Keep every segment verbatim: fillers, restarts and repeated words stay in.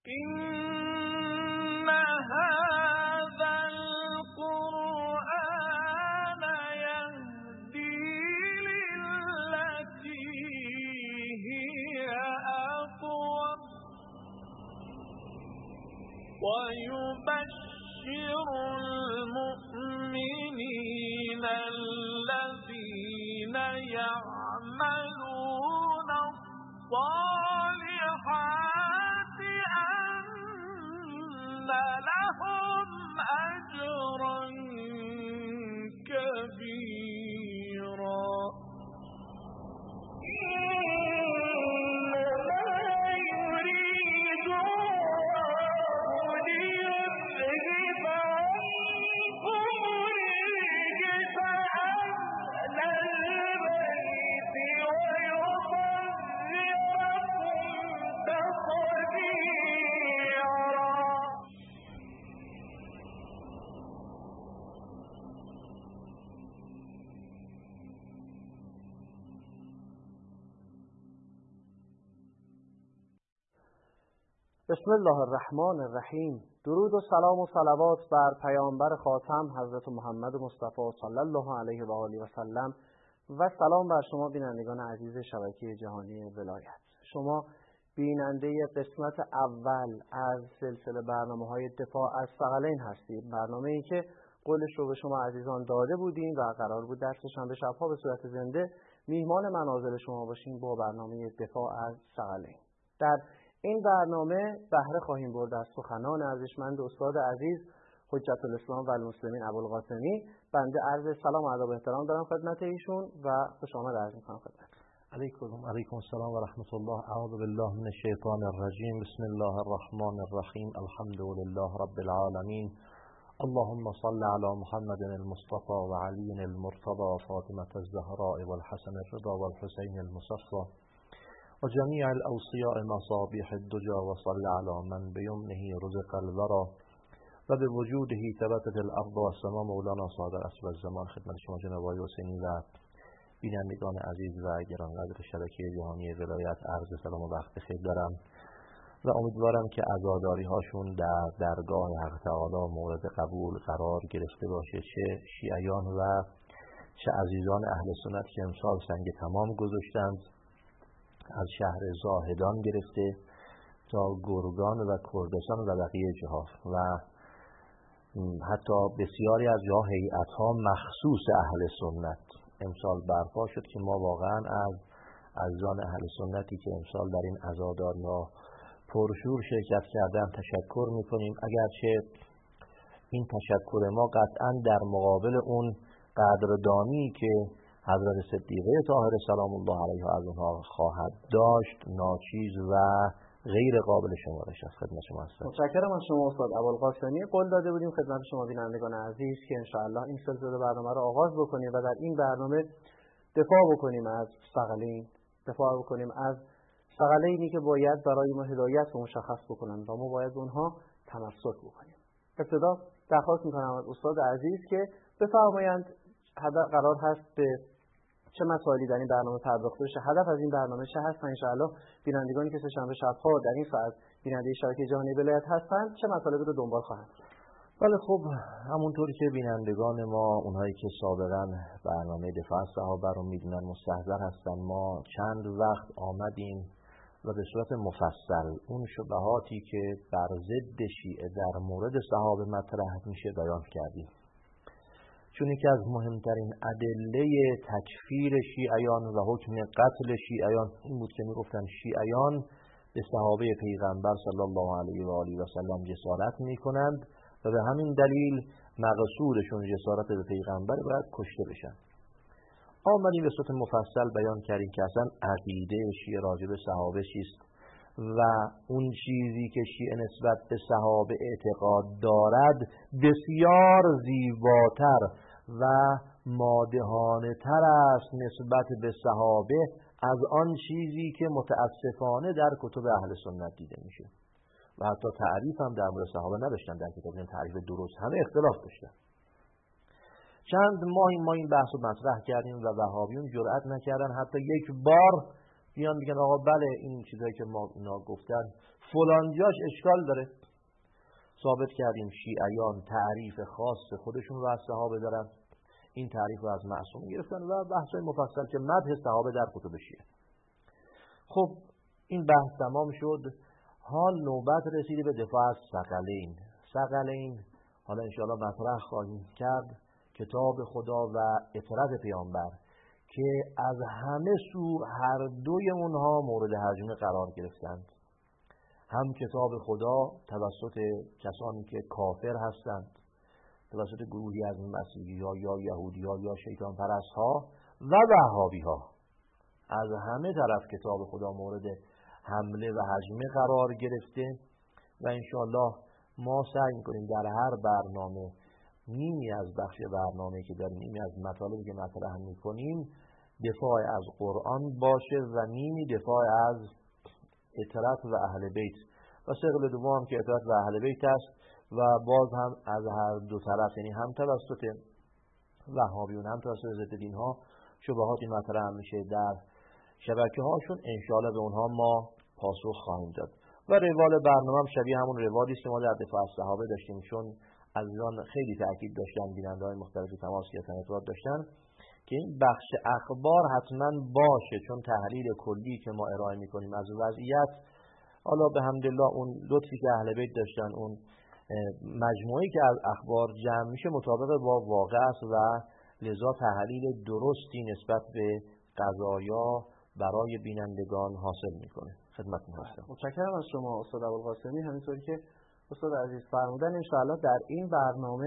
إن هذا القرآن يهدي للتي هي أقوم ويبشر المؤمنين الذين يعملون الصالحات أن لهم أجرا كبيرا. بسم الله الرحمن الرحیم. درود و سلام و صلوات بر پیامبر خاتم حضرت محمد مصطفی صلی الله علیه و آله و سلم و سلام بر شما بینندگان عزیز شبکه جهانی ولایت. شما بیننده قسمت اول از سلسله برنامه‌های دفاع از ثقلین هستید، برنامه‌ای که قولش رو به شما عزیزان داده بودیم و قرار بود در سه‌شنبه شب‌ها به صورت زنده میهمان منازل شما باشیم با برنامه دفاع از ثقلین. در این برنامه بهره خواهیم برد از سخنان ارزشمند استاد عزیز حجت الاسلام و المسلمین ابوالقاسمی. بنده عرض سلام و ادب و احترام دارم خدمت ایشون و خوش آمد عرض می‌کنم خدمت. علیکم علیکم السلام و رحمت الله. اعوذ بالله من الشیطان الرجیم. بسم الله الرحمن الرحیم. الحمد لله رب العالمین. اللهم صل علی محمد المصطفى و علی المرتضى فاطمة الزهراء والحسن الرضا والحسین المصفى و جمیع الاوصیاء مصابیح الدجا و صل علی من بیمنه رزق الورا و به وجوده ثبتت الارض و السما مولانا صادق اسب الزمان. خدمت شما جناب آقای حسینی و بینندگان عزیز و گرانقدر شبکه جهانی ولایت عرض سلام و وقت بخیر دارم و امیدوارم که عزاداری هاشون در درگاه حق تعالی مورد قبول قرار گرفته باشه، چه شیعیان و چه عزیزان اهل سنت که امسال سنگ تمام گذاشتند، از شهر زاهدان گرفته تا گرگان و کردستان و بقیه جاها و حتی بسیاری از جاها هیئت‌ها مخصوص اهل سنت امسال برپا شد که ما واقعا از عزیزان اهل سنتی که امسال در این عزاداری‌ها پرشور شرکت کردن تشکر میکنیم، اگرچه این تشکر ما قطعا در مقابل اون قدردانی که حضرت صدیقه طاهره سلام الله علیها از اونها خواهد داشت ناچیز و غیر قابل شمارش است. خدمت شما هستم. متشکرم از شما استاد ابوالقاسمی. قول داده بودیم خدمت شما بینندگان عزیز که ان شاء الله این سلسله برنامه رو آغاز بکنیم و در این برنامه دفاع بکنیم از ثقلین، دفاع بکنیم از ثقلینی که باید برای ما هدایت رو مشخص بکنن و ما باید اونها تمسک بکنیم. ابتدا درخواست میکنم از استاد عزیز که بفرمایند قرار هست به چه مسائلی در این برنامه پرداخته بشه، هدف از این برنامه چه هست، ان شاء الله بینندگانی که سه‌شنبه شب‌ها در این ساعت بیننده شبکه جهانی ولایت هستند چه مطالبی رو دنبال خواهند کرد. بله خب همونطوری که بینندگان ما اونهایی که سابقا برنامه دفاع از صحابه رو میدونن مستحضر هستن، ما چند وقت آمدیم و به صورت مفصل اون شبهاتی که بر ضد شیعه در مورد صحابه مطرح میشه بیان کردیم، چون یکی از مهمترین ادله تکفیر شیعیان و حکم قتل شیعیان این بود که میگفتن شیعیان به صحابه پیغمبر صلی الله علیه و آله و سلم جسارت میکنند و به همین دلیل مقصودشون جسارت به پیغمبر باید کشته بشن. آمدیم به صورت مفصل بیان کردیم که اصلا عقیده شیعه راجع به صحابه چیست و اون چیزی که شیعه نسبت به صحابه اعتقاد دارد بسیار زیباتر و مادحانه تر است نسبت به صحابه از آن چیزی که متاسفانه در کتب اهل سنت دیده میشه و حتی تعریف هم در مورد صحابه نداشتن در کتاب، این تعریف درست همه اختلاف داشتن. چند ماه ما این بحث رو مطرح کردیم و وهابیون جرئت نکردن حتی یک بار میان میگن آقا بله این چیزایی که ما اینا گفتن فلان جاش اشکال داره. ثابت کردیم شیعیان تعریف خاص خودشون رو از صحابه دارن، این تعریف رو از معصوم گرفتن و بحثای مفصل که مدح صحابه در کتب شیعه. خب این بحث تمام شد. حال نوبت رسیده به دفاع از ثقلین. ثقلین حالا انشاءالله مطرح خواهیم کرد، کتاب خدا و اطرت پیامبر که از همه سو هر دوی اونها مورد هجوم قرار گرفتند. هم کتاب خدا توسط کسانی که کافر هستند، توسط گروهی از مسیحی ها یا یهودی ها یا شیطان پرست ها و وهابی ها، از همه طرف کتاب خدا مورد حمله و هجمه قرار گرفته و انشاءالله ما سعی می‌کنیم در هر برنامه نیمی از بخش برنامه که داریم، نیمی از مطالبی که مطرح می‌کنیم دفاع از قرآن باشه و نیمی دفاع از اطرت و اهل بیت و شغل دوم هم که اطرت و اهل بیت است و باز هم از هر دو طرف، یعنی هم توسط وهابیون هم توسط ضد دین ها شبهاتی مطرح میشه در شبکه هاشون، انشاءالله به اونها ما پاسخ خواهیم داد. و روال برنامه هم شبیه همون روالی است که ما در دفاع از صحابه داشتیم، چون عزیزان خیلی تاکید داشتن، بیننده‌های مختلف تماس گرفتن، ارتباط داشتن که این بخش اخبار حتما باشه، چون تحلیل کلی که ما ارائه میکنیم از وضعیت، حالا به حمدالله اون لطفی که اهل بیت داشتن، اون مجموعی که از اخبار جمع میشه مطابق با واقع است و لذا تحلیل درستی نسبت به قضایا برای بینندگان حاصل میکنه. خدمتتون هستم. متشکرم از شما استاد ابوالقاسمی. همینطوری که استاد عزیز فرمودن انشاءالله در این برنامه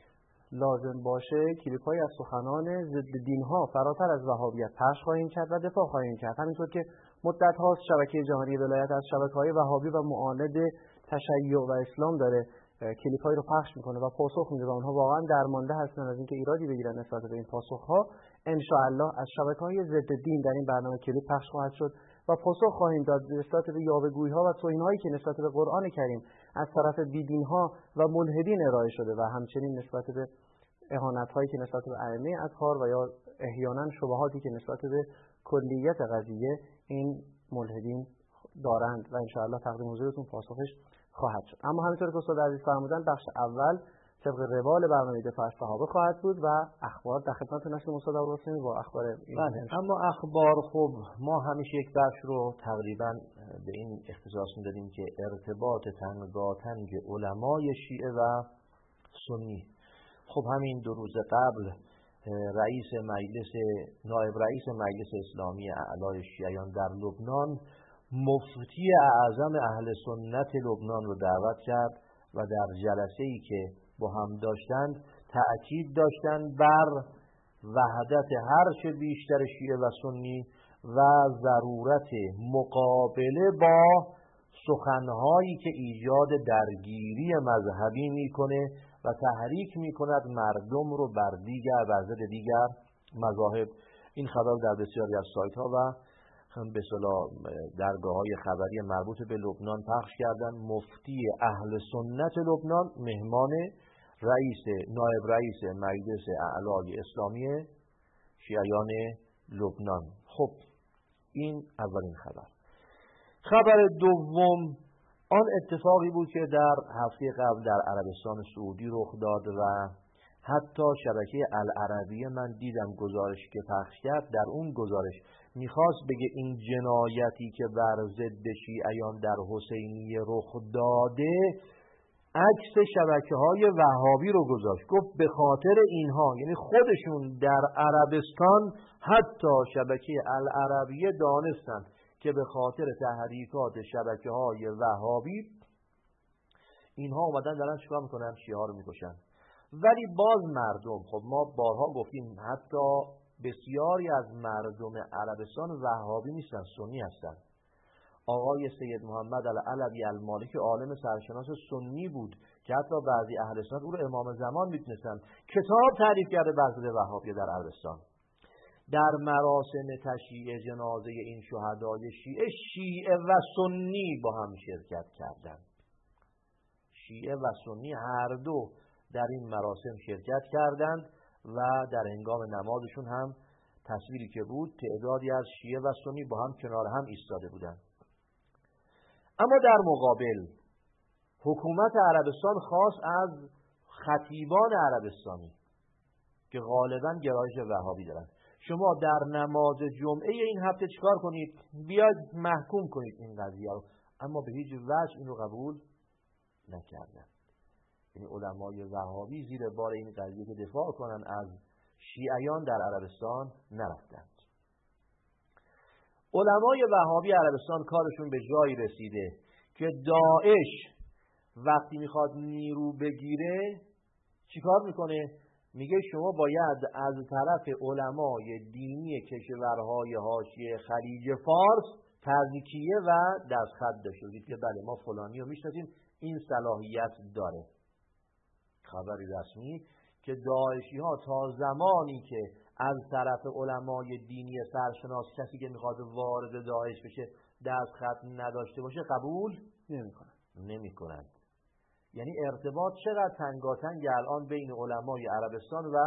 لازم باشه کلیپ‌های از سخنان ضد دین‌ها فراتر از وهابیت پخش خواهیم کرد و دفاع خواهیم کرد. همینطور که مدت هاست شبکه جهانی ولایت از شبکه‌های وهابی و معاند تشیع و اسلام داره کلیپ‌هایی رو پخش میکنه و پاسخ میده و اونها واقعا درمانده هستن از اینکه ایرادی بگیرن نسبت به این پاسخ‌ها. انشاءالله از شبکه‌های ضد دین در این برنامه کلیپ پخش خواهد شد و پاسخ خواهیم داد نسبت به یاوه‌گویی‌ها و توهین‌هایی که نسبت به قرآن کریم از طرف بیدین‌ها و ملحدین ارائه شده و همچنین نسبت به اهانت‌هایی که نسبت به ائمه اطهار و یا احیانا شبهاتی که نسبت به کلیت قضیه این ملحدین دارند و انشاءالله تقدیم حضورتون پاسخش خواهد شد. اما همینطور که استاد عزیز فرمودن بخش اول طبق روال برنامه دفاع از صحابه خواهد بود و اخبار در خدمتتون هستیم استاد ابوالقاسمی با اخبار. بله، اما اخبار خب ما همیشه یک بخش رو تقریبا به این اختصاص میدادیم که ارتباط تنگاتنگ علمای شیعه و سنی. خب همین دو روز قبل رئیس مجلس نایب رئیس مجلس اسلامی اعلای شیعیان در لبنان مفتی اعظم اهل سنت لبنان رو دعوت کرد و در جلسه‌ای که با هم داشتند تأکید داشتند بر وحدت هر چه بیشتر شیعه و سنی و ضرورت مقابله با سخنهایی که ایجاد درگیری مذهبی میکنه و تحریک میکند مردم رو بر دیگر بر ضد دیگر مذاهب. این خبر در بسیاری از سایت ها و به اصطلاح درگاه‌های خبری مربوط به لبنان پخش کردن. مفتی اهل سنت لبنان مهمان رئیس نایب رئیس مجلس اعلای اسلامی شیعیان لبنان. خب این اولین خبر. خبر دوم آن اتفاقی بود که در هفته قبل در عربستان سعودی رخ داد و حتی شبکه العربیه من دیدم گزارش که پخش کرد، در اون گزارش میخواست بگه این جنایتی که بر ضد شیعیان در حسینیه رخ داده عکس شبکه‌های وهابی رو گذاشت. گفت به خاطر اینها، یعنی خودشون در عربستان حتی شبکه العربیه دانستند که به خاطر تحریکات شبکه‌های وهابی اینها اومدن دارن چیکار میکنن؟ شیعه ها رو میکشن. ولی باز مردم، خب ما بارها گفتیم حتی بسیاری از مردم عربستان وهابی نیستن، سنی هستن. آقای سید محمد العلوی المالکی عالم سرشناس سنی بود که حتی بعضی اهل سنت او رو امام زمان میتونستن. کتاب تعریف کرده بر ضد وهابی در عربستان. در مراسم تشییع جنازه این شهدای شیعه، شیعه و سنی با هم شرکت کردند. شیعه و سنی هر دو در این مراسم شرکت کردند و در هنگام نمازشون هم تصویری که بود تعدادی از شیعه و سنی با هم کنار هم ایستاده بودند. اما در مقابل حکومت عربستان خواست از خطیبان عربستانی که غالباً گرایش وهابی دارند شما در نماز جمعه این هفته چیکار کنید؟ بیاید محکوم کنید این قضیه رو. اما به هیچ وجه این رو قبول نکردند. یعنی علمای وهابی زیر بار این قضیه که دفاع کنن از شیعیان در عربستان نرفتند. علمای وهابی عربستان کارشون به جایی رسیده که داعش وقتی میخواد نیرو بگیره چیکار میکنه؟ میگه شما باید از طرف علمای دینی کشورهای حاشیه خلیج فارس تذکیه و دستخط داشته باشید که بله ما فلانی رو میشناسیم این صلاحیت داره. خبری رسمی که داعشی ها تا زمانی که از طرف علمای دینی سرشناس کسی که میخواد وارد داعش بشه دستخط نداشته باشه قبول نمیکنن نمیکنند. یعنی ارتباط چقدر تنگاتنگ الان بین علمای عربستان و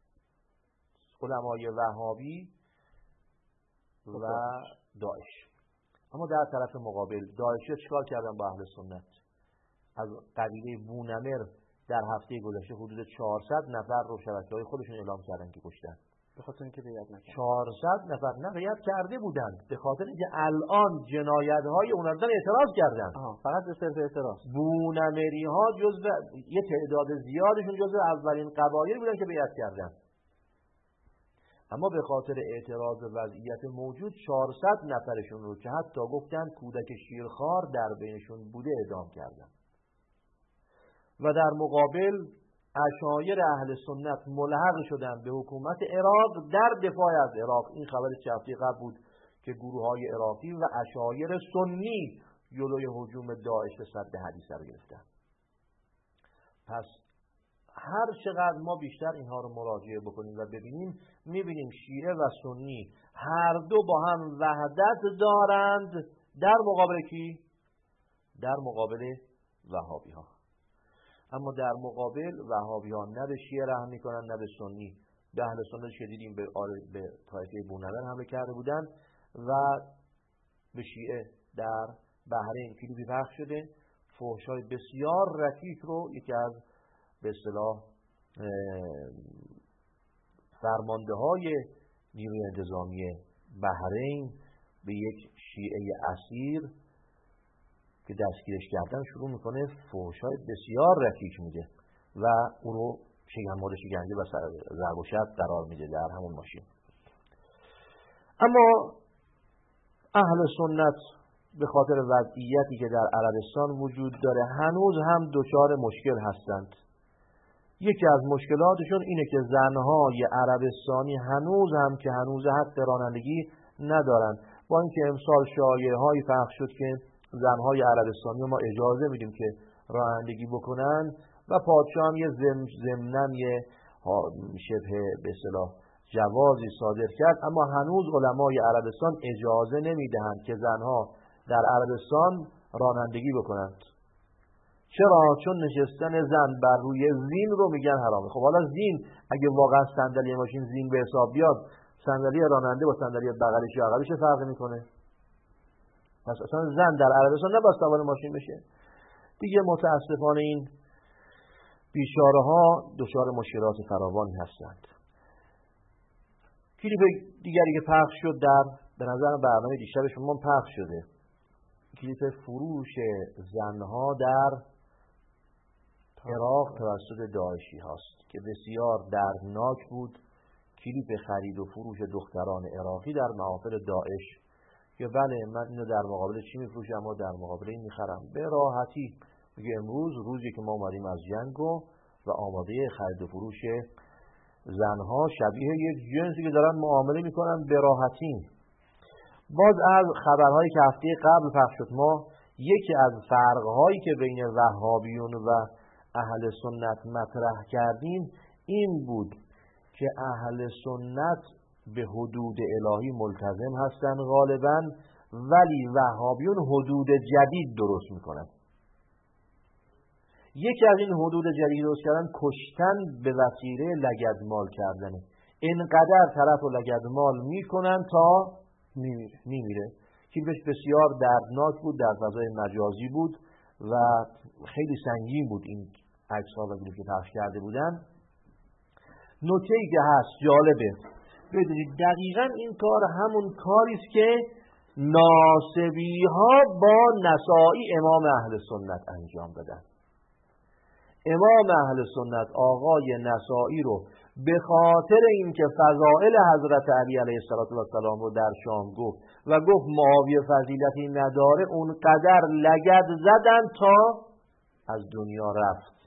علمای وهابی و داعش. اما در طرف مقابل داعشی چیکار کردن با اهل سنت؟ از قبیله بونمر در هفته گذشته حدود چهارصد نفر رو شبکه‌های خودشون اعلام کردن که کشتن. به خاطر اینکه بیعت نکردن. چهارصد نفر نه بیعت کرده بودند، به خاطر اینکه الان جنایت‌های اونها رو اعتراض کردن. آها، فقط به صرف اعتراض. بونمری‌ها جزو یه تعداد زیادشون جزو اولین قبایل بودن که بیعت کردن. اما به خاطر اعتراض وضعیت موجود چهارصد نفرشون رو که حتی گفتن کودک شیرخوار در بینشون بوده اعدام کردن. و در مقابل اشایر اهل سنت ملحق شدن به حکومت عراق در دفاع از عراق. این خبر چه هفته قبل بود که گروه‌های عراقی و اشایر سنی جلوی هجوم داعش به سد حدیثه رو گرفتن. پس هر چقدر ما بیشتر اینها رو مراجعه بکنیم و ببینیم میبینیم شیعه و سنی هر دو با هم وحدت دارند در مقابل کی؟ در مقابل وهابی ها. اما در مقابل وهابی ها نه به شیعه رحم میکنن نه به سنی. به اهل سنت که دیدیم به, به طایفه بونمر حمله کرده بودن و به شیعه در بحرین کلیپی پخش شده فحش‌های بسیار رکیک رو یکی از به اصطلاح فرمانده های نیروی انتظامی بحرین به یک شیعه اسیر که دستگیرش کردن شروع میکنه فحش‌های بسیار رکیک میده و او رو مورد شکنجه و ضرب و شتم قرار میده در همون ماشین. اما اهل سنت به خاطر وضعیتی که در عربستان وجود داره هنوز هم دچار مشکل هستند. یکی از مشکلاتشون اینه که زنهای عربستانی هنوز هم که هنوز حق رانندگی ندارن. با اینکه امسال شایعه‌هایی پخش شد که زنهای عربستانی ما اجازه میدیم که رانندگی بکنن و پادشاه هم یه ضمناً یه شبه به اصطلاح جوازی صادر کرد، اما هنوز علمای عربستان اجازه نمیدهند که زنها در عربستان رانندگی بکنند. چرا؟ چون نشستن زن بر روی زین رو میگن حرامه. خب حالا زین اگه واقعا صندلی ماشین زین به حساب بیاد، صندلی راننده با صندلی بغلش یا عقبش فرق میکنه؟ پس اصلا زن در عربستان نباید سوار ماشین بشه. دیگه متاسفانه این بیچاره ها دچار مشکلات فراوانی هستند. کلیپ دیگری که پخش شد در به نظر برنامه دیشب شما پخش شده، کلیپ فروش زنها در عراق توسط داعشی هاست که بسیار دردناک بود. کلیپ خرید و فروش دختران عراقی در محافل داعش که بله من اینو در مقابل چی میفروشم اما در مقابل این میخرم به راحتی. میگه امروز روزی که ما اومدیم از جنگ و آماده خرید و فروش زنها شبیه یک جنسی که دارن معامله میکنن به راحتی. باز از خبرهایی که هفته قبل پخش شد ما یکی از فرقهایی که بین وهابیون و اهل سنت مطرح کردیم این بود که اهل سنت به حدود الهی ملتزم هستن غالبا، ولی وهابیون حدود جدید درست میکنن. یکی از این حدود جدید درست کردن کشتن به وسیله لگدمال کردنه. اینقدر طرف رو لگدمال میکنن تا میمیره میمیره کلیپش بسیار دردناک بود، در فضای مجازی بود و خیلی سنگین بود این عکس‌ها و کلیپ که پخش کرده بودن. نکته‌ای که هست جالبه بدونید دقیقاً این کار همون کاری است که ناصبی ها با نسائی امام اهل سنت انجام دادن. امام اهل سنت آقای نسائی رو به خاطر اینکه فضائل حضرت علی علیه السلام رو در شام گفت و گفت معاویه فضیلتی نداره اونقدر لگد زدن تا از دنیا رفت.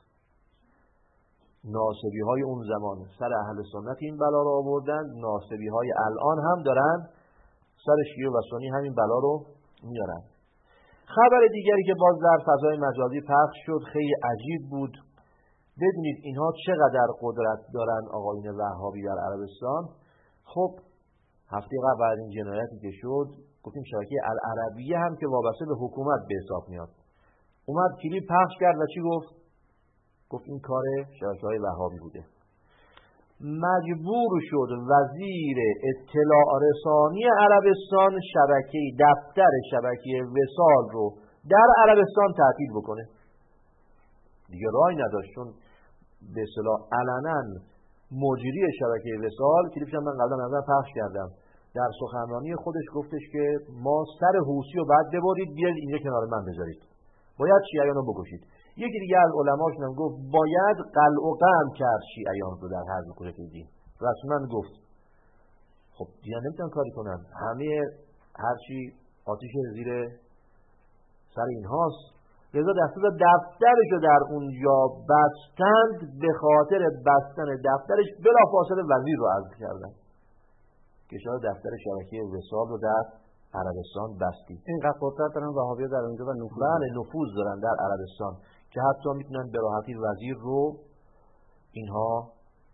ناصبی های اون زمان سر اهل سنت این بلا رو آوردن، ناصبی های الان هم دارن سر شیعه و سنی همین بلا رو میارن. خبر دیگری که باز در فضای مجازی پخش شد خیلی عجیب بود. بدونید اینها چقدر قدرت دارن آقایون وهابی در عربستان. خب هفته قبل بعد این جنایتی که شد گفتیم شبکه العربیه هم که وابسته به حکومت به حساب میاد اومد کلیپ پخش کرد و چی گفت؟ گفت این کار شبکه‌های وهابی بوده. مجبور شد وزیر اطلاع رسانی عربستان شبکه دفتر شبکه وصال رو در عربستان تعطیل بکنه. دیگه راهی نداشت چون به اصطلاح علنا مجری شبکه وصال کلیپش هم من قبلا نظر پخش کردم در سخنرانی خودش گفتش که ما سر حوثی رو بعد ببرید بیاید اینجا کنار من بذارید، باید شیعیان رو بکشید. یکی دیگه از علماشون هم گفت باید قلع و قم کرد شیعیان رو در هر کجا دین. رسما گفت خب دیگه نمیتونن کاری کنن، همه هرچی آتیش زیر سر اینهاست. لذا دستور دفترشو در اونجا بستند. به خاطر بستن دفترش بلافاصله وزیر رو عزل کردن که شما دفتر شبکه وصال رو در عربستان بستی. اینقدر قدرت دارن وهابی‌ها در اونجا و نفوذ بله نفوذ دارن در عربستان که حتی میتونن به راحتی وزیر رو اینها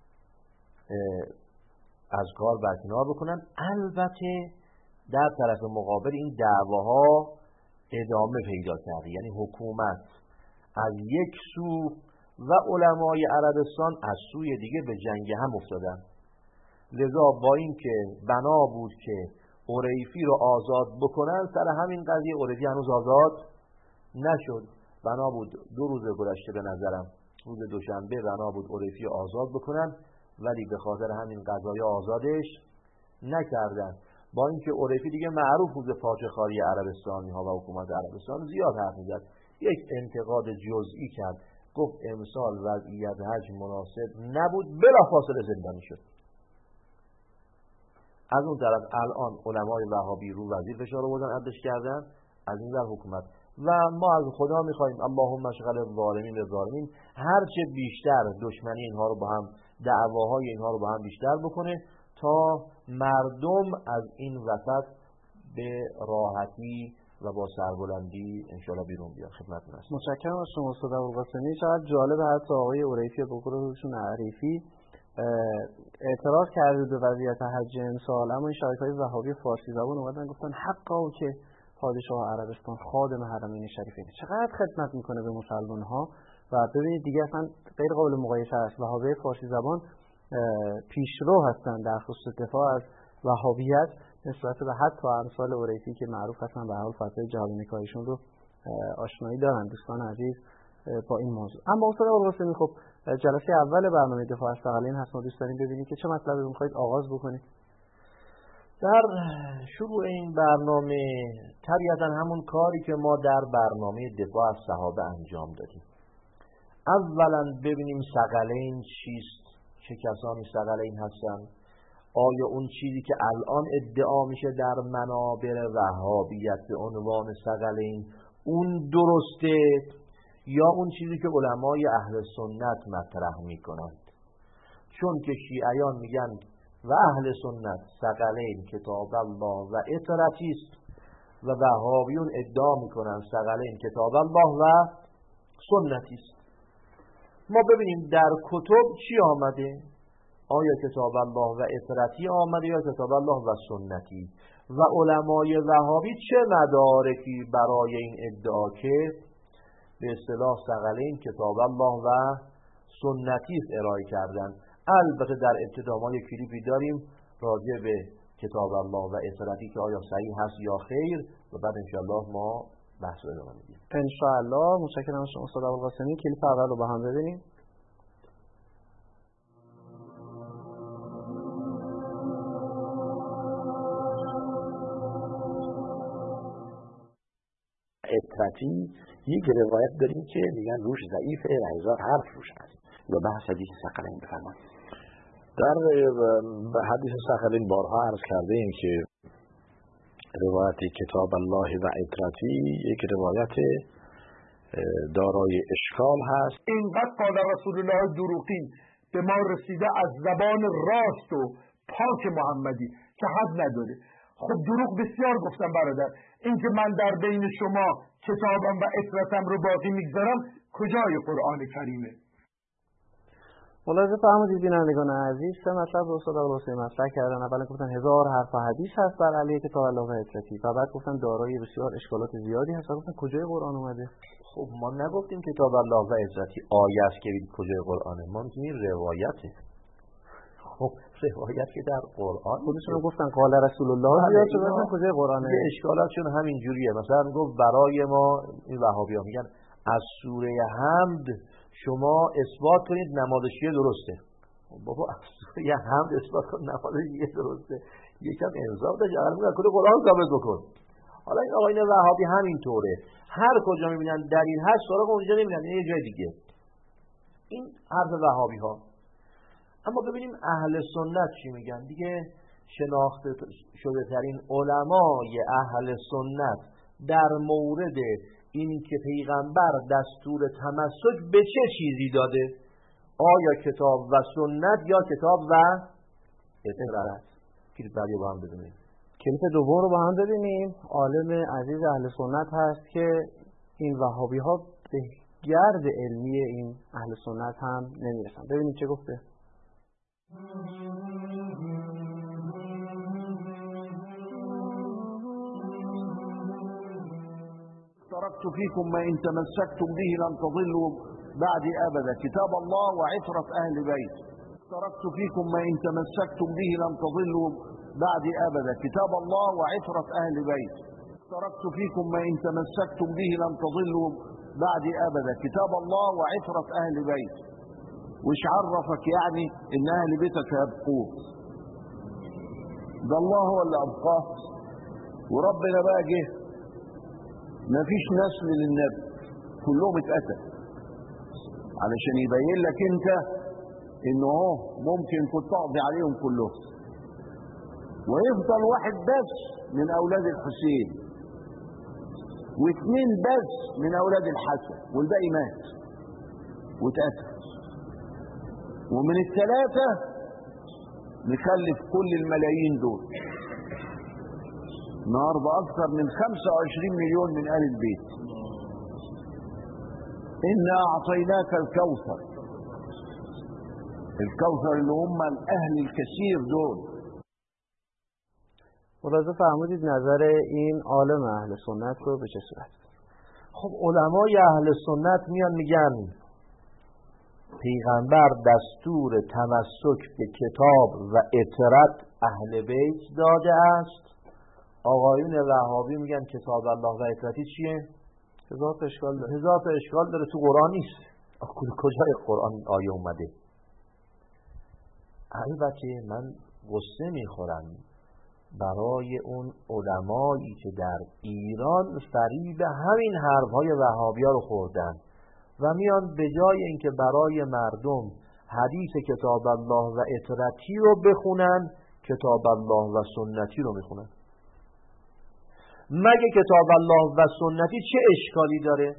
از کار برکنار بکنن. البته در طرف مقابل این دعواها ادامه پیدا کرده، یعنی حکومت از یک سو و علمای عربستان از سوی دیگه به جنگ هم افتادن. لذا با این که بنا بود که عریفی رو آزاد بکنن سر همین قضیه عریفی هنوز آزاد نشد. بنا بود دو روز گذشته به نظرم روز دوشنبه بنا بود عریفی آزاد بکنن ولی به خاطر همین قضایه آزادش نکردن. با اینکه عریفی دیگه معروف بود پاچه خاری عربستانی ها و حکومت عربستان زیاد حرف میزد، یک انتقاد جزئی کرد گفت امسال وضعیت حج مناسب نبود بلافاصله زندانی شد. از اون طرف الان علمای وهابی رو وزیر فشار آوردن عدش کردن از این ور حکومت و ما از خدا میخوایم اللهم اشغل الظالمین بالظالمین هرچه بیشتر دشمنی اینها رو با هم دعواهای اینها رو با هم بیشتر بکنه تا مردم از این وسط به راحتی و با سربلندی انشالله بیرون بیان. خدمتتون هستم. متشکرم از شما استاد ابوالقاسمی. چقدر جالب حتی آقای عریفی به گروهشون عریفی اعتراض کرده به وضعیت حج امسال، اما این شبکه‌های وهابی فارسی زبان اومدن گفتن حقا که پادشاه عربستان خادم حرمین شریفین چقدر خدمت میکنه به مسلمان ها و ببینید دیگه اصلا غیر قابل مقایسه است. وهابی فارسی زبان پیشرو هستن در خصوص دفاع از وهابیت نسبت به حتی امثال عریفی که معروف هستن به حال فتوای جهاد نکاحیشون رو آشنایی دارن دوستان عزیز با این موضوع. اما استاد ابوالقاسمی خب جلسه اول برنامه دفاع از ثقلین هست، ما دوست داریم ببینید که چه مطلبی رو می‌خواید آغاز بکنید. در شروع این برنامه طبیعتاً همون کاری که ما در برنامه دفاع از صحابه انجام دادیم. اولاً ببینیم ثقلین چیست، چه کسانی ثقلین هستند، آیا اون چیزی که الان ادعا میشه در منابر وهابیت به عنوان ثقلین اون درسته یا اون چیزی که علمای اهل سنت مطرح میکنند. چون که شیعیان میگن و اهل سنت ثقلین کتاب الله و اطرتی است و وهابیون ادعا میکنن ثقلین کتاب الله و سنتی است. ما ببینیم در کتب چی آمده، آیا کتاب الله و اطرتی آمده یا کتاب الله و سنتی و علمای وهابی چه مدارکی برای این ادعا که به اصطلاح ثقلین کتاب الله و سنتی ارائه کردن. البته در ابتدا ما یک کلیپی داریم راجع به کتاب الله و اطرتی که آیا صحیح هست یا خیر و بعد انشاءالله ما بحث رو ادامه میدیم. انشاءالله. متشکرم از شما استاد ابوالقاسمی. کلیپ اول رو با هم ببینیم. اطرتی یک روایت داریم که میگن روش ضعیفه و هزار حرف روش هست و بحث حدیث ثقلین بفرمایید. در حدیث ثقلین بارها عرض کردیم که روایت کتاب الله و اطرتی یک روایت دارای اشکال هست. اینقدر قال رسول الله دروغین به ما رسیده از زبان راست و پاک محمدی که حد نداره. خب دروغ بسیار گفتم برادر. اینکه من در بین شما کتابم و اطرتم رو باقی میگذارم کجای قرآن کریمه؟ ملاحظه فرمودید بینندگان عزیز، سه مطلب رو استاد ابوالقاسمی مطرح کردن. اولا گفتن هزار حرف و حدیث هست بر علیه کتاب الله و اطرتی و بعد گفتن دارای بسیار اشکالات زیادی هست و گفتن کجای قرآن اومده؟ خب ما نگفتیم کتاب الله و اطرتی آیه است که بگید کجای قرآنه، ما میگیم روایته. خب روایت که در قرآن خودشون گفتن قال رسول الله زیاد شده کجای قرآنه؟ یه اشکالاتشون همین جوریه. مثلا گفت برای ما این وهابی‌ها میگن از سوره حمد شما اثبات کنید نماز شیعه درسته. بابا از سوره حمد اثبات کن نماز شیعه درسته، یکم انصاف داشت، اگر میگن کل قرآن ثابت بکن. حالا این آقایون وهابی همین طوره، هر کجا میبینن دلیل هست سراغ اونجا نمیبینن، یه جای دیگه. این حرف وهابی ها. اما ببینیم اهل سنت چی میگن دیگه. شناخته شده ترین علمای اهل سنت در مورد این که پیغمبر دستور تمسک به چه چیزی داده، آیا کتاب و سنت یا کتاب و اطرت؟ کلیپ بعدی با هم ببینیم. کلیپ دوم رو با هم ببینیم. عالم عزیز اهل سنت هست که این وهابی ها به گرد علمی این اهل سنت هم نمیرسن. ببینیم چه گفته. تركت فيكم ما إن تمسكتم به لن تضلوا بعد أبدا كتاب الله وعترة أهل بيت. تركت فيكم ما إن تمسكتم به لن تضلوا بعد أبدا كتاب الله وعترة أهل بيت. تركت فيكم ما إن تمسكتم به لن تضلوا بعد أبدا كتاب الله وعترة أهل بيت. وش عرفك يعني إن أهل بيتك يبقوه؟ ده الله هو اللي أبقاه وربنا بقى جه ما فيش نسل للنبي كلهم اتقتل علشان يبين لك انت انه اهو ممكن كنت تقضي عليهم كلهم ويفضل واحد بس من اولاد الحسين واثنين بس من اولاد الحسن والباقي مات واتقتل ومن الثلاثه نخلف كل الملايين دول. النهارده اكثر من خمسة وعشرين مليون من آل البيت. إنا أعطيناك الكوثر. الكوثر اللي هم الأهل الكثير دول. ملاحظه فرمودید نظر این عالم اهل سنت رو به چه صورت؟ خب علمای اهل سنت میان میگن پیغمبر دستور تمسک به کتاب و اطرت اهل بیت داده است. آقایون وهابی میگن کتاب الله و اطرتی چیه؟ هزار تا اشکال داره. هزار تا اشکال داره، تو قرآن نیست. کجای قرآن آیه اومده؟ البته من غصه میخورم برای اون علمایی که در ایران فریب همین حرفهای وهابی‌ها رو خوردن و میان به جای اینکه برای مردم حدیث کتاب الله و اطرتی رو بخونن کتاب الله و سنتی رو میخونن. مگه کتاب الله و سنتی چه اشکالی داره؟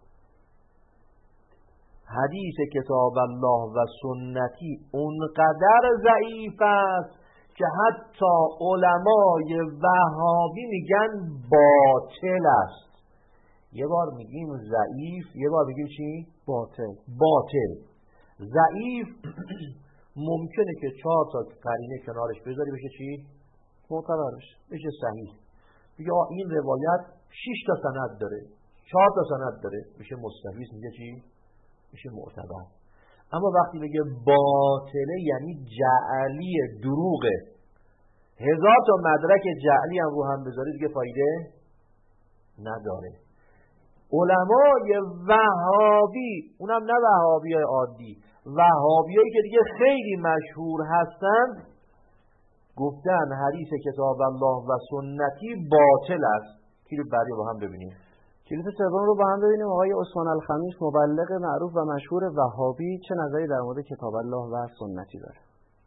حدیث کتاب الله و سنتی اونقدر ضعیف است که حتی علمای وهابی میگن باطل است. یه بار میگیم ضعیف، یه بار میگیم چی؟ باطل. باطل. ضعیف ممکنه که چهار تا قرینه کنارش بذاری بشه چی؟ معتبر بشه. بشه صحیح. بگه این روایت شش تا سند داره، چهار تا سند داره، میشه مستفیض، میشه چی؟ میشه معتبر. اما وقتی بگه باطله یعنی جعلی، دروغه. هزار تا مدرک جعلی هم رو هم بذاری دیگه فایده نداره. علمای وهابی، اونم نه وهابی عادی، وهابیایی که دیگه خیلی مشهور هستن، گفتن حدیث کتاب الله و سنتی باطل است. کلیپ بعدی با هم ببینیم. کلیپ سوم رو با هم ببینیم. آقای عثمان الخمیس، مبلغ معروف و مشهور وهابی، چه نظری در مورد کتاب الله و سنتی داره؟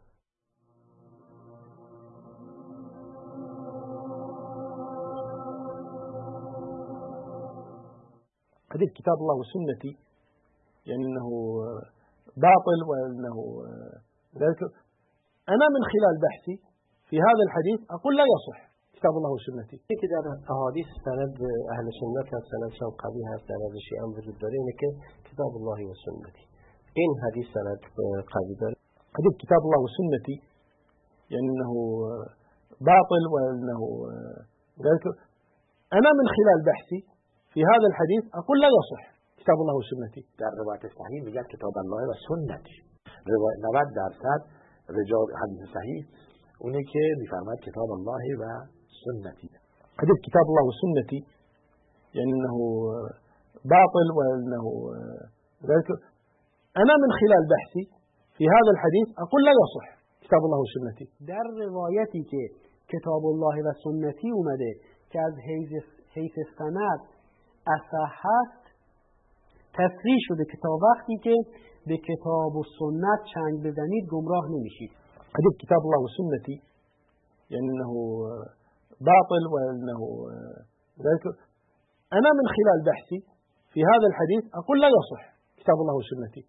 حديث كتاب الله وسنتي يعني أنه باطل وأنه ذلك. أنا من خلال بحثي في هذا الحديث أقول لا يصح كتاب الله وسنتي. که در احادیث سند اهل سنت هست، سند شام قوی هست، در از شیعه وجود داره، اینه که کتاب الله و سنتی. این حدیث سند قوی داره. حديث كتاب الله وسنتي يعني أنه باطل وأنه ذلك. أنا من خلال بحثي في هذا الحديث أقول لا يصح كتاب الله وسنتي. در روایت صحیح میگن کتاب الله و سنتی. روایت نود درصد رجال حدیث صحیح اونه که میفرماد کتاب الله و سنتی. حديث كتاب الله وسنتي يعني أنه باطل وأنه ذلك. أنا من خلال بحثي في هذا الحديث أقول لا يصح كتاب الله وسنتي. در روایتی که کتاب الله و سنتی اومده که از حیث سند اصح هست، تصریح شده که تا وقتی که به کتاب و سنت چنگ بزنید گمراه نمیشید. حديث كتاب الله وسنتي يعني أنه باطل وأنه ذلك. أنا من خلال بحثي في هذا الحديث أقول لا يصح كتاب الله وسنتي.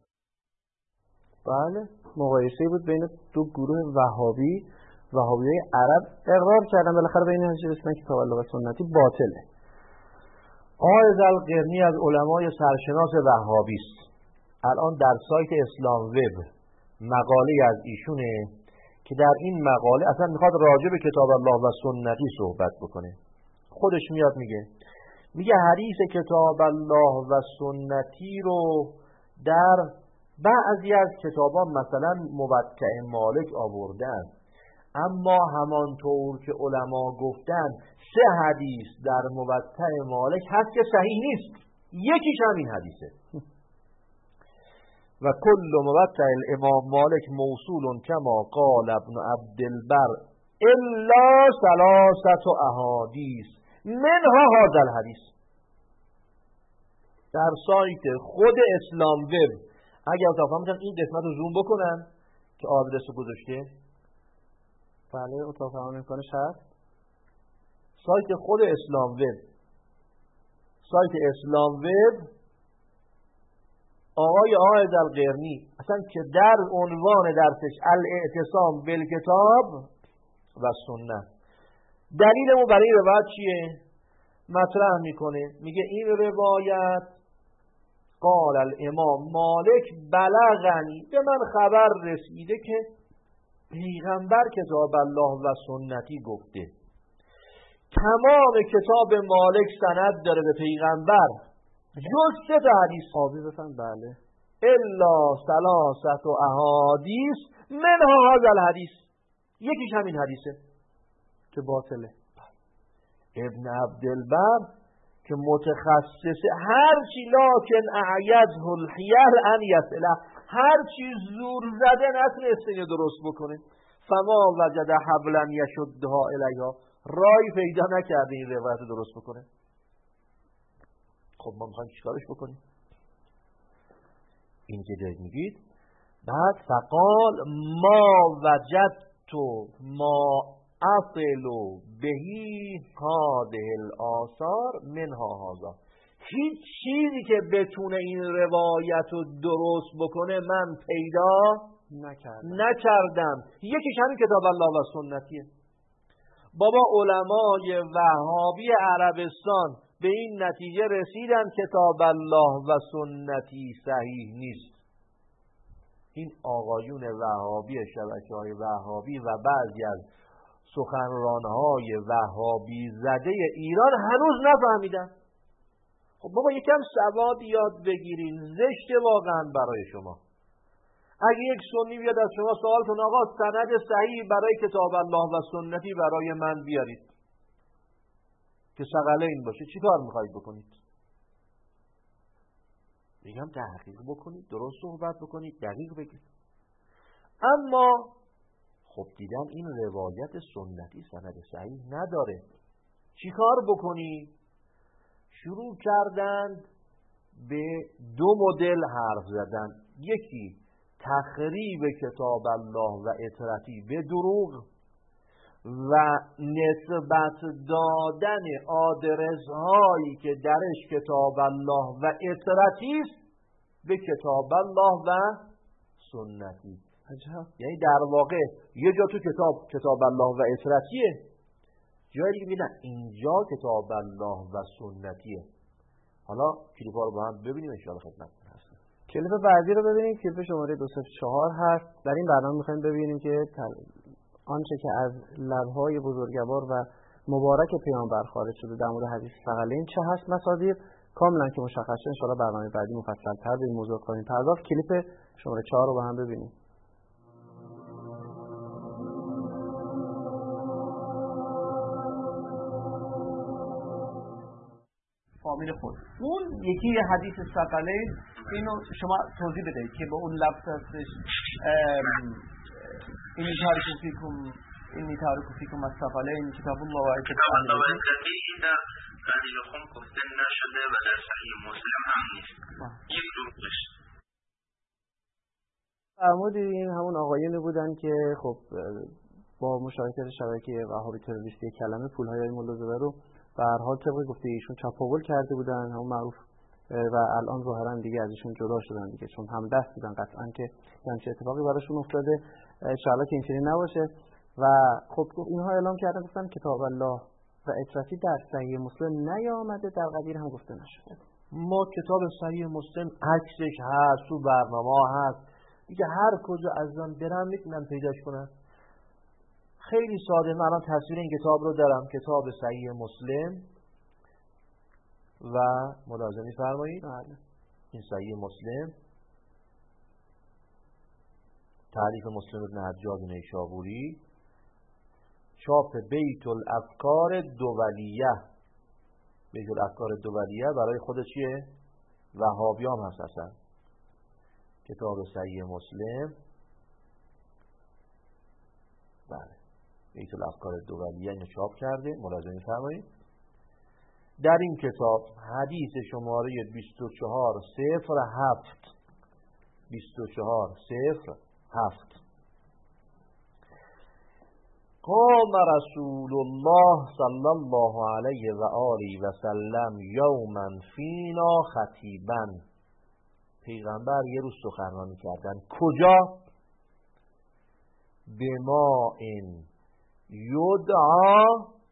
بله، مقایسه بود بین دو گروه وهابی، وهابیای عرب اقرار کردن بالاخره بین هنچه رسیدن کتاب الله و سنتی باطله. آقای زلقرنی از علمای سرشناس وهابی است. الان در سایت اسلام وب مقاله از ایشونه که در این مقاله اصلا میخواد راجع به کتاب الله و سنتی صحبت بکنه. خودش میاد میگه میگه حدیث کتاب الله و سنتی رو در بعضی از کتابان مثلا موطأ مالک آوردن، اما همانطور که علما گفتن سه حدیث در موطأ مالک هست که صحیح نیست، یکیش همین حدیثه. و کل موطأ الامام مالک موصول کما قال ابن عبدالبر الا ثلاثه احادیث منها هذا الحدیث. در سایت خود اسلام وب اگر اتاقا میتونن این قسمت رو زوم بکنن که آدرس رو گذاشته. بله، اتاق همون امکانش هست. سایت خود اسلام وب، سایت اسلام وب، آقای آقای زلقرنی اصلا که در عنوان درسش الاعتصام بالکتاب و سنت، دلیلمو برای روایت چیه؟ مطرح میکنه، میگه این روایت قال الامام مالک بلغنی، به من خبر رسیده که پیغمبر کتاب الله و سنتی گفته. تمام کتاب مالک سند داره به پیغمبر جز سه تا حدیث حافظتن. بله. الا ثلاثه احادیث منها هذا الحدیث، یکیش همین حدیثه که باطله. ابن عبدالبر که متخصص هر چی لکن اعیزه الحیل ان یسئله، هر چی زور زده نتونسته اینو درست بکنه. فما وجد حبلا یشدها الیها، رای پیدا نکرده این روایت رو درست بکنه. خب ما میخوایم چیکارش بکنیم؟ این که دارید میگید بعد فقال ما وجدت ما اصل بهی هذه الآثار منها هذا، هیچ چیزی که بتونه این روایت رو درست بکنه من پیدا نکردم. نکردم. یکیش همین کتاب الله و سنتیه. بابا علمای وهابی عربستان به این نتیجه رسیدن کتاب الله و سنتی صحیح نیست. این آقایون وهابی، شبکه‌های وهابی و بعضی از سخنرانهای وهابی زده ایران هنوز نفهمیدن. خب بابا یکم سواد یاد بگیرین، زشته واقعا برای شما. اگه یک سنی بیاد از شما سوال کنه آقا سند صحیح برای کتاب الله و سنتی برای من بیارید که ثقلین باشه، چی کار میخواید بکنید؟ میگم تحقیق بکنید، درست صحبت بکنید، دقیق بگید. اما خب دیدن این روایت سنتی سند صحیح نداره، چی کار بکنید؟ شروع کردند به دو مدل حرف زدن. یکی تخریب کتاب الله و اطرتی به دروغ و نسبت دادن آدرس هایی که درش کتاب الله و اطرتی است به کتاب الله و سنتی. عجب. یعنی در واقع یه جا تو کتاب کتاب الله و اطرتیه، جایی دیگه میگن اینجا کتاب الله و سنتیه. حالا کلیپ ها رو با هم ببینیم ان شاء الله خدمتتون هستیم. کلیپ بعدی رو ببینیم، کلیپ شماره دو صفر چهار هست. در این برنامه می‌خوایم ببینیم که آنچه که از لب‌های بزرگوار و مبارک پیامبر خارج شده در مورد حدیث ثقلین چه هست مصادیق کاملا که مشخص شه. ان شاء الله برنامه بعدی مفصل‌تر به این موضوع خواهیم پرداخت. کلیپ شماره چهار رو با هم ببینیم. فامیل خود اون یکی حدیث ثقلین، اینو شما توضیح بدهید که به اون لفظ هستش اینی تاریخ فیکم اینی تاریخ فیکم الثقلین کتاب الله و اطرتی در قدیل خون گفته نشده و در صحیح مسلم هم نیست. یک دروغش فرمودین همون آقایونی بودن که خب با مشارکت شبکه وهابی تروریستی کلمه پولهای مولوزه رو به هر حال طبق گفته ایشون چاپاول کرده بودن، همون معروف، و الان ظاهرا دیگه از ایشون جدا شدن دیگه، چون هم دست بودن قطعا که همچین اتفاقی براشون افتاده. ان شاءالله که اینطوری نباشه. و خب اینها اعلام کردن گفتن کتاب الله و اطرتی در صحیح مسلم نیامده، در قدیر هم گفته نشده. ما کتاب صحیح مسلم عکسش هست، تو برنامه هست دیگه، هر کجا ازم برم میتونن پیداش کنن. خیلی ساده. من الان تصویر این کتاب رو دارم، کتاب صحیح مسلم، و ملاحظه می‌فرمایید این صحیح مسلم تعریف مسلم ابن حجاج نیشابوری، چاپ بیت الافکار دولیه. بیت الافکار دولیه برای خود چیه؟ وهابیان هست اصلا. کتاب صحیح مسلم، بله، بیت الافکار دولیه اینو چاپ کرده، ملاحظه می‌فرمایید. در این کتاب حدیث شماره بیست و چهار صفر هفت بیست و چهار صفر هفت قام رسول الله صلی الله علیه و آله و سلم یوما فینا خطیبا. پیغمبر یه روز سخنرانی کردن. کجا؟ بما این یدعا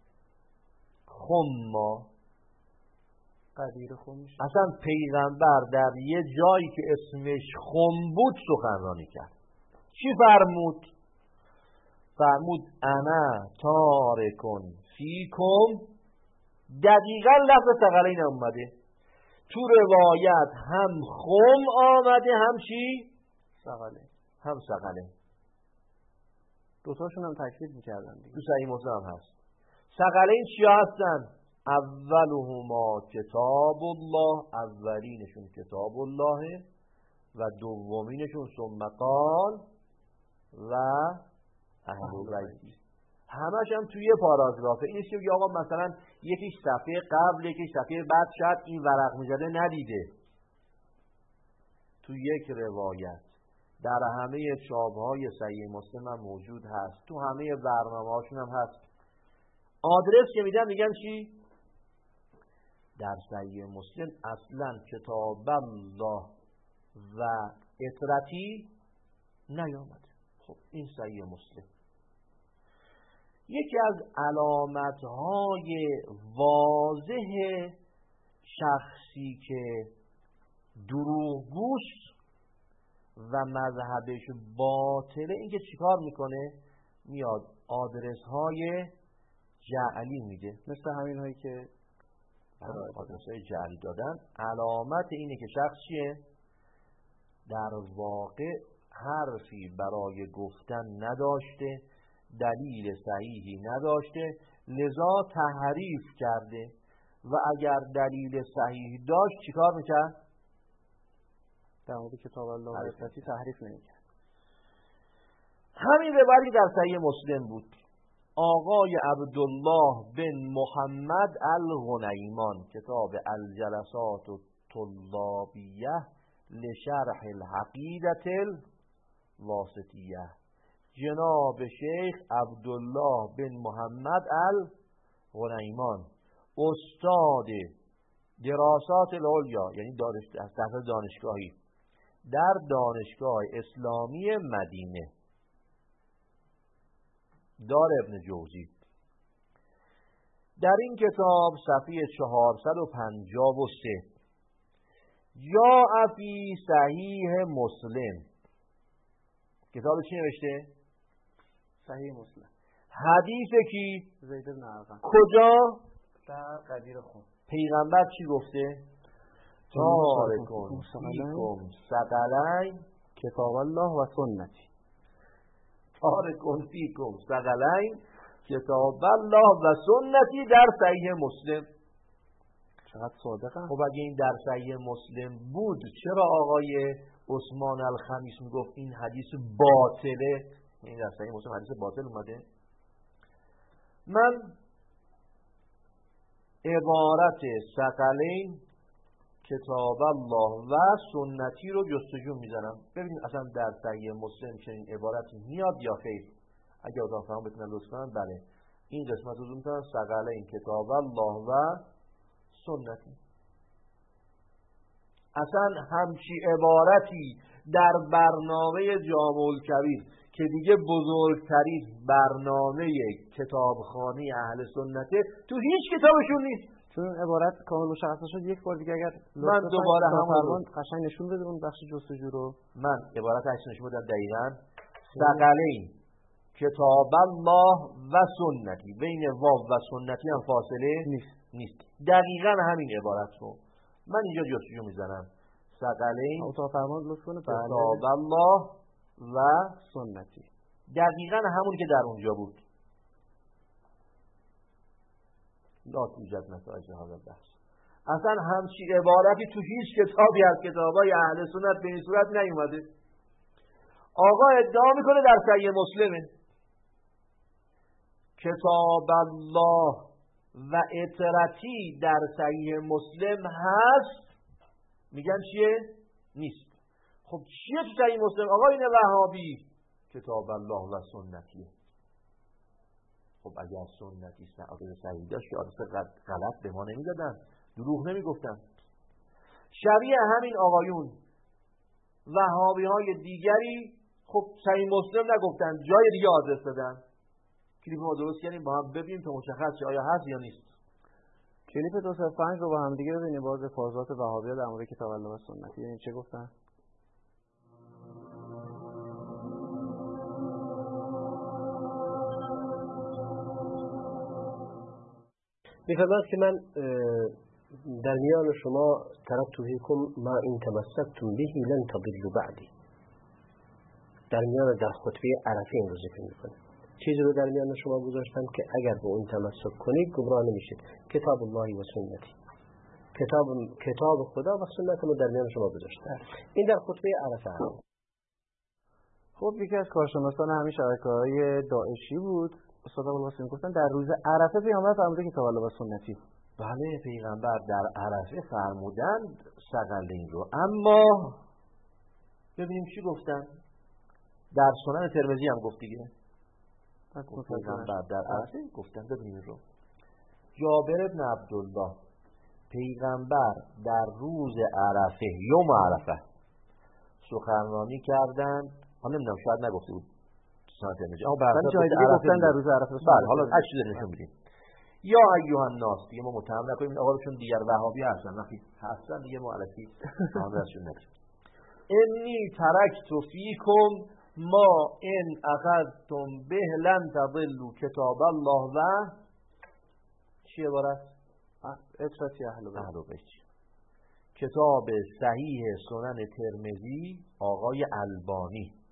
خما. قدیر خمش. اصلا پیغمبر در یه جایی که اسمش خم بود سخنرانی کرد. چی فرمود؟ فرمود انا تارکن فیکم. دقیقا لفظ ثقلین اومده تو روایت، هم خم آمده هم چی؟ ثقلین. هم ثقلین. دوتاشون هم تکذیب میکردن دیگه. تو صحیح مسلم هست. ثقلین چی هستن؟ اولهما کتاب الله، اولینشون کتاب الله، و دومینشون ثم قال و اهل بیت. همش هم توی پاراگرافه. این که آقا مثلا یکیش صفحه قبل یکیش صفحه بعد شاید این ورق میزده ندیده. تو یک روایت در همه چاپ‌های صحیح مسلم هم موجود هست، تو همه برنامه‌هاشون هم هست. آدرس که میدن میگن چی؟ در صحیح مسلم اصلا کتاب الله و اطرتی نیامده. خب این صحیح مسلم. یکی از علامت‌های واضح شخصی که دروغگوست و مذهبش باطله این که چیکار میکنه؟ میاد آدرس‌های جعلی میده، مثل همین هایی که آدرس‌های جعلی دادن. علامت اینه که شخص چیه؟ در واقع حرفی برای گفتن نداشته، دلیل صحیحی نداشته، لذا تحریف کرده و اگر دلیل صحیح داشت چیکار میکرد؟ در مورد کتاب الله و سنتی تحریف نمیکرد. همین روایتی در صحیح مسلم بود. آقای عبدالله بن محمد الغنیمان، کتاب الجلسات الطلابیه لشرح العقیدة الواسطیه، جناب شیخ عبدالله بن محمد الغنیمان، استاد دراسات العلیا، یعنی دانش دانشگاهی در دانشگاه اسلامی مدینه، دار ابن جوزی. در این کتاب صفحه چهارصد و پنجاه و سه جاء فی صحیح مسلم، کتاب چی نوشته؟ صحیح مسلم. حدیث کی؟ زید بن ارقم. کجا؟ در قدیر خون. پیغمبر چی گفته؟ تارکون فیکم ثقلین کتاب الله و سنتی. تارکون فیکم ثقلین کتاب الله و سنتی در صحیح مسلم. چقدر صادقه. خب اگه این در صحیح مسلم بود چرا آقای عثمان الخمیس میگفت این حدیث باطله؟ این در صحیح مسلم حدیث باطل اومده. من عبارت ثقلین کتاب الله و سنتی رو جستجو میزنم ببینیم اصلا در صحیح مسلم چنین عبارتی میاد یا خیر. اگه اتاق فهم بتونن لطف کنن بله این قسمت رو میتونن ثقلین کتاب الله و سنتی. اصلا همچی عبارتی در برنامه جامع الکبیر که دیگه بزرگترین برنامه کتابخانه اهل سنته تو هیچ کتابشون نیست. چون عبارت کامل مشخص شد یک بار دیگه اگر من دوباره همون قشنگ نشون بده اون بخش جستجو رو. من عبارت هشت نشون بدم دقیقاً ثقلین کتاب الله و سنتی، بین واو و سنتی هم فاصله نیست نیست دقیقاً همین عبارت رو من اینجا جستجو میزنم. ثقلین اتاق فرمان لطف کنه کتاب الله و سنتی، دقیقاً همون که در اونجا بود. لا توجد نتایج هذا البحث. اصلا همچی عبارتی تو هیچ کتابی از کتابای اهل سنت به این صورت نیومده. آقا ادعا میکنه در صحیح مسلمه کتاب الله و اطرتی در صحیح مسلم هست، میگن چیه؟ نیست. خب چیه تو صحیح مسلم؟ آقا این وهابی کتاب الله و سنتیه. خب اگر سنتی سعادت صحیح داشت که عادت غلط به ما نمیدادن، دروغ نمیگفتن. شبیه همین آقایون وهابی های دیگری خب صحیح مسلم نگفتن، جای دیگه آدرس دادن. کلیپ ما درست کردیم با هم ببینیم تا مشخص شه آیا هست یا نیست. کلیپ دو صفر پنج رو با هم دیگه ببینیم باز افاضات وهابی ها در مورد کتاب الله و سنتی. یعنی چه گفتن؟ می‌فرماید که من در میان شما ترکت فیکم ما این تمسکتم به لن تضلوا بعدی، در میان در خطبه عرفه این رو ذکر می‌کنه. چیزی رو در میان شما گذاشتم که اگر به اون تمسک کنید گمراه نمیشید. کتاب الله و سنتی، کتاب کتاب خدا و سنت رو در میان شما گذاشتم. این در خطبه عرفه هست. خب یکی از کارشناسان همین شبکه‌های داعشی بود، استاد ابوالقاسم، گفتن در روز عرفه پیامبر فرموده کتاب الله و سنتی. بله پیغمبر در عرفه فرمودند ثقلین رو، اما ببینیم چی گفتن. در سنن ترمذی هم گفت دیگه. پیغمبر در عرفه گفتن ببینیم رو. جابر بن عبدالله پیغمبر در روز عرفه یوم عرفه سخنرانی کردند. حالا نمیدونم شاید نگفته بود سنت ترمذی، اما بعد جای دیگه گفتن در روز عرفه. بله حالا هر چیزی نشون میدیم. یا ایها الناس دیگه ما متهم نکنیم آقا چون دیگر وهابی هستن وقتی هستن دیگه ما الکی آنرسون نکنیم. انی ترکت فیکم ما ان اخذتم به لن تضلوا کتاب الله و چی عبارت؟ اطرتی اهل بیت. کتاب صحیح سنن ترمذی آقای البانی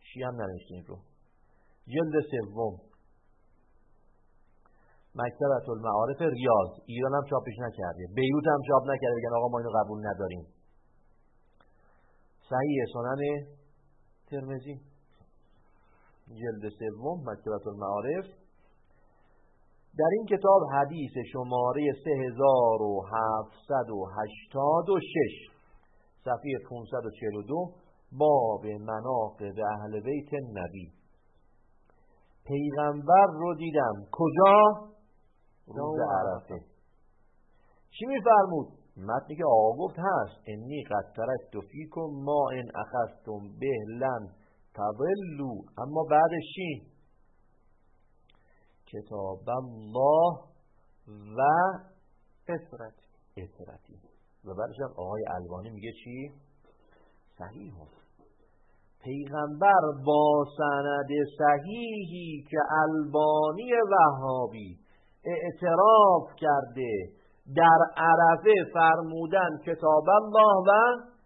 شیعه هم ننوشته این رو. جلد سوم مکتبة المعارف ریاض، ایران هم چاپش نکرده، بیروت هم چاپ نکرده بگن آقا ما اینو قبول نداریم. صحیح سنن ترمذی جلد سوم مکتبة المعارف، در این کتاب حدیث شماره سه هزار و هفتصد و هشتاد و شش صفحه پانصد و چهل و دو باب مناقب اهل بیت نبی. پیغمبر رو دیدم کجا؟ روز عرفه. چی میفرمود؟ متنی که آقا گفت هست انی قد ترکت فیکم ما ان اخذتم به لن تضلوا، اما بعدش چی؟ کتاب الله و اثرتی اثرتی و بعدش هم آقای البانی میگه چی؟ صحیح هست. پیغمبر با سند صحیحی که البانی وهابی اعتراف کرده در عرفه فرمودن کتاب الله و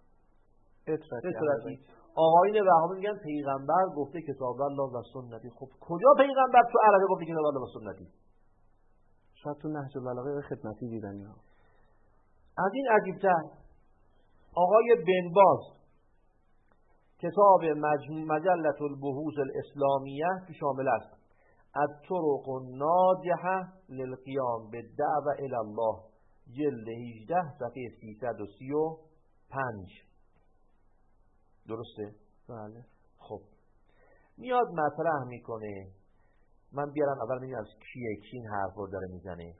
اثرتی. آقایون وهابی میگن پیغمبر گفته کتاب الله و سنتی. خب کجا پیغمبر تو عربه گفته کتاب الله و سنتی؟ شاید تو نهج البلاغه خدمتی دیدن یا. از این عجیب‌تر آقای بن باز کتاب مجلة البحوث الاسلامیه که شامل است از طرق الناجحه للقیام بالدعوه الی الله جلد هجده صفحه سیصد و سی و پنج. درسته؟ بله. خب میاد مطرح میکنه، من بیارم اول میگم از کیه کی این حرف رو داره میزنه.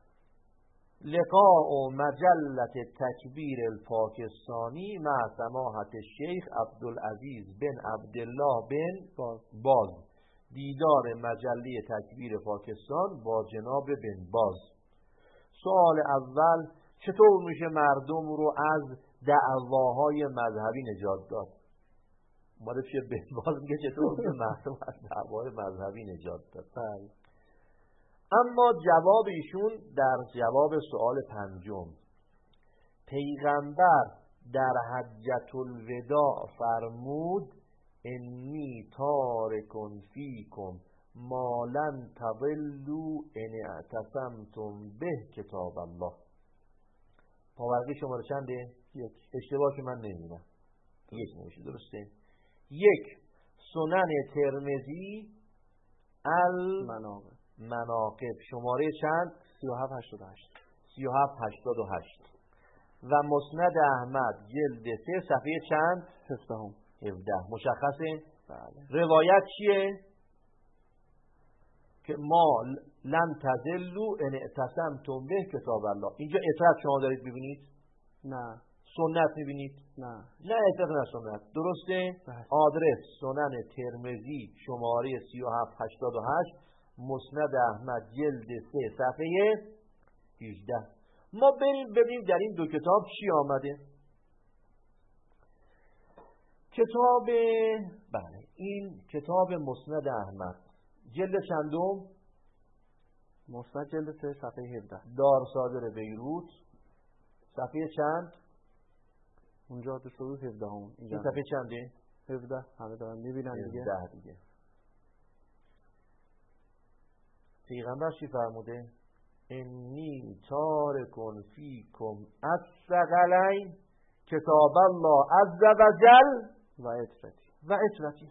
لقاء مجلة تکبیر الپاکستانی مع سماحت شیخ عبدالعزیز بن عبدالله بن باز، دیدار مجله تکبیر پاکستان با جناب بن باز. سوال اول، چطور میشه مردم رو از دعواهای مذهبی نجات داد؟ اومده پیش بن باز میگه چطور میشه مردم از دعواهای مذهبی نجات داد. بله. اما جواب ایشون در جواب سوال پنجم، پیغمبر در حجة الوداع فرمود انی تارکن فیکم ما لن تضلوا ان اعتصمتم به کتاب الله. پاورقی شماره چنده؟ یک. اشتباه که من نمیدونم یک نمیشه. درسته؟ یک، سنن ترمذی المناقب مناقب شماره چند؟ سی و هفت هشتاد و هشت سی و هفت هشتاد و هشت و مسند احمد جلد سه صفحه چند؟ هفدهم هفده. مشخصه؟ بله. روایت چیه؟ که ما لن تضلوا ان اعتصمتم به کتاب الله. اینجا اطرت شما دارید ببینید؟ نه. سنت میبینید؟ نه. نه اطرت نه سنت. درسته؟ بله. آدرس سنن ترمذی شماره سی و هفت هشتاد و هشت، مسند احمد جلد سه صفحه هجده. ما بریم ببینیم در این دو کتاب چی آمده. کتاب بله این کتاب مسند احمد جلد چندم؟ مسند جلد سه صفحه هفده. دار صادر بیروت صفحه چند؟ اونجا تو شروع هفدهم. این صفحه چنده؟ هفده. همه دارن میبینن دیگه. هفده دیگه. پیغمبر چی فرموده؟ انی تارکن فیکم الثقلین کتاب الله عز و جل و اطرتی و اطرتی.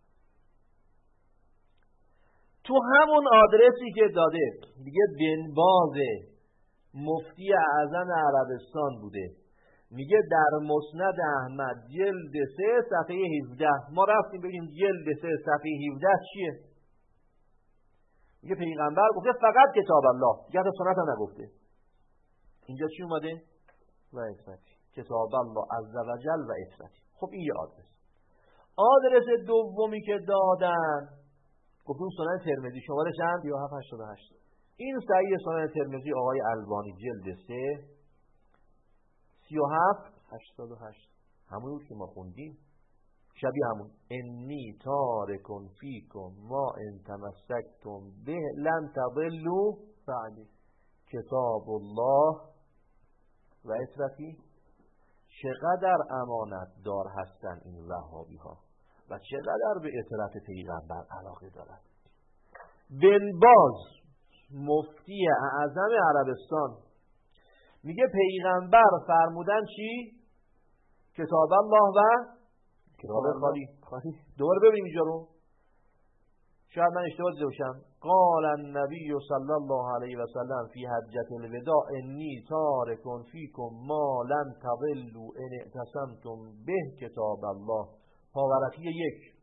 تو همون آدرسی که داده میگه بن باز مفتی اعظم عربستان بوده، میگه در مسند احمد جلد سه صفحه هفده. ما رفتیم ببینیم جلد سه صفحه هفده چیه. میگه پیغمبر گفته فقط کتاب الله، دیگه حتی سنت هم نگفته. اینجا چی اومده؟ و اطرتی. کتاب الله عز و جل و اطرتی. خب این یه آدرس. آدرس دومی که دادن گفتون سنن ترمذی شماره چند؟ سی و هفت هشتاد و هشت. این صحیح سنن ترمذی آقای البانی جلد سه سی و هفت هشتاد و هشت، همون بود که ما خوندیم شبیه همون. انی تارکن فیکم ما ان تمسکتم به لن تضلوا بعدی کتاب الله و اطرتی. چقدر امانت دار هستن این وهابی ها و چقدر به اطاعت پیغمبر علاقه دارد. بن باز مفتی اعظم عربستان میگه پیغمبر فرمودن چی؟ کتاب الله و کتاب خالی. دوباره ببینیم اینجا رو، شاید من اشتباه دیده باشم. قال النبی صلی الله علیه و سلم فی حجة الوداع انی تارک فیکم ما لن تضلوا ان اعتصمتم به کتاب الله. پاورقی یک،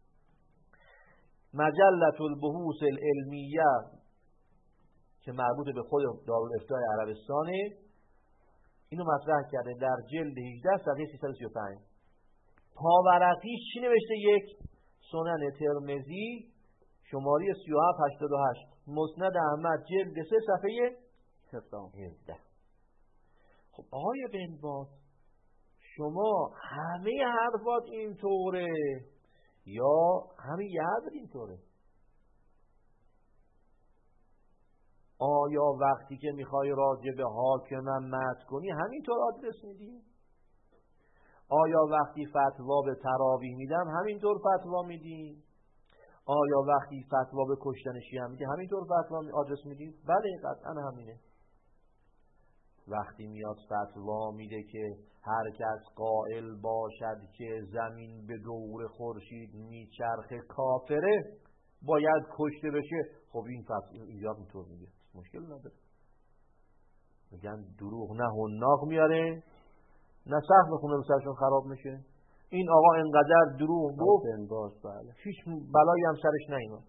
مجلة البحوث العلمیه که مربوط به خود دارالافتاء عربستانه، اینو مطرح کرده در جلد هجده صفحه سیصد و سی و پنج. پاورقی چی نوشته؟ یک، سنن ترمذی شماره سی و هفت هشتاد و هشت، مسند احمد جلد سه صفحه هفده. خب آقای بن باز شما همه حرفات اینطوره یا همه یه حرفت اینطوره؟ آیا وقتی که میخوای راجع به حاکمم مدح کنی همینطور آدرس میدی؟ آیا وقتی فتوا به تراویح میدم همینطور فتوا میدی؟ آیا وقتی فتوا به کشتن شیعه میدی همینطور فتوا آدرس میدی؟ بله قطعا همینه. وقتی میاد فتوا میده که هر کس قائل باشد که زمین به دور خورشید میچرخه کافره باید کشته بشه، خب این فتوا اینجا اینطور میگه، مشکل نداره. میگن دروغ نه حناق میاره نه سقف خونه به سرشون خراب میشه. این آقا انقدر دروغ گفت بله هیچ بلایی هم سرش نیومد.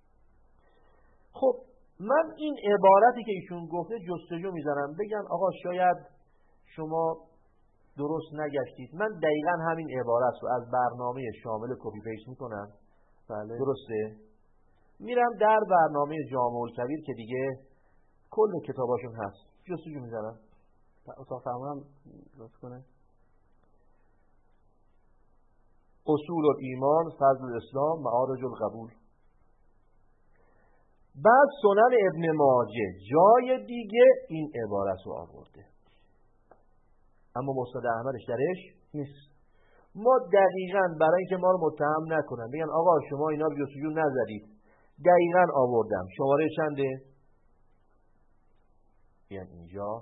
خب من این عبارتی که ایشون گفته جستجو میذارم بگم آقا شاید شما درست نگشتید. من دقیقا همین عبارت رو از برنامه شامل کپی پیست میکنم. بله درسته. میرم در برنامه جامع الکبیر که دیگه کل کتاباشون هست جستجو میذارم. اتاق فرمانم لطف کنه. اصول الایمان، فضل الاسلام، معارج القبول. بعد سنن ابن ماجه جای دیگه این عبارت رو آورده اما مسند احمدش درش نیست. ما دقیقاً برای اینکه ما رو متهم نکنن بگن آقا شما اینا رو جستجو نزدید، دقیقاً آوردم. شماره چنده؟ بیان اینجا.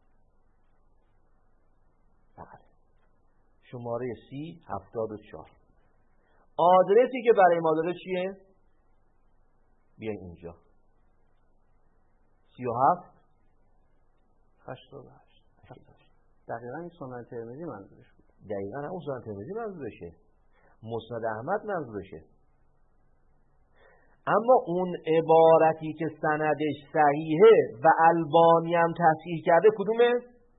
بله شماره سی هفتاد و چهار. آدرسی که برای ما داره چیه؟ بیاین اینجا. سی و هفت هشتاد و هشت. دقیقا این سنن ترمذی منظورش بود. دقیقا اون سنن ترمذی منظورشه، مسند احمد منظورشه. اما اون عبارتی که سندش صحیحه و البانی هم تصحیح کرده کدومه؟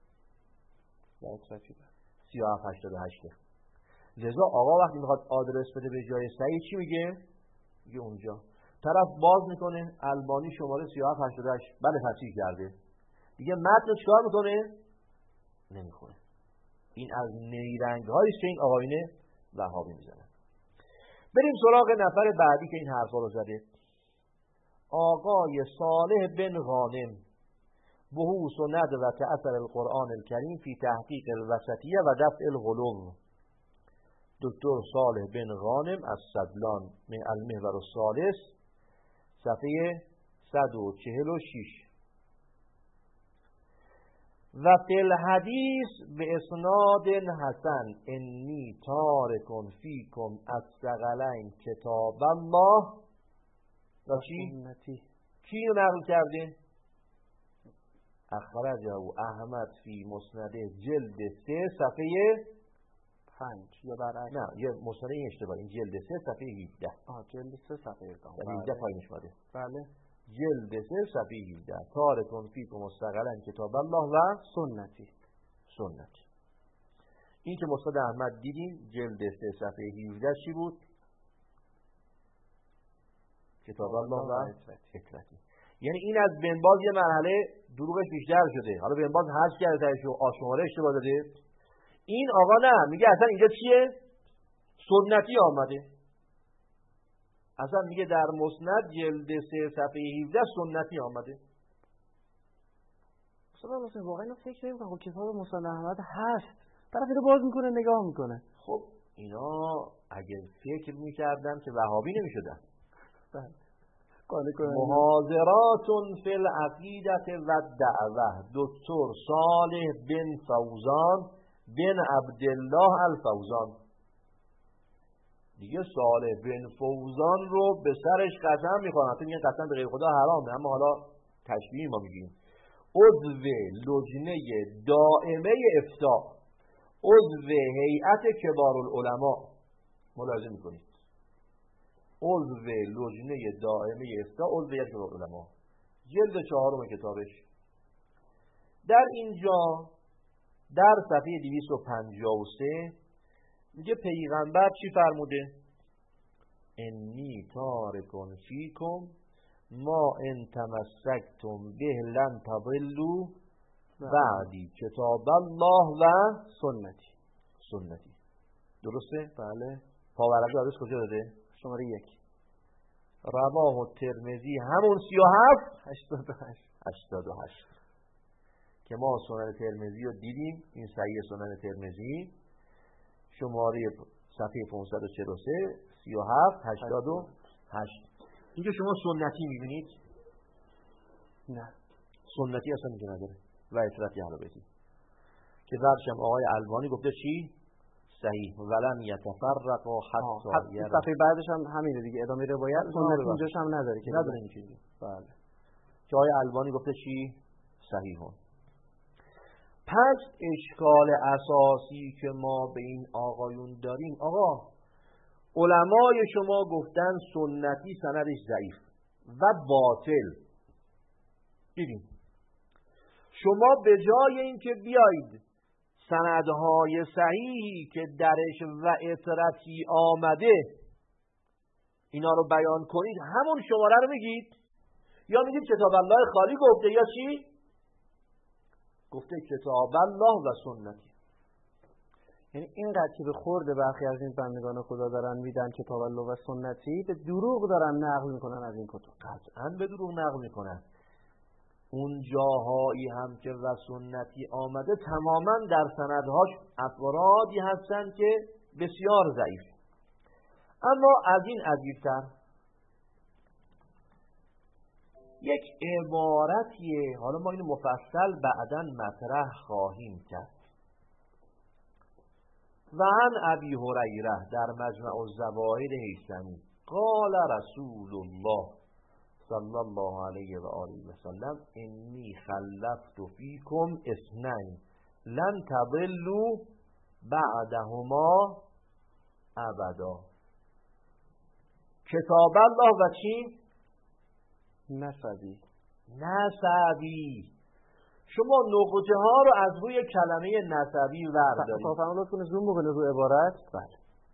سی و هفت هشتاد و هشت. لذا آقا وقتی میخواد آدرس بده به جای صحیح چی میگه؟ میگه اونجا. طرف باز میکنه البانی شماره سی و هفت هشتاد و هشت بله تصحیح کرده. دیگه متن چیکار میکنه؟ نمیخونه. این از نیرنگ هایی که این آقاینه وهابی میزنه. بریم سراغ نفر بعدی که این حرفا رو زده. آقای صالح بن غانم، بحوث و ندوة اثر القرآن الکریم فی تحقیق الوسطیه و دفع الغلو. دکتر صالح بن غانم از سدلان من المحور الثالث صفحه صد و چهل و شش. و فی الحدیث به اسناد حسن انی تارک فیکم الثقلین کتاب الله. و چی؟ کی رو نقل کرده؟ اخرجه احمد فی مسند جلد سه صفحه پنج یا برعکس؟ نه یه مسند این اشتباه، این جلد سه صفحه هفده. آه جلد سه صفحه هفده. هفده پایینش ماده. بله. جلد سه صفحه هفده. تارکون فیکم مستقلن کتاب الله و سنتی. سنتی. این که مسند احمد دیدیم جلد سه صفحه هفده چی بود؟ کتاب الله و اطرتی. یعنی این از بن باز یه مرحله دروغش بیشتر شده. حالا بن باز حذف کرده تاش و آشماره اشتباه داده. این آقا نه میگه اصلا اینجا چیه؟ سنتی آمده. اصلا میگه در مسند جلد سه صفحه هفده سنتی آمده. مثلا واسه واقعا فکر نمی‌کنم خب کتاب مسند احمد هست. طرف اینو باز میکنه نگاه میکنه. خب اینا اگر فکر میکردن که وهابی نمیشدن. محاضرات فی العقیدة و الدعوه، دکتر صالح بن فوزان بن عبدالله الفوزان. دیگه صالح بن فوزان رو به سرش قسم میخوان. حتی میگن قسم به غیر خدا حرامه، اما حالا تشبیه ما میگیم. عضو لجنه دائمه افتاء، عضو هیئت کبار العلماء، ملاحظه میکنید، عضو لجنه دائمه افتاء، عضو هیئت کبار العلماء، جلد چهارم کتابش. در اینجا در صفحه دویست و پنجاه و سه میگه پیغمبر چی فرموده؟ انی تارکون فیکم ما ان تمسکتم به لن تضلوا بعدی کتاب الله و سنتی. سنتی درسته؟ بله. پاورقی آدرس کجا داده؟ شماره یک. رواه ترمذی همون سی و هفت هشتاد و هشت هشتاد و هشت که ما سنن ترمذی رو دیدیم. این صحیح سنن ترمذی شماره صفحه پانصد و چهل و سه سی و هفت هشتاد و هشت. اینجا شما سنتی میبینید؟ نه، سنتی اصلا اینجا نداره. و اطرافی اهل بیتی که بعدشم آقای البانی گفته چی؟ صحیح ولن یتفرقوا حتی. صفحه بعدش هم همینه دیگه، ادامه روایت سنتی اینجاش هم نداره که نداره این چیزی. بله. که آقای البانی گفته چی؟ صحیحون. پس اشکال اساسی که ما به این آقایون داریم، آقا علمای شما گفتن سنتی سندش ضعیف و باطل. دیدیم شما به جای اینکه بیایید سندهای صحیحی که درش و اطرتی آمده اینا رو بیان کنید، همون شماره رو میگید، یا میگید کتاب الله خالی گفته یا چی؟ گفته کتاب الله و سنتی. یعنی اینقدر که به خورده برخی از این بندگان خدا دارن میدن کتاب الله و سنتی، به دروغ دارن نقل میکنن از این کتب. قطعاً به دروغ نقل میکنن. اون جاهایی هم که و سنتی آمده تماما در سندهاش افرادی هستن که بسیار ضعیف. اما از این عجیب‌تر یک عبارتیه، حالا ما این مفصل بعداً مطرح خواهیم کرد. و عن ابی هریره در مجمع الزوائد هیثمی قال رسول الله صلی الله علیه و آله و سلم انی خلفت فیکم اثنین لن تضلوا بعدهما ابدا. کتاب الله و چی؟ نسبی. نسبی. شما نقطه ها رو از روی کلمه نسبی وردارید. فرمودن کنه زوم بکنه رو عبارت. بله.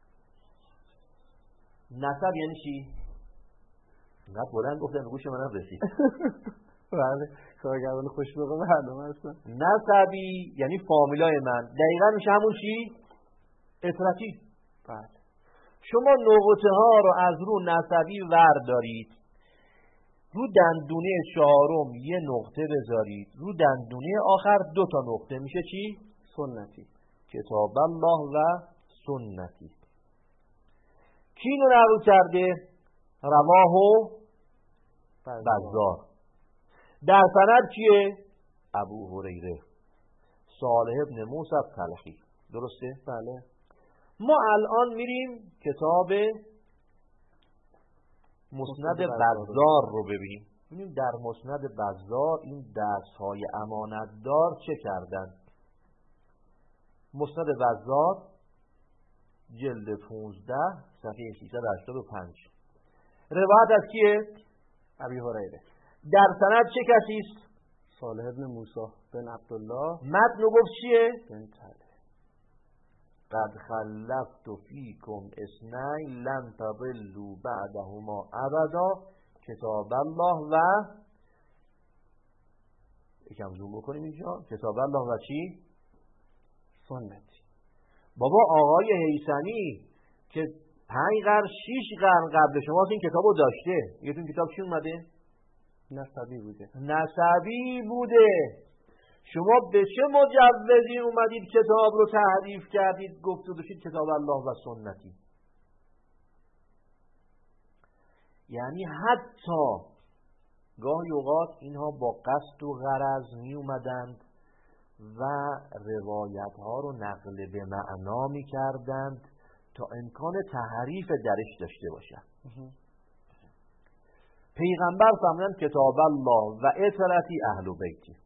نسب یعنی چی؟ نه بلند گفتم گوش منم رسید. بله. کارگردان خوشبخت معلومه هستن. نسبی یعنی فامیلای من. دقیقاً میشه همون چی؟ اطرتی. بله. شما نقطه ها رو از رو نسبی وردارید. رو دندونه چهارم یه نقطه بذارید، رو دندونه آخر دو تا نقطه، میشه چی؟ سنتی. کتاب الله و سنتی. کی اینو نقل کرده؟ رواه بزار. در سند کیه؟ ابو هریره، صالح ابن موسی التلخی. درسته؟ بله. ما الان میریم کتاب مسند بزار رو ببینیم. ببینیم در مسند بزار این درس‌های امانتدار چه کردن. مسند بزار جلد پانزده صفحه سیصد و هشتاد و پنج. روایت از کیه؟ ابی هریره. در سند چه کسی است؟ صالح ابن موسی بن عبدالله. متن گفت چیه؟ بن طلحه. قد خلفت فیکم اثنین لن تضلوا بعدهما ابدا کتاب الله و یکم زوم بکنیم اینجا. کتاب الله و چی؟ سنتی. بابا آقای هیثمی که پنج قرن شیش قرن قبل شما این کتابو داشته. یه تون کتاب چی اومده؟ نسبی بوده. نسبی بوده. شما به چه مجوزی اومدید کتاب رو تحریف کردید گفته باشید کتاب الله و سنتی؟ یعنی حتی گاهی اوقات اینها با قصد و غرض می اومدند و روایت ها رو نقل به معنا می کردند تا امکان تحریف درش داشته باشند. پیغمبر فرمودند کتاب الله و اطرتی اهل بیتی.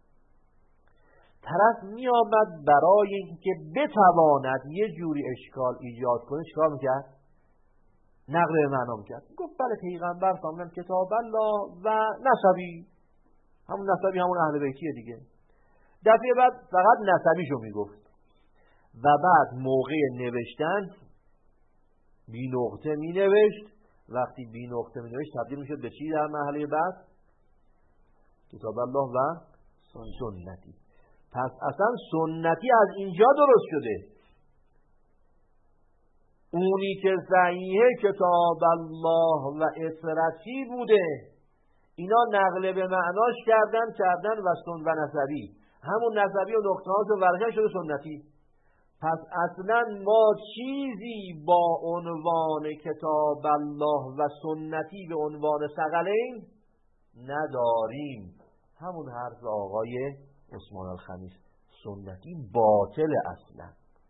طرف می آمد برای اینکه بتواند یه جوری اشکال ایجاد کنه چیکار میکرد؟ نقل به معنا میکرد. گفت بله پیغمبر فرمودند کتاب الله و نسبی، همون نسبی همون اهل بیتیه دیگه. دفعه بعد فقط نسبیشو میگفت و بعد موقع نوشتن بی نقطه می نوشت. وقتی بی نقطه می نوشت تبدیل میشد به چی در مرحله بعد؟ کتاب الله و سنتی. پس اصلا سنتی از اینجا درست شده. اونی که صحیح کتاب الله و اطرتی بوده اینا نقل به معناش کردن کردن و سن و نسبی، همون نسبی و نقطه‌هاش و ورقه شده سنتی. پس اصلا ما چیزی با عنوان کتاب الله و سنتی به عنوان ثقلین نداریم. همون حرف آقای عثمان الخمیس، سنتی باطل اصلا،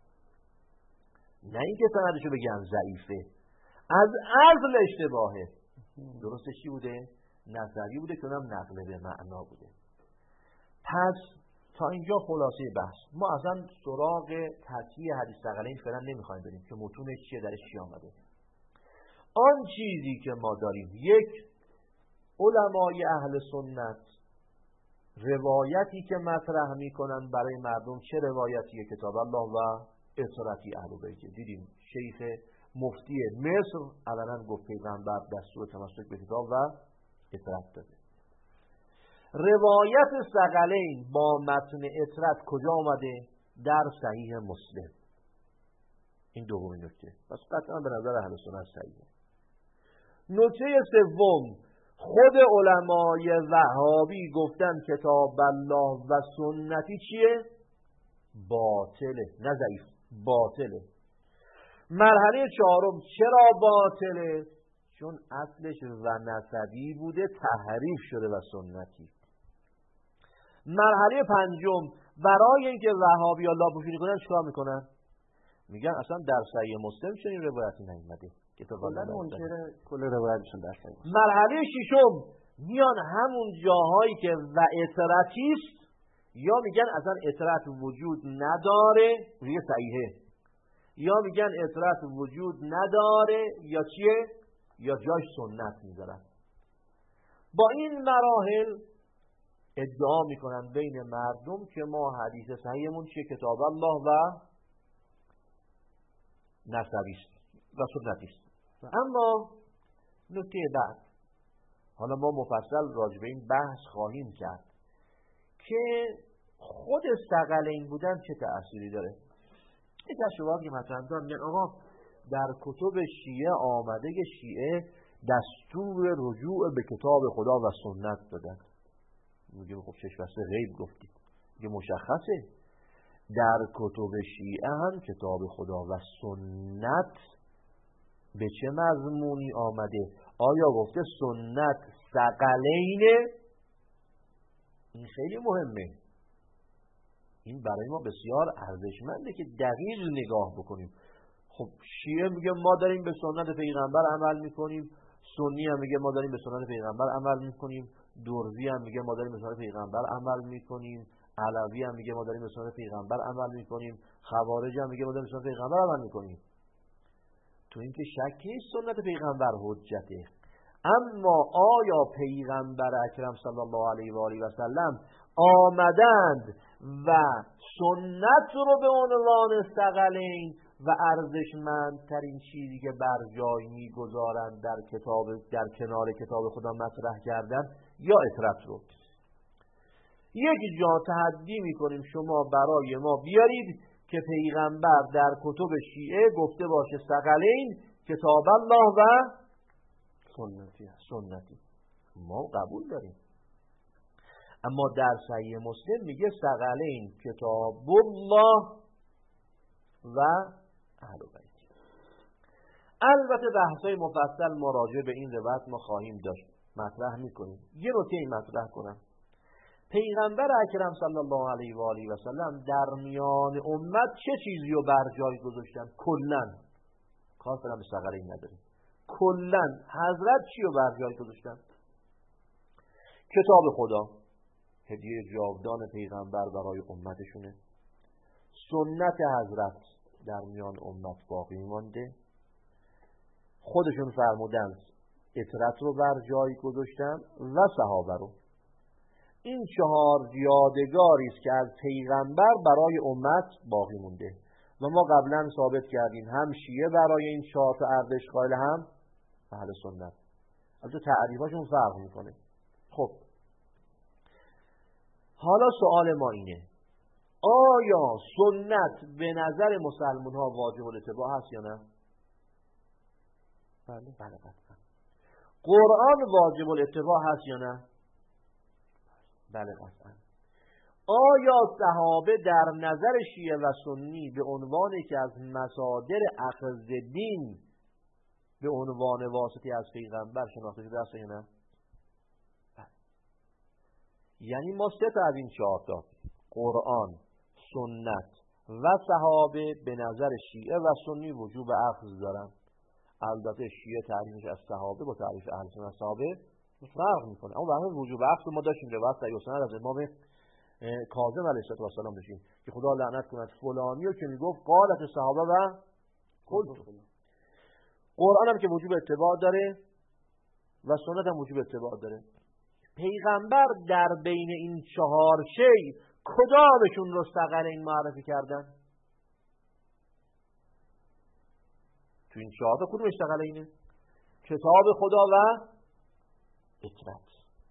نه اینکه سندشو بگن ضعیفه، از اصل اشتباهه. درسته چی بوده؟ نظری بوده که اونم نقل به معنا بوده. پس تا اینجا خلاصه بحث. ما اصلا سراغ تصحیح حدیث ثقلین فعلا نمیخوایم بریم که متونش چیه درش چی آمده. آن چیزی که ما داریم، یک، علمای اهل سنت روایتی که مطرح میکنن برای مردم چه روایتیه؟ کتاب الله و اطرتی اهل بیت. دیدیم شیخ مفتی مصر علنا گفت پیغمبر دستور تمسک به کتاب و اطرت داده. روایت ثقلین با متن اطرت کجا آمده؟ در صحیح مسلم. این دومین نکته. پس قطعا به نظر اهل سنت صحیحه. نکته سوم، خود علمای وهابی گفتن کتاب الله و سنتی چیه؟ باطله، نه ضعیف، باطله. مرحله چهارم چرا باطله؟ چون اصلش و نسبی بوده تحریف شده و سنتی. مرحله پنجم، برای اینکه وهابی الله پوشی کنن چیکار میکنن؟ میگن اصلا در صحیح مسلم چنین روایتی نیومده. کتاب الله منکر کل روایتشون در صحیح. مرحله ششم، میان همون جاهایی که و اطرتی است یا میگن اصلا اطرت وجود نداره روی صحیحه، یا میگن اطرت وجود نداره یا چیه؟ یا جاش سنت میذارن. با این مراحل ادعا میکنن بین مردم که ما حدیث صحیحمون چیه؟ کتاب الله و نسبی و سنتی است. اما نکته بعد، حالا ما مفصل راجع به این بحث خواهیم کرد که خود ثقلین بودن چه تأثیری داره. این تشبیهات که مثلا میگن آقا در کتب شیعه آمده که شیعه دستور رجوع به کتاب خدا و سنت دادن. میگه خب چش بسته غیب گفتید. میگه مشخصه در کتب شیعه هم کتاب خدا و سنت به چه مضمونی آمده؟ آیا گفته سنت ثقلینه؟ این خیلی مهمه. این برای ما بسیار ارزشمنده که دقیق نگاه بکنیم. خب شیعه میگه ما داریم به سنت پیغمبر عمل میکنیم، سنی هم میگه ما داریم به سنت پیغمبر عمل میکنیم، دروزی هم میگه ما داریم به سنت پیغمبر عمل میکنیم، علوی هم میگه ما داریم به سنت پیغمبر عمل میکنیم، خوارج هم میگه ما داریم به سنت پیغمبر عمل میکنیم. تو این که شک نیست سنت پیغمبر حجته، اما آیا پیغمبر اکرم صلی الله علیه و آله و سلم آمدند و سنت رو به عنوان ثقلین و ارزشمندترین چیزی که بر جای میگذارند در کتاب در کنار کتاب خدا مطرح کردن یا اطرت رو؟ یک جا تحدی میکنیم شما برای ما بیارید که پیغمبر در کتب شیعه گفته باشه ثقلین کتاب الله و سنتی سنتی ما قبول داریم. اما در صحیح مسلم میگه ثقلین کتاب الله و اهل بیت. البته بحث‌های مفصل مراجعه به این روایت ما خواهیم داشت، مطرح میکنیم. یه نکته مطرح کنم. پیغمبر اکرم صلی الله علیه و آله و سلم در میان امت چه چیزی رو بر جای گذاشتن؟ کلاً کار فعلا به ثقلین نداریم. کلاً حضرت چی رو بر جای گذاشتن؟ کتاب خدا، هدیه جاودان پیغمبر برای امتشونه. سنت حضرت در میان امت باقی مانده. خودشون فرمودن اطرت رو بر جای گذاشتن و صحابه رو. این چهار یادگاری است که از پیغمبر برای امت باقی مونده و ما قبلا ثابت کردیم هم شیعه برای این چهار تا ارزش قائل، هم اهل سنت. البته تعریفاشون فرق میکنه. خب حالا سوال ما اینه، آیا سنت به نظر مسلمان ها واجب الاتباع هست یا نه؟ بله بله قطعا. قرآن واجب الاتباع هست یا نه؟ بله قطعا. آیا صحابه در نظر شیعه و سنی به عنوان که از مصادر اخذ دین به عنوان واسطه از پیغمبر شناخته شده است یا نه؟ یعنی ما سه تا از این چهار تا، قرآن، سنت و صحابه، به نظر شیعه و سنی وجوب اخذ دارن. البته شیعه تعریفش از صحابه با تعریف اهل سنت صحابه فرق میکنه، اما واقعا وجوب اخذ ما داشتیم روایت صحیح سند از امام کاظم علیه السلام داشتیم که خدا لعنت کند فلانیو که میگفت قالت صحابه و قلت. قرآن هم که وجوب اتباع داره و سنت هم وجوب اتباع داره. پیغمبر در بین این چهار شی کدامشون رو ثقلین معرفی کردن؟ تو این چهار تا کدومش ثقلینه؟ کتاب خدا و اطرت.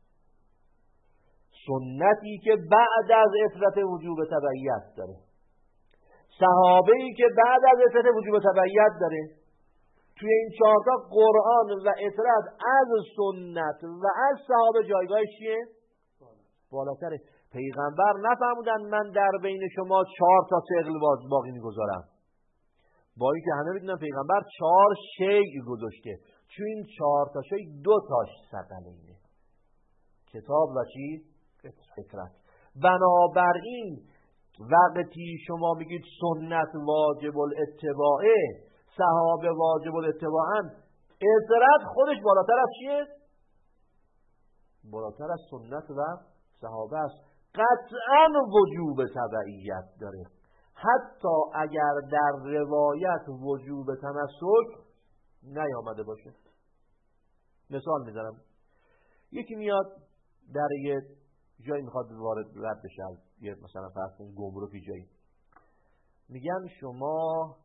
سنتی که بعد از اطرت وجوب تبعیت داره، صحابه‌ای که بعد از اطرت وجوب تبعیت داره. توی این چهار تا قرآن و اطرت از سنت و از صحابه جایگاهش چیه؟ بالاتره. پیغمبر نفهمودن من در بین شما چهار تا ثقل باز باقی میگذارم، با اینکه همه میدونن پیغمبر چهار شیء گذاشته. چون این چهار تا شیء دو تاش ثقلینه، کتاب و چی؟ اطرت. بنابراین وقتی شما میگید سنت واجب الاتباعه، صحابه واجب الاتباعن، اطرت خودش بالاتر از چیه؟ بالاتر از سنت و صحابه است. قطعا وجوب تبعیت داره، حتی اگر در روایت وجوب تمسک نیامده باشه. مثال میزنم، یکی میاد در یه جایی میخواد وارد رد بشه، یه مثلا فرض کن گمرکی جایی، میگن شما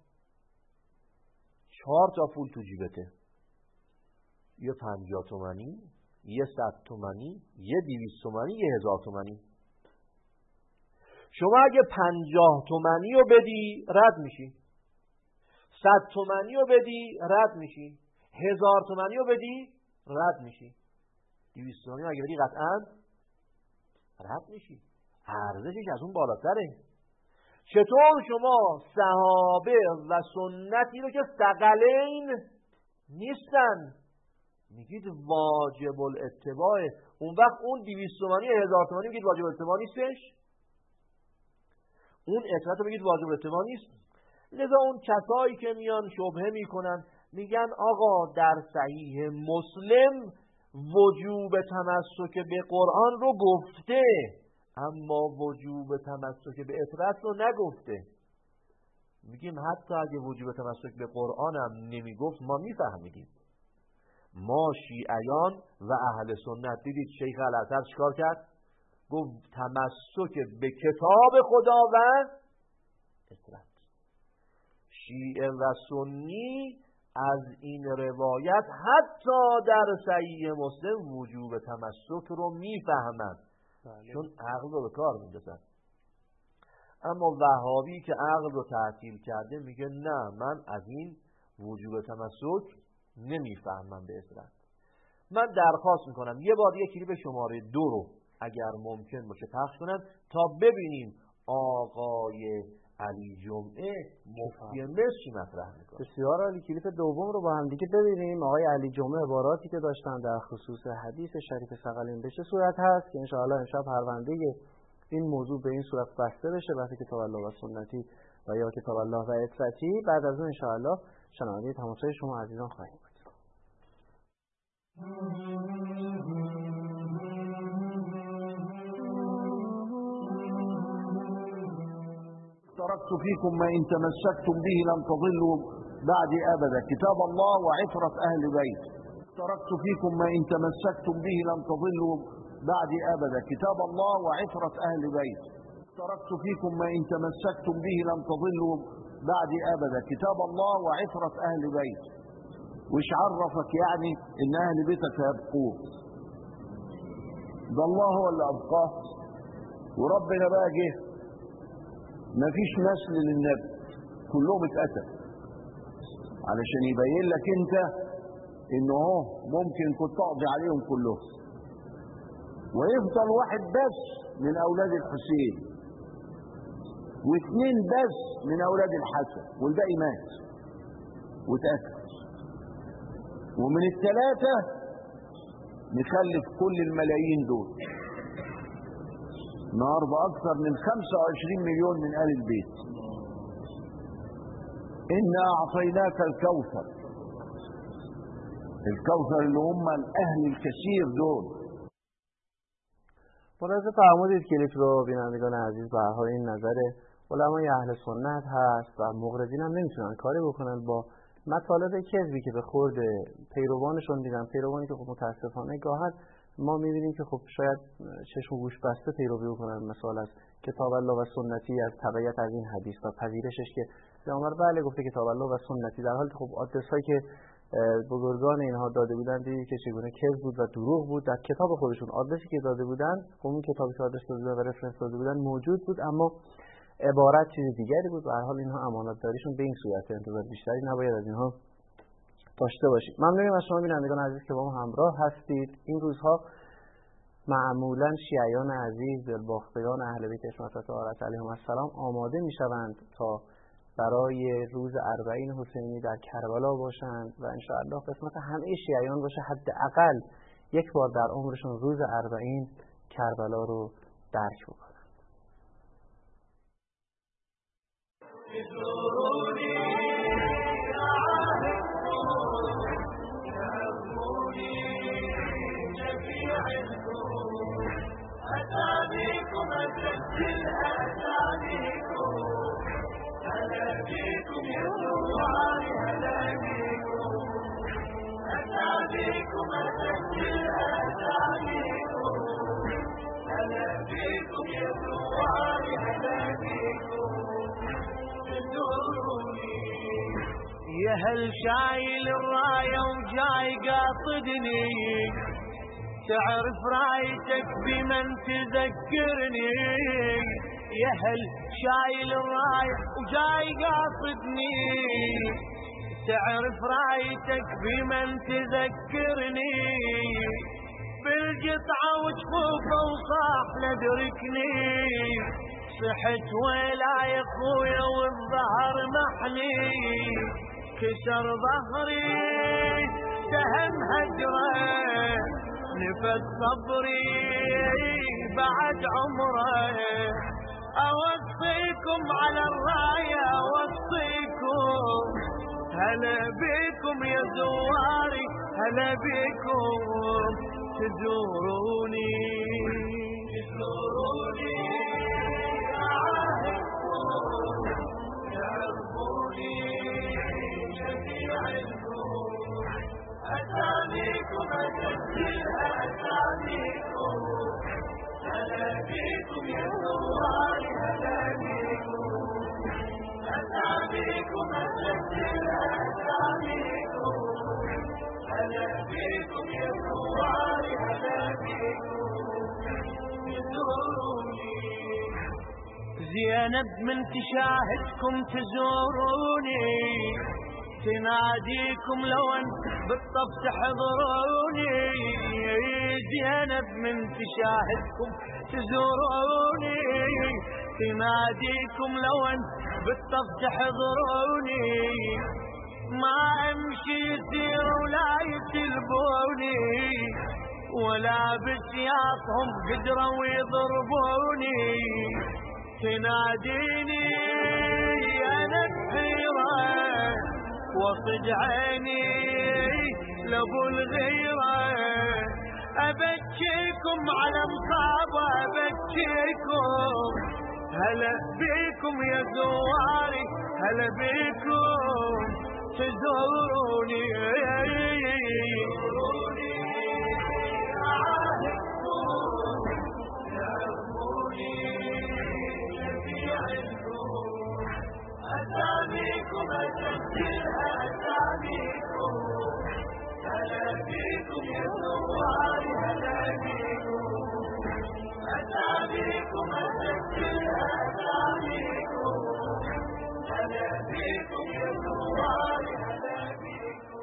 چهار تا پول تو جیبته، یه پنجاه تومنی، یه صد تومنی، یه دویست تومنی، یه هزار تومنی. شما اگه پنجاه تومنی رو بدی رد میشی، صد تومنی رو بدی رد میشی، هزار تومنی رو بدی رد میشی، دویست تومنی رو اگه بدی قطعا رد میشی. ارزشش از اون بالاتره. چطور شما صحابه و سنتی رو که ثقلین نیستن میگید واجب الاتباع، اون وقت اون دویست تومانی هزار تومانی میگید واجب الاتباع نیستش؟ اون اطرت رو میگید واجب الاتباع نیست؟ لذا اون کسایی که میان شبهه میکنن میگن آقا در صحیح مسلم وجوب تمسک به قرآن رو گفته اما وجوب تمسک به اطرت رو نگفته. میگیم حتی اگه وجوب تمسک به قرآن هم نمیگفت ما میفهمیدیم. ما شیعیان و اهل سنت دیدید شیخ الازهر چیکار کرد؟ گفت تمسک به کتاب خدا و اطرت. شیعه و سنی از این روایت حتی در صحیح مسلم وجوب تمسک رو میفهمند، چون عقل رو به کار میندازن. اما وهابی که عقل رو تعطیل کرده میگه نه من از این وجوب تمسک نمیفهمم به اطرت. من درخواست میکنم یه بار یه کلیپ شماره دو رو اگر ممکن باشه پخش کنن تا ببینیم آقای علی جمعه مفتی مصر چی مطرح میکنه. بسیار عالی. کلیپ دوم رو با هم دیگه ببینیم. آقای علی جمعه عباراتی که داشتن در خصوص حدیث شریف ثقلین به چه صورت هست که انشاءالله امشب پرونده این موضوع به این صورت بسته بشه، بحث کتاب الله و سنتی و یا کتاب الله و عترتی. بعد از اون انشاءالله شنونده تماشای شما عزیزان خواهیم بود. تركت فيكم ما إن تمسكتم به لن تضلوا بعد أبدا كتاب الله وعترة أهل بيت. تركت فيكم ما إن تمسكتم به لن تضلوا بعد أبدا كتاب الله وعترة أهل بيت. تركت فيكم ما إن تمسكتم به لن تضلوا بعد أبدا كتاب الله وعترة أهل بيت. وش عرفك يعني إن أهل بيتك هيبقوه؟ ده الله هو اللي أبقاه، وربنا بقى جه مفيش نسل للنبي، كلهم اتقتل علشان يبين لك انت انه هو ممكن كنت تقضي عليهم كلهم، ويفضل واحد بس من اولاد الحسين واثنين بس من اولاد الحسن والباقي مات واتقتل، ومن الثلاثه نخلف كل الملايين دول. النهارده اكثر من خمسة وعشرين مليون من آل البيت. إنا أعطيناك الكوثر، الكوثر اللي هم الأهل الكثير دول. ملاحظه فرمودید کلیپ رو بینندگان عزیز. به هر حال این نظر علمای اهل سنت هست و مغرضین هم نمیتونن کاری بکنن با مطالب کذبی که به خورد پیروانشون دیدن، پیروانی که خب متاسفانه گاهن ما می‌بینیم که خب شاید چشم و گوش بسته پیروی بکنن مثال از کتاب الله و سنتی، از تبعیت از این حدیث و پذیرشش که پیامبر بله گفته کتاب الله و سنتی، در حالی که خب آدرسایی که بزرگان اینها داده بودن دیدید که چگونه کذب بود و دروغ بود. در کتاب خودشون آدرسی که داده بودن، خب اون کتابی که آدرس داده و رفرنس داده بودن موجود بود، اما عبارت چیز دیگری بود. به هر حال اینها امانتداریشون به این صورت، انتظار بیشتری نباید از اینها داشته باشید. ممنونیم از شما بینندگان عزیز که با ما همراه هستید. این روزها معمولا شیعیان عزیز، دلباختگان اهل بیت عصمت و طهارت علیهم السلام آماده میشوند تا برای روز اربعین حسینی در کربلا باشند و ان شاء الله قسمت همه شیعیان باشه حداقل یک بار در عمرشون روز اربعین کربلا رو درک بکنن. أتانيكم أسجل أتانيكم هلا بيكم يا ثوار هلا بيكم أتانيكم أسجل أتانيكم هلا بيكم يا ثوار هلا بيكم تزوروني يا هل شايل الراية وجاي قاصدني تعرف رايتك بمن تذكرني يا هل شايل الراية وجاي قاصدني تعرف رايتك بمن تذكرني بالقطعة وجفوفه وصاح لدركني صحت ويلا يا اخويا والظهر محني كسر ظهري سهم هجره نفذ صبري بعد عمره أوصيكم على الراية أوصيكم هلا بكم يا زواري هلا بكم تزوروني تزوروني أعاهدكم تعرفوني جميعكم أتانيكم أسجل أتانيكم هلا بيكم يا ثوار هلا بيكم أتانيكم أسجل أتانيكم هلا بيكم يا ثوار هلا بيكم تزوروني زينب من تشاهدكم تزوروني تناديكم لو ان بالطف تحضروني زينب من تشاهدكم تزوروني تناديكم لو ان بالطف تحضروني ما امشي يسير ولا يسلبوني ولا بسياطهم قدروا يضربوني تناديني انا الحيرة وصج عيني لابو الغيرة ابكيكم على مصابة ابكيكم هلا بيكم يا زواري هلا بيكم تزوروني أساميكم أسجل أساميكم هلا بيكم يا زوار هلا بيكم أساميكم أسجل أساميكم هلا بيكم يا زوار هلا بيكم.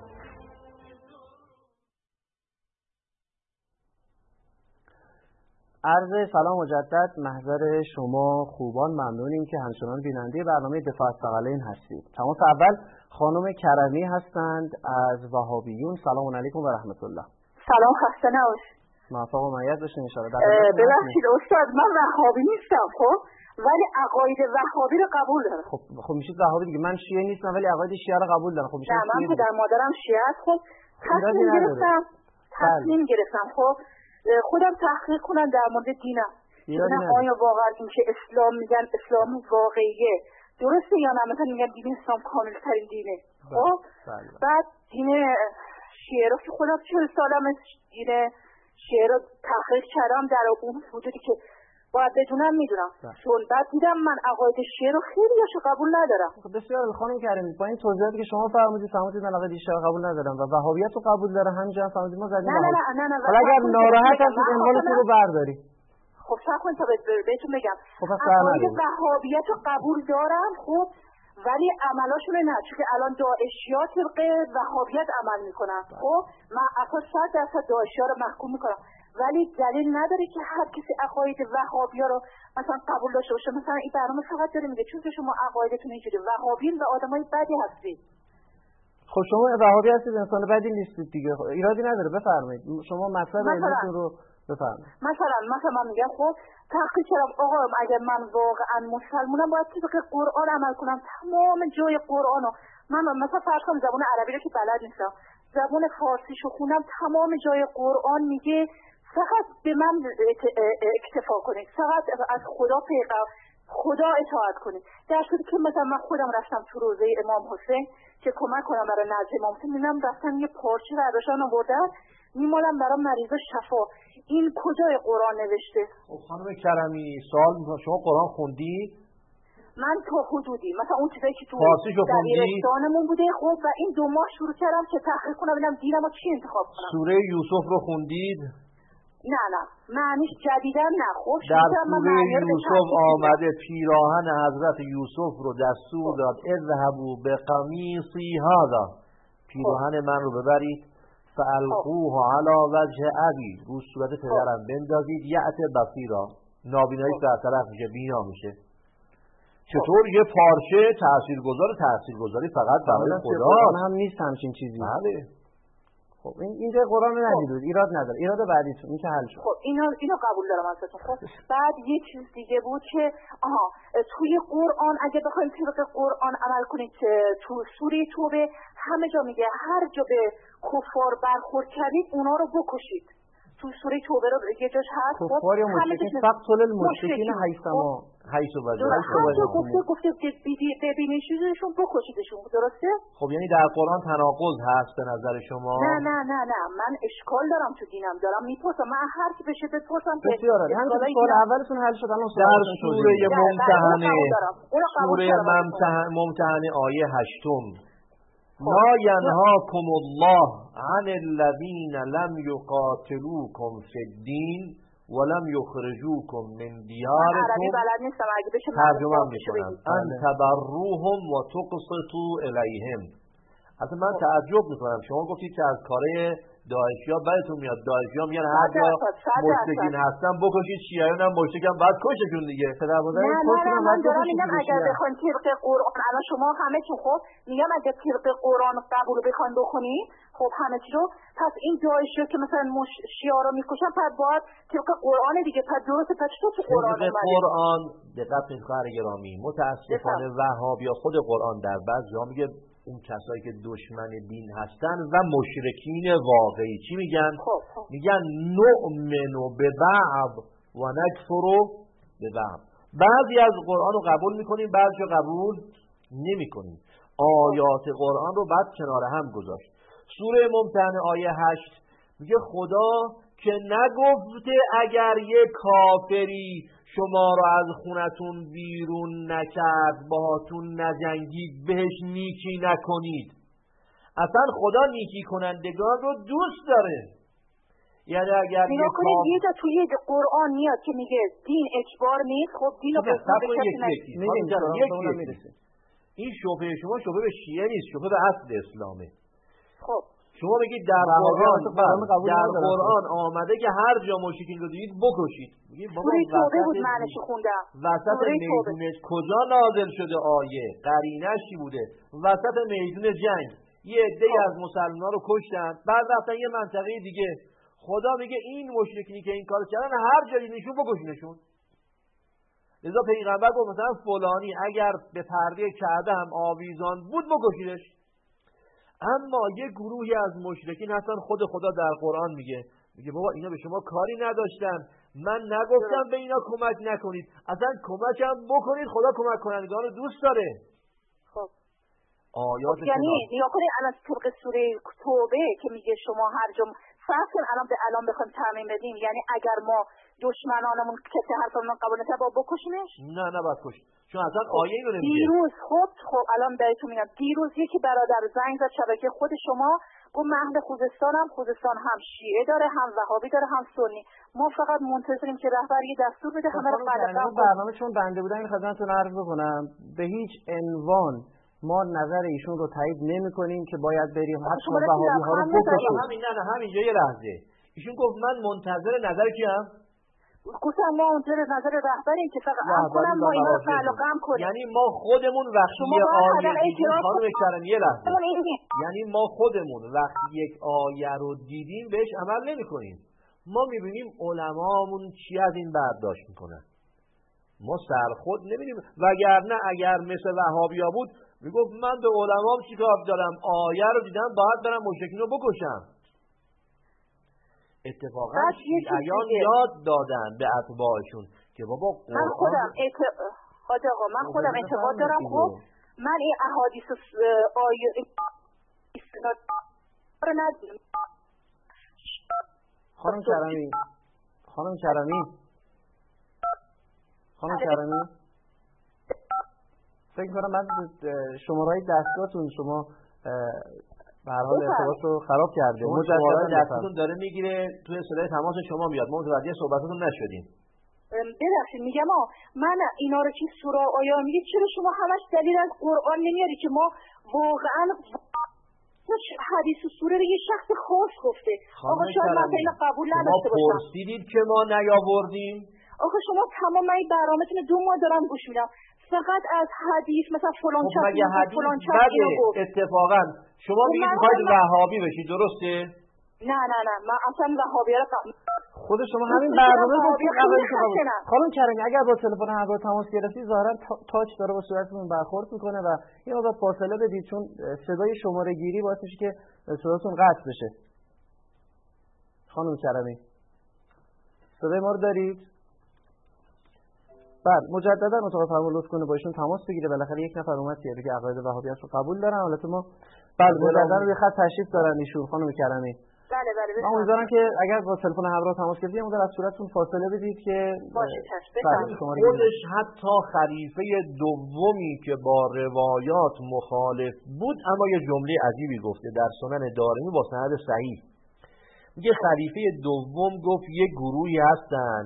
عرض سلام مجدد محضر شما خوبان، ممنونیم که همچنان بیننده برنامه دفاع از ثقلین هستید. تماس اول خانم کرمی هستند از وهابیون. سلام علیکم و رحمت الله. سلام، خسته نباش. موفق و مؤید باشین ان شاء الله. ببخشید استاد، من وهابی نیستم خب، ولی عقاید وهابی رو قبول دارم. خب خب میشید وهابی دیگه. من شیعه نیستم ولی عقاید شیعه رو قبول دارم. خب میشه من پدر مادرم شیعه است. خب تصمیم گرفتم تصمیم گرفتم خب خودم تحقیق کنم در مورد دینم، ببینم آیا واقعا این که اسلام میگن اسلام واقعیه درسته یا نه. مثلا میگن دین اسلام کامل ترین دینه. خب بعد دین شیعه رو که خودم چهل سالم دین شیعه رو تحقیق کردم در اون حدودی که باید بدونم میدونم. چون بعد دیدم من عقاید شیعه رو خیلی هاشو قبول ندارم. خب بسیار خانم کریمی، با این توضیحاتی که شما فرمودید فرمودید من عقاید شیعه قبول ندارم و وهابیت رو قبول دارم، همینجا فرمودید ما زدیم. نه نه نه نه نه حالا اگر ناراحت هستید عنوانتون رو برداری. خب صبر کن تا بهتون بگم. عقاید وهابیت رو قبول دارم خب، ولی عملاشون نه، چون که الان داعشی‌ها طبق وهابیت عمل میکنن. خب من اصلا صد درصد داعشی‌ها رو محکوم میکنم، ولی دلیل نداره که هر کسی عقاید وهابی‌ها رو مثلا قبول داشته باشه. مثلا این برنامه فقط داره میگه چون که شما عقایدتون اینجوری وهابین و آدمای بدی هستید. خب شما وهابی هستید، انسان بدی نیستید دیگه. ایرادی نداره، بفرمایید شما مطلب علمیتون رو بفرمایید. مثلا مثلا من میگم خب تحقیق کردم آقا اگر من واقعا مسلمانم باید طبق قرآن عمل کنم. تمام جای قرآنو من مثلا فرض کنم زبان عربی رو که بلد نیستم، زبان فارسیشو خونم، تمام جای قرآن میگه فقط به من اکتفا کنید، فقط از خدا پیغام خدا اطاعت کنید. در صورتی که مثلا من خودم رفتم تو روزه امام حسین که کمک کنم برای نزد امام حسین، میبینم رفتن یه پارچه برداشتن آوردن میمالم برای مریضا شفا. این کجای قرآن نوشته؟ خب خانم کرمی سوال میکنم، شما قرآن خوندید؟ من تا حدودی مثلا اون چیزایی که تو دبیرستانمون بوده خب، و این دو ماه شروع کردم که تحقیق کنم ببینم دینمو چی انتخاب کنم. سوره یوسف رو خوندید؟ نه نه معنیش جدیدن نه. خب در سوره یوسف آمده پیراهن حضرت یوسف رو دستور داد اذهبوا بقمیصی هذا، پیراهن من رو ببرید فالقوه علی وجه ابی، رو صورت پدرم بندازید یأت بصیرا، نابیناییش برطرف میشه، بینا میشه. چطور یه پارچه تاثیرگذار تاثیرگذاری فقط برای خدا هم نیست همچین چیزی. بله. خب این اینجا قرآن رو ندید، ایراد نداره، ایراد بعدیتون این که حل شد. خب اینو اینو قبول دارم ازتون. خب بعد یه چیز دیگه بود که آها توی قرآن اگه بخواید طبق قرآن عمل کنید تو سوره توبه همه جا میگه هر جا به کفار برخورد کردید اونا رو بکشید. تو سوره توبه رو یه جاش هست کفار یا مشرکین فقتل المشرکین حیثما حیث وجد گفته گفته ببینید چیزشون بکشیدشون، درسته؟ خب یعنی در قرآن تناقض هست به نظر شما؟ نه نه نه نه من اشکال دارم تو دینم، دارم میپرسم، من هر کی بشه بپرسم که بسیار عالی. همین سوال اولتون حل شد. الان در سوره ممتحنه سوره ممتحنه آیه هشتم لا ینهاکم الله عن الذین لم یقاتلوکم فی الدین ولم یخرجوکم من دیارکم، ترجمه میکنم، ان تبروهم و تقسطوا الیهم اصلا من تعجب میکنم شما گفتید که از کاره داعشیا بدتون میاد. داعشیا میگن هر جا مشرکین هستن بکشید، شیعیان هم مشرکن بعد کششون دیگه. نه نه نه من دارم میگم اگر بخواید طبق قرآن الان شما همه چون خب میگم اگر طبق قرآن قبول بخواید بکنید خب همه چی رو، پس این داعشیا که مثلا مش شیعا رو میکشن پس باید طبق قرآن دیگه، پس درسته پس تو تو قرآن طبق قرآن دقت کنید خواهر گرامی، متاسفانه وهابیا خود قرآن در بعض جا میگه اون کسایی که دشمن دین هستن و مشرکین واقعی چی میگن؟ خب خب. میگن نؤمنو به بعض و نکفرو به بعض. بعضی از قرآن رو قبول میکنیم بعضی رو قبول نمیکنیم. آیات قرآن رو بعد کنار هم گذاشت. سوره ممتحنه آیه هشت میگه خدا که نگفته اگر یک کافری شما را از خونتون بیرون نکرد باهاتون نجنگید بهش نیکی نکنید. اصلا خدا نیکی کنندگان رو دوست داره. یعنی اگر یک کافر یه جا توی قرآن میاد که میگه دین اجبار نیست، خب دین رو به کسی نمیرسه. این شبهه شما شبهه به شیعه نیست، شبهه به اصل اسلامه. خب شما بگید در قرآن در قرآن آمده که هر جا مشرکین رو دیدید بکشید. میگید بابا توبه بود معنیش خوندم. وسط میدونش کجا نازل شده آیه؟ قرینش چی بوده؟ وسط میدون جنگ یه عده‌ای از مسلمان‌ها رو کشتن، بعد رفتن یه منطقه دیگه. خدا میگه این مشرکینی که این کارو کردن هر جا دیدنشون بکشینشون. لذا پیغمبر گفت مثلا فلانی اگر به پرده کعبه هم آویزان بود بکشیدش. اما یه گروهی از مشرکین هستن خود خدا در قرآن میگه میگه بابا اینا به شما کاری نداشتن، من نگفتم به اینا کمک نکنید، اصلا کمک هم بکنید، خدا کمک کنندگان رو دوست داره. خب آیات خب یعنی یا کنید الان طبق سوره توبه که میگه شما هر جا فرض کن الان به الان بخوایم تعمیم بدیم، یعنی اگر ما دشمنانمون کسی حرفمون قبول نکنه با بکشیمش؟ نه نه باید کشید، چون اصلا آیه اینو نمیگه. دیروز خب خب الان بهتون میگم دیروز یکی برادر زنگ زد شبکه خود شما گفت من اهل خوزستانم، خوزستان هم شیعه داره هم وهابی داره هم سنی، ما فقط منتظریم که رهبر یه دستور بده همه رو قلقم. برنامه چون بنده بودم این خدمتتون عرض بکنم به هیچ عنوان ما نظر ایشون رو تایید نمی‌کنیم که باید بریم حتی وهابی ها رو بکشیم. همین نه نه همینجا یه لحظه ایشون گفت من منتظر نظر کیم؟ گفتم ما منتظر نظر رهبریم که فقط ام کنم ما اینا رو قلقم کنیم. یعنی ما خودمون وقتی یه آیه دیدیم خانم کرم یه لحظه یعنی ما خودمون وقتی یک آیه رو دیدیم بهش عمل نمی‌کنیم. ما می‌بینیم علمامون چی از این برداشت می‌کنن. ما سرخود نمی‌بینیم. وگرنه اگر مثل وهابیا بود میگفت من به علمام چیکار دارم، آیه رو دیدم باید برم مشرکین رو بکشم. اتفاقا شیعیان یاد دادن به اتباعشون که بابا من خودم اعت... حاج آقا من خودم اعتقاد دارم. خب من این احادیث آیه رو ندیدم. خانم کرمی خانم کرمی خانم کرمی فکر کنم من شماره‌های دستگاهتون شما به هر حال ارتباط رو خراب کرده. مجددا دستتون داره میگیره توی صدای تماس شما میاد، ما متوجه صحبتتون نشدیم. ببخشید میگم آ من اینا رو که سوره آیا میگه چرا شما همش دلیل از قرآن نمیاری که ما واقعا حدیث و سوره رو یه شخص خاص گفته. آقا شاید من اینو قبول نداشته باشم. ما پرسیدید که ما نیاوردیم. آقا شما تمام این برنامه‌تون دو ماه دارم گوش میدم فقط از حدیث مثلا فلان چیز فلان چیز گفت. اتفاقا شما میگید میخواید وهابی بشید درسته؟ نه نه نه من اصلا وهابی رو خود شما همین برنامه گفتید قبلش خانم کرمی اگر با تلفن همراه تماس گرفتی ظاهرا تاچ داره با صورتتون برخورد میکنه و یه مقدار فاصله بدید چون صدای شماره گیری باعث میشه که صداتون قطع بشه. خانم کرمی صدای ما رو دارید؟ بعد مجددا اتاق فرمان لطف کنه با ایشون تماس بگیره. بالاخره یک نفر اومد که دیگه عقاید وهابیت رو قبول دارن. البته ما بعد مجددا روی خط تشریف دارن ایشون خانم کرمی. بله بله من امیدوارم که اگر با تلفن همراه تماس گرفتید مدر از صورتتون فاصله بدید که باشه چشم. خودش حتی خلیفه دومی که با روایات مخالف بود اما یه جمله عجیبی گفته در سنن دارمی با سند صحیح. میگه خلیفه دوم گفت یک گروهی هستن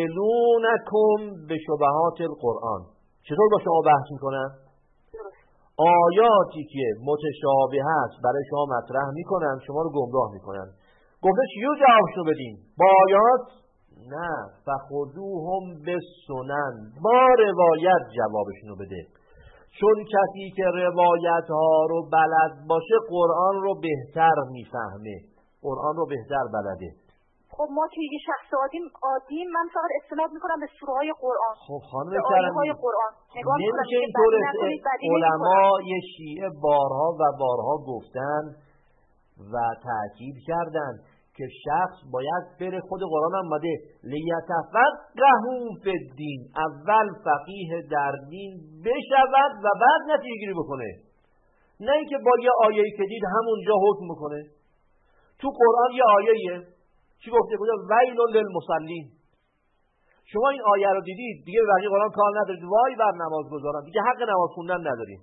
یجادلونکم به شبهات القرآن. چطور با شما بحث میکنن؟ آیاتی که متشابه هست برای شما مطرح میکنن، شما رو گمراه میکنن. گفته چیو جوابشو بدیم؟ با آیات؟ نه، فخذوهم بالسنن، با روایت جوابشونو بده. چون کسی که روایت ها رو بلد باشه قرآن رو بهتر میفهمه، قرآن رو بهتر بلده. خب ما که یه شخص عادیم عادیم من فقط استناد میکنم به سوره های قرآن. خب خانم کریمه قرآن نگاه میکنم که اینطور علمای شیعه بارها و بارها گفتن و تأکید کردن که شخص باید بره، خود قرآن هم اومده لیتفقهوا فی الدین، اول فقیه در دین بشود و بعد نتیجه گیری بکنه، نه اینکه با یه آیه‌ای که دید همونجا حکم بکنه. تو قرآن یه آیه‌ایه چی گفته؟ کجا؟ ویل للمصلین. شما این آیه رو دیدید دیگه به بقیه قرآن کار ندارید، وای بر نمازگزاران، دیگه حق نماز خوندن ندارید.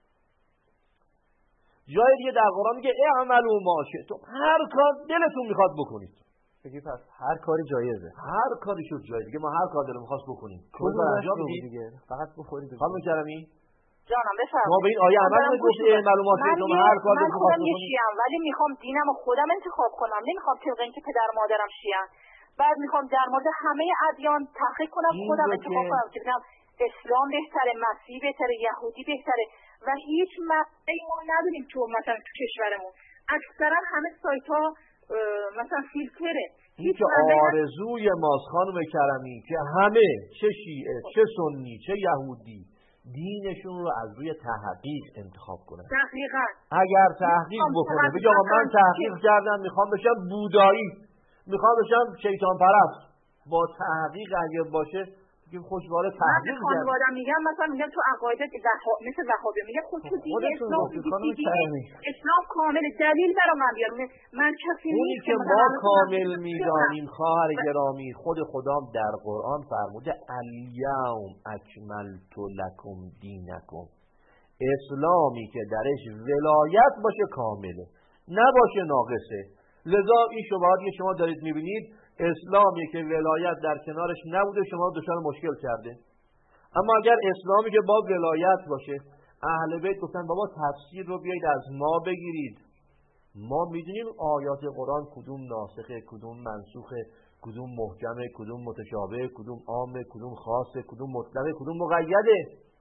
جای دیگه در قرآن میگه اعملوا ما شئتم، هر کار دلتون میخواد بکنید. بگی پس هر کاری جایزه، هر کاری شد جایزه، دیگه ما هر کار دلمون خواست بکنیم کجا انجام میدید دیگه، فقط بخورید. خانم کرمی جانم بفرمایید. ما به این آیه عمل میکنیم، اعملوا ما شئتم، هر کار دلتون خواست بکنید. من شیعه‌ام ولی میخوام دینمو خودم انتخاب کنم، نمیخوام طبق اینکه پدر مادرم شیعه، بعد میخوام در مورد همه ادیان تحقیق کنم، خودم انتخاب کنم که بگم اسلام بهتره، مسیح بهتره، یهودی بهتره. و هیچ مقطعی ما نداریم تو مثلا تو کشورمون اکثرا همه سایت ها مثلا فیلتره. این که آرزوی ماست خانم کرمی که همه چه شیعه چه سنی چه یهودی دینشون رو از روی تحقیق انتخاب کنن. دقیقاً. اگر تحقیق بکنه بگه آقا من تحقیق کردم میخوام بشم بودایی، میخوام بشم شیطان پرست، با تحقیق اگر باشه که خوشواره تحقیق من خانوادم میگم مثلا میگم تو عقاید وهاب مثل وهابی میگه خود تو دین اسلام اسلام کامل دلیل برای من بیار. من کسی نیست که ما کامل میدانیم خواهر گرامی، خود خدام در قرآن فرموده الیوم اکملت لکم دینکم، اسلامی که درش ولایت باشه کامله، نباشه ناقصه. لذا این شبهاتی که شما دارید میبینید اسلامی که ولایت در کنارش نبوده شما دچار مشکل کرده. اما اگر اسلامی که با ولایت باشه، اهل بیت گفتن بابا تفسیر رو بیایید از ما بگیرید، ما میدونیم آیات قرآن کدوم ناسخه، کدوم منسوخه، کدوم محکمه، کدوم متشابه، کدوم عامه، کدوم خاصه، کدوم مطلقه، کدوم مقیده.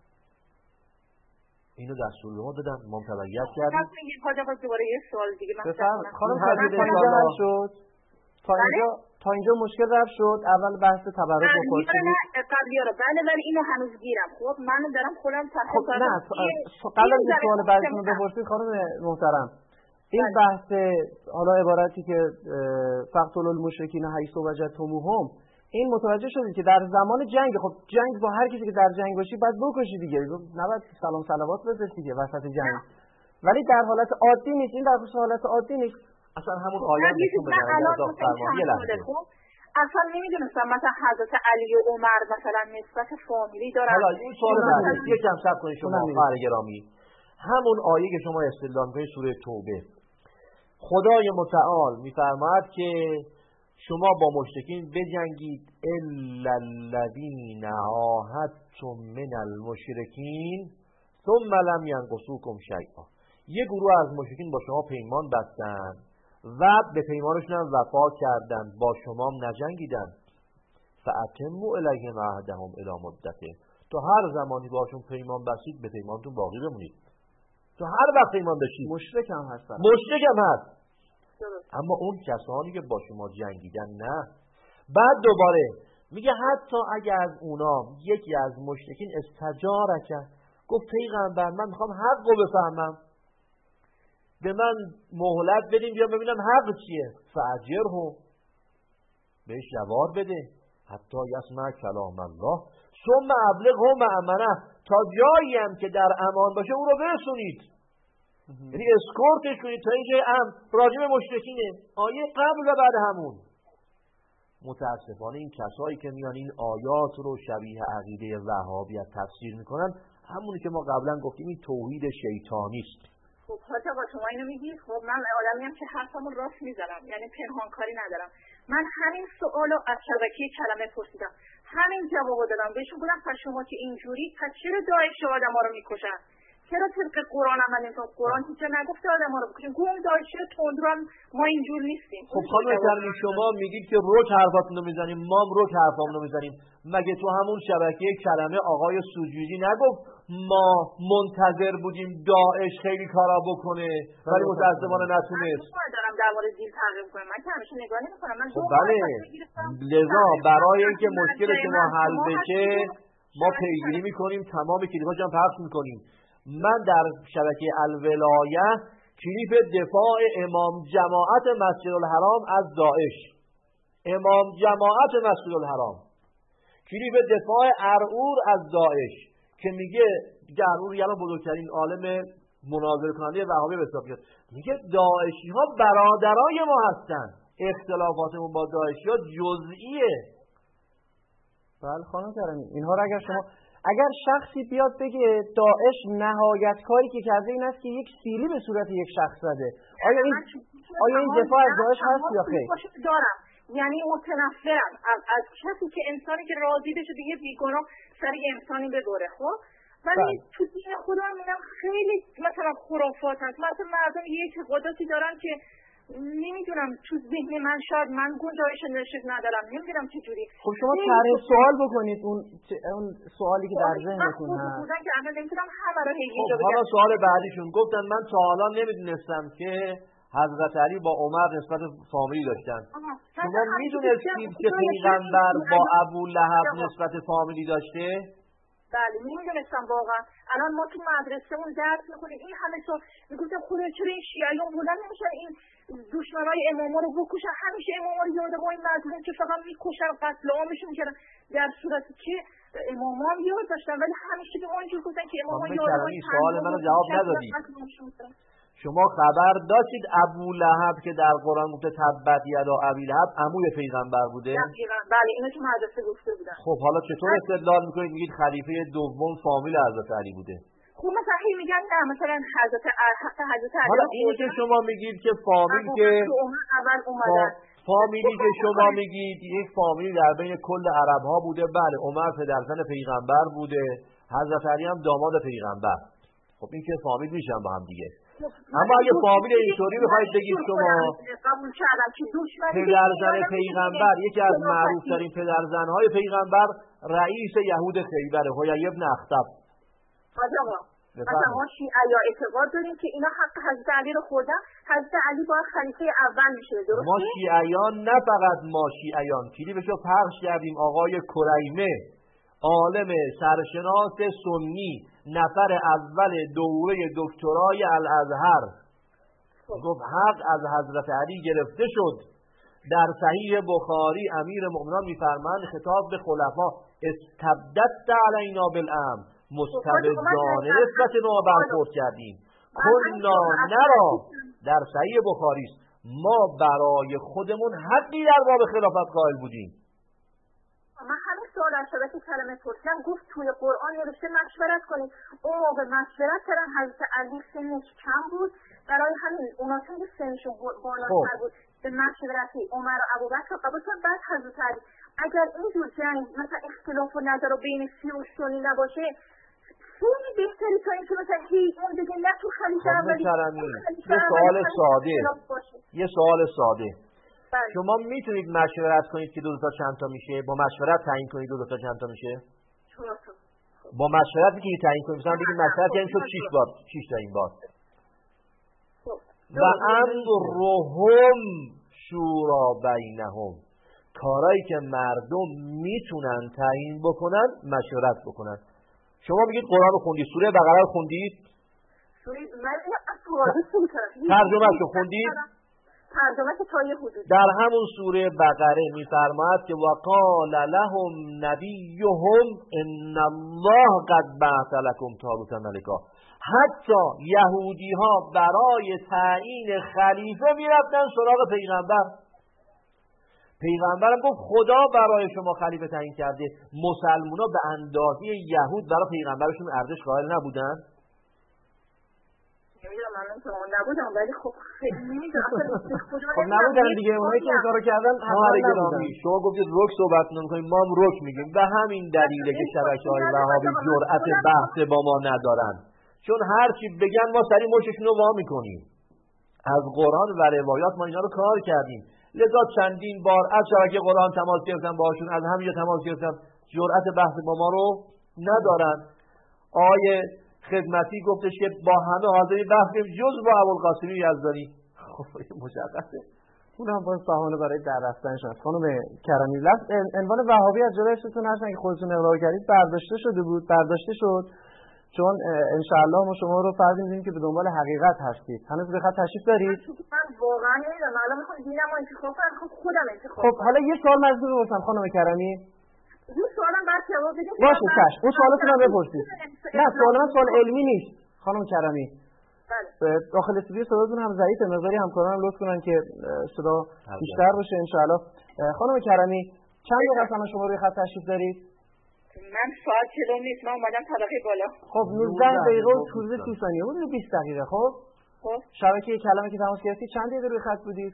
اینو دستور به ما دادن، ما تبعیت کردیم. پس میگیم خواجه باز دوباره یه سوال دیگه بفرم. خانم حضرت شد تا اینجا تا اینجا مشکل رفت شد. اول بحث تبرک و خودشونی قبلیه رو بله، ولی اینو هنوز گیرم. خب من دارم خودم تحقیق خب نه قبل از سوال بعدتون بپرسید خانم محترم، این بحث حالا عبارتی که فقتلوا المشرکین حیث وجدتموهم، این متوجه شدید که در زمان جنگ، خب جنگ با هر کسی که در جنگ باشی باید بکشی دیگه، نباید سلام صلوات بزنی دیگه وسط جنگ، ولی در حالت عادی نیست. این در حالت عادی نیست. اصلا همون آیات نشون بده داخل فرمایه لحظه. اصلا نمیدونستم مثلا حضرت علی و عمر مثلا نسبت فامیلی دارن. حالا این سوال بعد یکم صبر کنید شما خواهر گرامی. همون آیه که شما استدلال می‌کنید سوره توبه، خدای متعال می‌فرماید که شما با مشرکین بجنگید الا الذین عاهدتم من المشرکین ثم لم ينقصوكم شیئا. یه گروه از مشرکین با شما پیمان بستن و به پیمانشون هم وفا کردن، با شما نجنگیدن. فاتموا الیهم عهدهم الی مدته، تو هر زمانی باشون پیمان بستید به پیمانتون باقی بمونید. تو هر وقت پیمان بشید مشرک هم هستن، مشرک هم هست، اما اون کسانی که با شما جنگیدن نه. بعد دوباره میگه حتی اگر از اونا یکی از مشرکین استجاره کرد، گفت پیغمبر من میخوام حق رو بفهمم، به من مهلت بدیم بیا ببینم حق چیه، فاجره، بهش جواب بده حتی یسمع کلام الله ثم ابلغه مأمنه، تا جایی هم که در امان باشه اون رو برسونید، یعنی اسکورتش کنید تا اینجای امن. راجع به مشرکینه آیه قبل و بعد همون. متاسفانه این کسایی که میان این آیات رو شبیه عقیده وهابیت تفسیر میکنن، همونی که ما قبلا گفتیم این توحید شیطانی است. خب حتی با شما اینو میگی، خب من آدمیم که حرفمو راست میزنم، یعنی پنهان کاری ندارم. من همین سوالو از شبکه کلمه پرسیدم، همین جوابو دادم بهشون، گفتم پس شما که اینجوری پس چرا داعش آدما رو میکشن؟ چرا طبق قرآن عمل نمی‌کنیم؟ قرآن هیچ جا نگفته آدم‌ها رو بکشیم. گم داشته تندرو هم ما اینجور نیستیم. خب خانم کرمی شما میگید که رک حرفاتون رو میزنیم، ما هم رک حرفامون رو میزنیم. مگه تو همون شبکه کلمه آقای سوجودی نگفت ما منتظر بودیم داعش خیلی کارا بکنه ولی متأسفانه نتونست؟ من دارم در مورد دین تحقیق کنم. من که همیشه نگاه نمی‌کنم. من خب بله، لذا برای اینکه مشکل شما حل بشه ما پیگیری میکنیم، تمام کلیپ‌ها جمع پخش میکنیم. من در شبکه الولایه کلیپ دفاع امام جماعت مسجد الحرام از داعش، امام جماعت مسجد الحرام، کلیپ دفاع ارعور از داعش که میگه ارعور یعنی بزرگترین عالم مناظره کننده وهابی به حساب میاد، میگه داعشی ها برادرای ما هستن، اختلافاتمون با داعشی ها جزئیه. بله خانم کرمی، اینها رو اگر شما اگر شخصی بیاد بگه داعش نهایت کاری که کرده این است که یک سیلی به صورت یک شخص زده، آیا این آیا این دفاع از داعش هست یا خیر؟ دارم، یعنی متنفرم از, از کسی که انسانی که راضی بشه دیگه بیگناه سر انسانی ببره. خب ولی تو دین خودم میگم خیلی مثلا خرافات هست. مثلا مردم یه اعتقاداتی دارن که نمیدونم تو ذهن من شاید من گنجایش نشد ندارم، نمیدونم چه جوری. خب شما طرح سوال بکنید اون اون سوالی که در ذهنتون هست. بودن که اصلا نمیتونم همه رو هی خب حالا سوال بعدیشون گفتن من تا حالا نمیدونستم که حضرت علی با عمر نسبت فامیلی داشتن. شما میدونستید که پیغمبر با ابو لهب نسبت فامیلی داشته؟ بله میدونستم واقعا. الان ما تو مدرسه‌مون درس می‌خونیم این همه سال میگفتن خدا چرا این شیعیان بودن نمیشن این دشمنای اماما رو بکشن، همیشه اماما رو یاد با این مظلوم که فقط میکشن قتل عامشون می‌کردن، در صورتی که اماما هم یاد داشتن ولی همیشه به ما اینجور گفتن که اماما یاد داشتن. سوال منو جواب ندادید. شما خبر داشتید ابو لهب که در قرآن گفته تبت یدا ابی لهب عموی پیغمبر بوده؟ بله اینو تو مدرسه گفته بودن. خب حالا چطور استدلال میکنید میگید خلیفه دوم فامیل حضرت علی بوده؟ خب مثلا هی میگن نه مثلا حضرت حتی حضرت علی. حالا اینی که شما میگید که فامیل که اول اومدن فامیلی که شما میگید یک فامیلی در بین کل عرب ها بوده، بله عمر پدرزن پیغمبر بوده، حضرت علی هم داماد پیغمبر. خب این که فامیل میشن با هم دیگه. اما اگه فامیل اینطوری بخواید بگید شما پدرزن پیغمبر، یکی از معروف ترین پدرزنهای پیغمبر رئیس یهود خیبره، حیی ابن اخطب. مثلا ما شیعه اعتقاد داریم که اینا حق حضرت علی رو خوردن، حضرت علی باید خلیفه اول میشه، درسته؟ ما شیعیان نه فقط ما شیعیان کلیپشو پخش کردیم، آقای کریمه عالم سرشناس سنی نفر اول دوره دکترای الازهر گفت حق از حضرت علی گرفته شد. در صحیح بخاری امیر مؤمنان میفرمایند خطاب به خلفا استبدت علینا بالامر، مستبدانه نسبت ما برخورد کردیم. کنا نرا در صحیح بخاری است ما برای خودمون حقی در باب خلافت قائل بودیم. من همین سوال از شبکه کلمه پرسیدم، گفت توی قرآن نوشته مشورت کنید. اون موقع مشورت کردن، حضرت علی سنش کم بود، برای همین اونا چون سنشون بالاتر بود به مشورتی عمر و ابوبکر قبول کردن. بعد حضرت علی اگر اینجور جنگ مثلا اختلاف و نظر بین شیعه و سنی نباشه خیلی بهتری تا اینکه مثلا هیچ اون دیگه نه تو خلیفه اولی. یه سوال ساده یه سوال ساده بله. شما میتونید مشورت کنید که دو تا چند تا میشه؟ با مشورت تعیین کنید دو تا چند تا میشه؟ با مشورت میتونید تعیین کنید، مثلا بگید مشورت یعنی شد شش بار، شش تا این بار. و امرهم شورا بینهم، کارایی که مردم میتونن تعیین بکنن مشورت بکنن. شما میگید قرآن رو خوندید، سوره بقره رو خوندید؟ سوره من ترجمه شو خوندید؟ ترجمه تا یه حدود. در همون سوره بقره میفرماید که وقال لهم نبیهم ان الله قد بعث لكم طالوت ملکا. حتی یهودی ها برای تعیین خلیفه میرفتن سراغ پیغمبر. پیغمبرم گفت خدا برای شما خلیفه تعیین کرده. مسلمونا به اندازه یهود برای پیغمبرشون ارزش قائل نبودن؟ نمیدونم من اون نبودم ولی خب خیلی نمیدونم خب نبودن دیگه، اونایی که این کارو کردن حتما نبودن. شما گفتید رک صحبت نمی‌کنیم، ما هم رک میگیم. به همین دلیله که شبکه‌های وهابی جرأت بحث با ما ندارن. چون هر چی بگن ما سری مشتشون رو وا میکنیم. از قرآن و روایات ما اینا رو کار کردیم، لذا چندین بار از شبکه قرآن تماس گرفتم باشون، از همینجا تماس گرفتم، جرأت بحث با ما رو ندارن. آیه خدمتی گفتش که با همه حاضری بحث کنیم جز با ابوالقاسمی یزدانی. خب مشخصه اون هم باز بهانه برای در رفتنشون. خانم کرمی لفظ عنوان وهابی از جلوی اشتتون هستن که خودتون اقرار کردید برداشته شده بود، برداشته شد چون انشاءالله ما شما رو فرض می‌کنیم که به دنبال حقیقت هستید. هنوز به خط تشریف دارید؟ من واقعا نمیدونم الان میخوام دینمو انتخاب کنم، خب خودم انتخاب خب حالا یه سوال مجبور بپرسم خانم کرمی. اون سوالم بعد جواب بدید. باشه چشم، اون سوالتون رو بپرسید. نه سوال من سوال علمی نیست خانم کرمی. بله. داخل استودیو صداتون هم ضعیفه، مقداری همکاران هم لطف کنن که صدا بیشتر باشه انشاءالله. خانم کرمی چند دقیقه اصلا شما روی خط تشریف دارید؟ من ساعت چلو نیست، من اومدم طبقه بالا. خب نوزده دقیقه و چهارده سی ثانیه بود، بیست دقیقه. خب خب شبکه کلمه که تماس گرفتید چند دقیقه روی خط بودید؟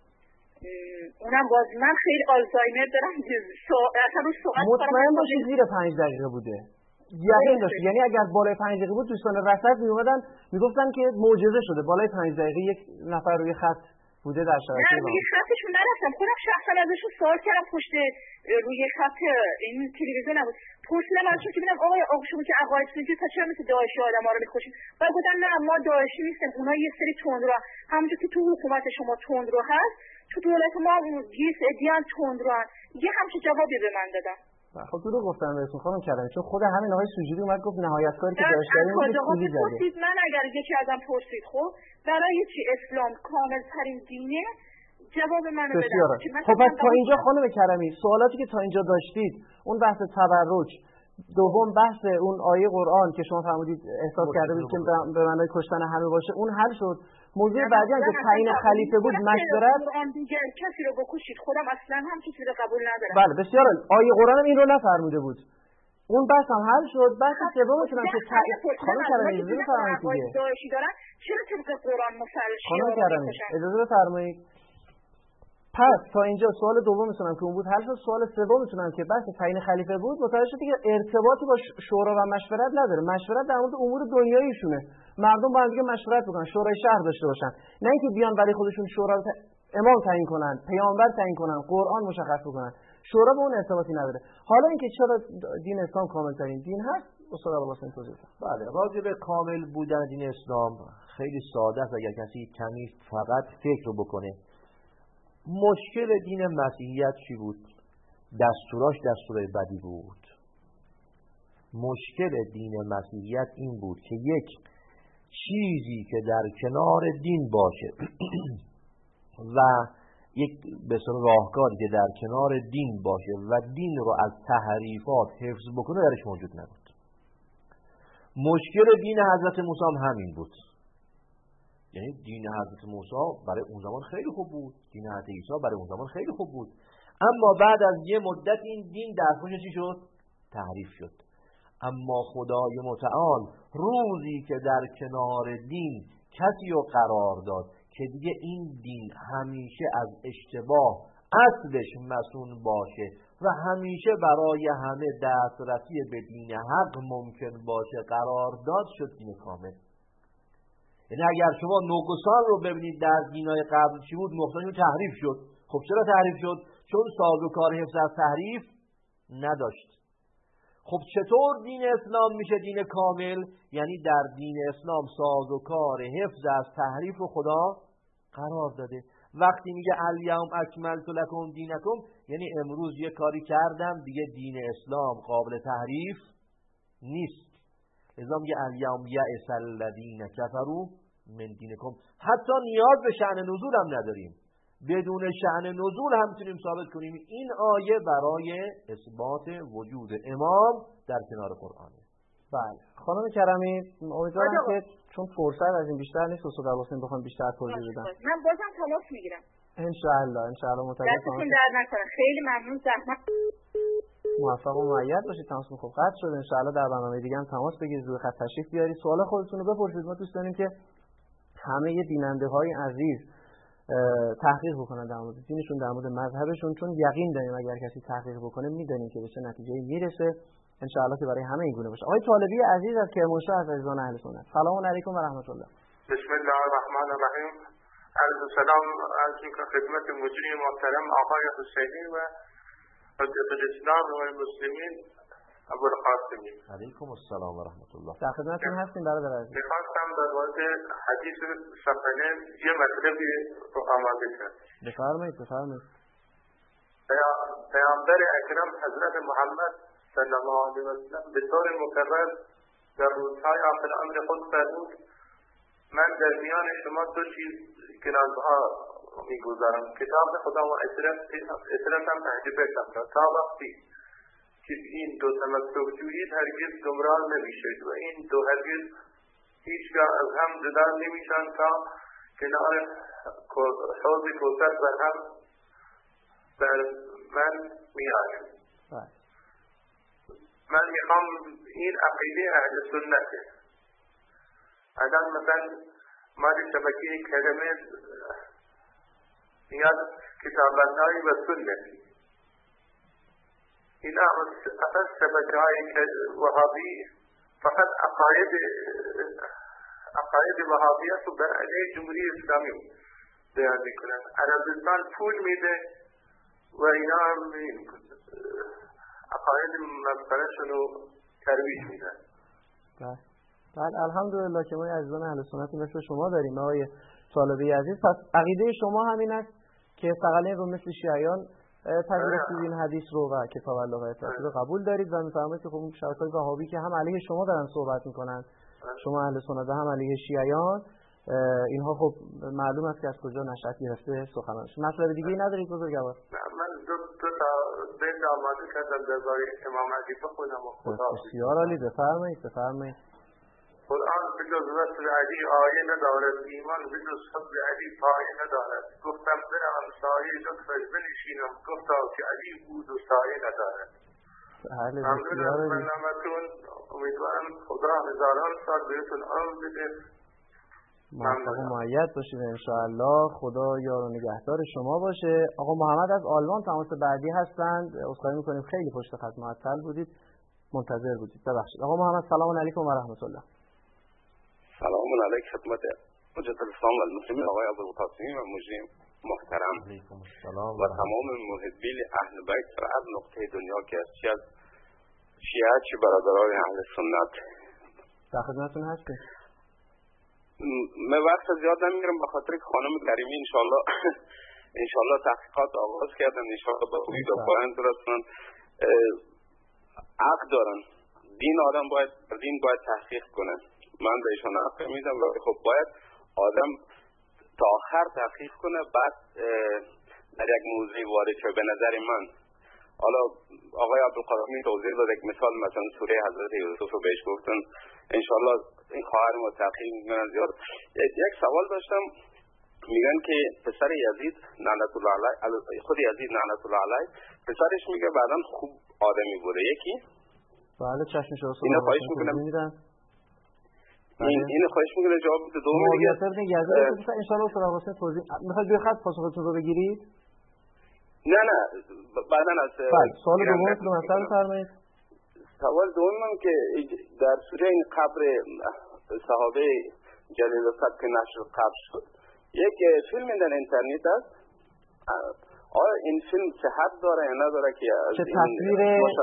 اونم باز من خیلی آلزایمر دارم، اصلا رو ساعت مطمئن باشید زیر پنج دقیقه بوده. یقین داشت، یعنی اگر بالای پنج دقیقه بود دوستان رصد می اومدن میگفتن که معجزه شده، بالای پنج دقیقه یک نفر روی خط بوده در شبکه. نه روی خطشون نرفتم، خودم شخصا ازشون سوال کردم، پشت روی خط این تلویزیون نبود، پرسیدم ازشون که ببینم آقای آقا شما که عقاید سنجی تا چرا مثل داعشی آدم‌ها رو می‌کشید؟ بعد گفتن نه ما داعشی نیستیم، اونها یه سری تندرو، همونجوری که تو حکومت شما تندرو هست تو دولت ما گیس ادیان تندرو هست. یه همچین جوابی به من دادن. خب تو رو گفتم بهتون خانم کردم، چون خود همین آقای سوجودی اومد گفت نهایتکاری که داشت داریم پولی زده. من اگر یکی ازم پرسید خب برای چی اسلام کامل ترین دینه جواب منو بدن. خب پس تا اینجا خانم کرمی سوالاتی که تا اینجا داشتید، اون بحث تبرج، دوم بحث اون آیه قرآن که شما فرمودید احساس کرده بودید که به معنای کشتن همه باشه، اون حل شد. موضوع بعدی هم که تعیین خلیفه بود مشورت. قرآن دیگه کسی رو بکشید خودم اصلا هم چیزی رو قبول ندارم. بله بسیار آیه قرآن هم این رو نفرموده بود. اون بحث هم حل شد. بحث سومتون هم که خانم کرمی اجازه بفرمایید دیگه. داعشی دارن چرا طبق قرآن مسلمان خانم کرمی اجازه بفرمایید. پس تا اینجا سوال دومتون هم که اون بود حل شد. سوال سومتون هم که بحث تعیین خلیفه بود متوجه شدید که ارتباطی با شورا و مشورت نداره. مشورت در مورد امور دنیاییشونه. مردم با هم دیگه مشورت بکنن، شورای شهر داشته باشن، نه اینکه بیان برای خودشون شورا ت... امام تعیین کنن، پیامبر تعیین کنن، قرآن مشخص بکنن. شورا به اون ارتباطی نداره. حالا اینکه چرا دین اسلام کامل ترین دین هست استاد ابوالحسن توضیح بده. بله، راجع به کامل بودن دین اسلام خیلی ساده است اگر کسی کمی فقط فکر بکنه. مشکل دین مسیحیت چی بود؟ دستوراش دستورای بدی بود. مشکل دین مسیحیت این بود که یک چیزی که در کنار دین باشه و یک به اصطلاح راهکاری که در کنار دین باشه و دین رو از تحریفات حفظ بکنه درش موجود نبود. مشکل دین حضرت موسی هم همین بود. یعنی دین حضرت موسی برای اون زمان خیلی خوب بود، دین حضرت عیسی برای اون زمان خیلی خوب بود، اما بعد از یه مدت این دین دستخوش چی شد؟ تحریف شد. اما خدای متعال روزی که در کنار دین کسی رو قرار داد که دیگه این دین همیشه از اشتباه اصلش مسون باشه و همیشه برای همه دسترسی به دین حق ممکن باشه قرار داد، شد دین کامل. یعنی اگر شما نقصان رو ببینید در دینای قبل چی بود، نقصانش تحریف شد. خب چرا تحریف شد؟ چون سازوکار حفظ از تحریف نداشت. خب چطور دین اسلام میشه دین کامل؟ یعنی در دین اسلام سازوکار حفظ از تحریف رو خدا قرار داده. وقتی میگه الیوم اکملت لکم دینکم یعنی امروز یه کاری کردم دیگه دین اسلام قابل تحریف نیست. لذا میگه الیوم یئس الذین کفروا من دینکم. حتی نیاز به شأن نزول هم نداریم، بدون شأن نزول هم میتونیم ثابت کنیم این آیه برای اثبات وجود امام در کنار قرآنه. بله خانم کرمی امیدوارم که چون فرصت از این بیشتر نیست استاد ابوالحسن بخوام بیشتر توضیح بدم. من بازم تماس میگیرم ان شاء الله. ان شاء الله متوجه دستتون درد نکنه. خیلی ممنون، زحمت موفق و مؤید باشید. تماس خوب قطع شد. ان شاء الله در برنامه دیگه هم تماس بگیرید، روی خط تشریف بیارید، سوال خودتون رو بپرسید. ما دوست داریم که همه بیننده های عزیز تحقیق بکنن در مورد دینشون، در مورد مذهبشون، چون یقین داریم اگر کسی تحقیق بکنه میدونیم که به چه نتیجه‌ای میرسه ان شاء الله که برای همه این گونه باشه. آقای طالبی عزیز از کرمانشاه از عزیزان اهل سنت، سلام علیکم و رحمت الله. بسم الله الرحمن الرحیم. عرض سلام عرض میکنم خدمت مجری محترم آقای حسینی و حجت الاسلام و المسلمین ابوالقاسمی. علیکم السلام و رحمت الله. در خدمتتون هستیم برادر عزیز. میخواستم در مورد حدیث سخنه یه مطلبی رو آماده کرد. بفرمایید بفرمایید. پیامبر اکرم حضرت محمد صلی الله علیه و سلم به طور مکرر در روزهای آخر عمر خود فرمود من در میان شما دو چیز گرانبها میگذارم، کتاب خدا و اطرتم تحجیب شد تا وقتی که این دو تمسک جویید هرگز گمراه نمیشید و این دو هرگز هیچگاه از هم جدا نمیشن تا کنار حوض کوثر بر هم بر من میآید. من میخوام این عقیده اهل سنته. الان مثلا ما در شبکه کلمه میاد کتابت‌های و سنتی، اینا فقط شبکه‌های وهابی فقط عقاید عقاید وهابیت رو بر علیه جمهوری اسلامی بیان میکنن. عربستان پول میده و اینا هم عقاید مسخره‌شون رو ترویج میدن. بله الحمدلله که ما عزیزان اهل سنت مثل شما داریم آقای طالبی عزیز. پس عقیده شما همین است که ثقلین رو مثل شیعیان پذیرفتید این حدیث رو و کتاب الله و اطاعت رو قبول دارید و میفرمایید که خب اون شبکه‌های وهابی که هم علیه شما دارن صحبت میکنن، شما اهل سنت هم علیه شیعیان، اینها خب معلوم است که از کجا نشأت گرفته سخنانشون. مطلب دیگه ای ندارید بزرگوار؟ من دو دو تا بیت آماده کردم درباره امام علی بخونم و خدا. بسیار عالی، بفرمایید بفرمایید. قرآن بجز وصل علی آیه ندارد، ایمان بجز حب علی پایه ندارد. گفتم برم سایه لطفش بنشینم، گفتا که علی بود و سایه ندارد. بله ممنون بسیار از عالی. برنامه‌تون. امیدوارم خدا هزاران سال بهتون عمر بده. موفق و مؤید باشید انشاءالله. خدا یار و نگهدار شما باشه. آقا محمد از آلمان تماس بعدی هستند. عذرخواهی میکنیم خیلی پشت خط معطل بودید، منتظر بودید، ببخشید. آقا محمد سلام علیکم و رحمت الله. سلام علیک خدمت حجت الاسلام و المسلمین آقای ابوالقاسمی و مجری محترم و تمام محبین اهل بیت در هر نقطه دنیا که از چه از شیعه چه برادران اهل سنت. در خدمتتون هستیم. من وقت زیاد نمیگیرم به خاطر که خانم کریمی انشالله انشالله تحقیقات آغاز کردن، انشالله به خوبی به پایان برسونن. حق دارن، دین آدم باید دین باید تحقیق کنه. من به ایشون حق میدم و خب باید آدم تا آخر تحقیق کنه بعد در یک موضوع وارد شه. به نظر من حالا آقای عبدالقاسمی توضیح داد یک مثال مثلا سوره حضرت یوسف رو بهش گفتن، انشالله این خواهر ما تحقیق میکنن زیاد. یک سوال داشتم، میگن که پسر یزید لعنت الله علیه، خود یزید لعنت الله علیه پسرش میگه بعداً خوب آدمی بوده. یکی بله چشم شما اینو خواهش میکنم این اینو خواهش میکنم جواب بده. دوم میگه ابن یزید ان شاء الله سراغ حسین توضیح میخواید به خط پاسختون رو بگیرید؟ نه نه بعداً از بله سوال دومتون رو مطرح فرمایید. سوال دومم که در سوره این قبر صحابه جلیل القدر که نشر قبر شد، یک فیلم در اینترنت است. آیا این فیلم صحت داره یا نداره که از تصویر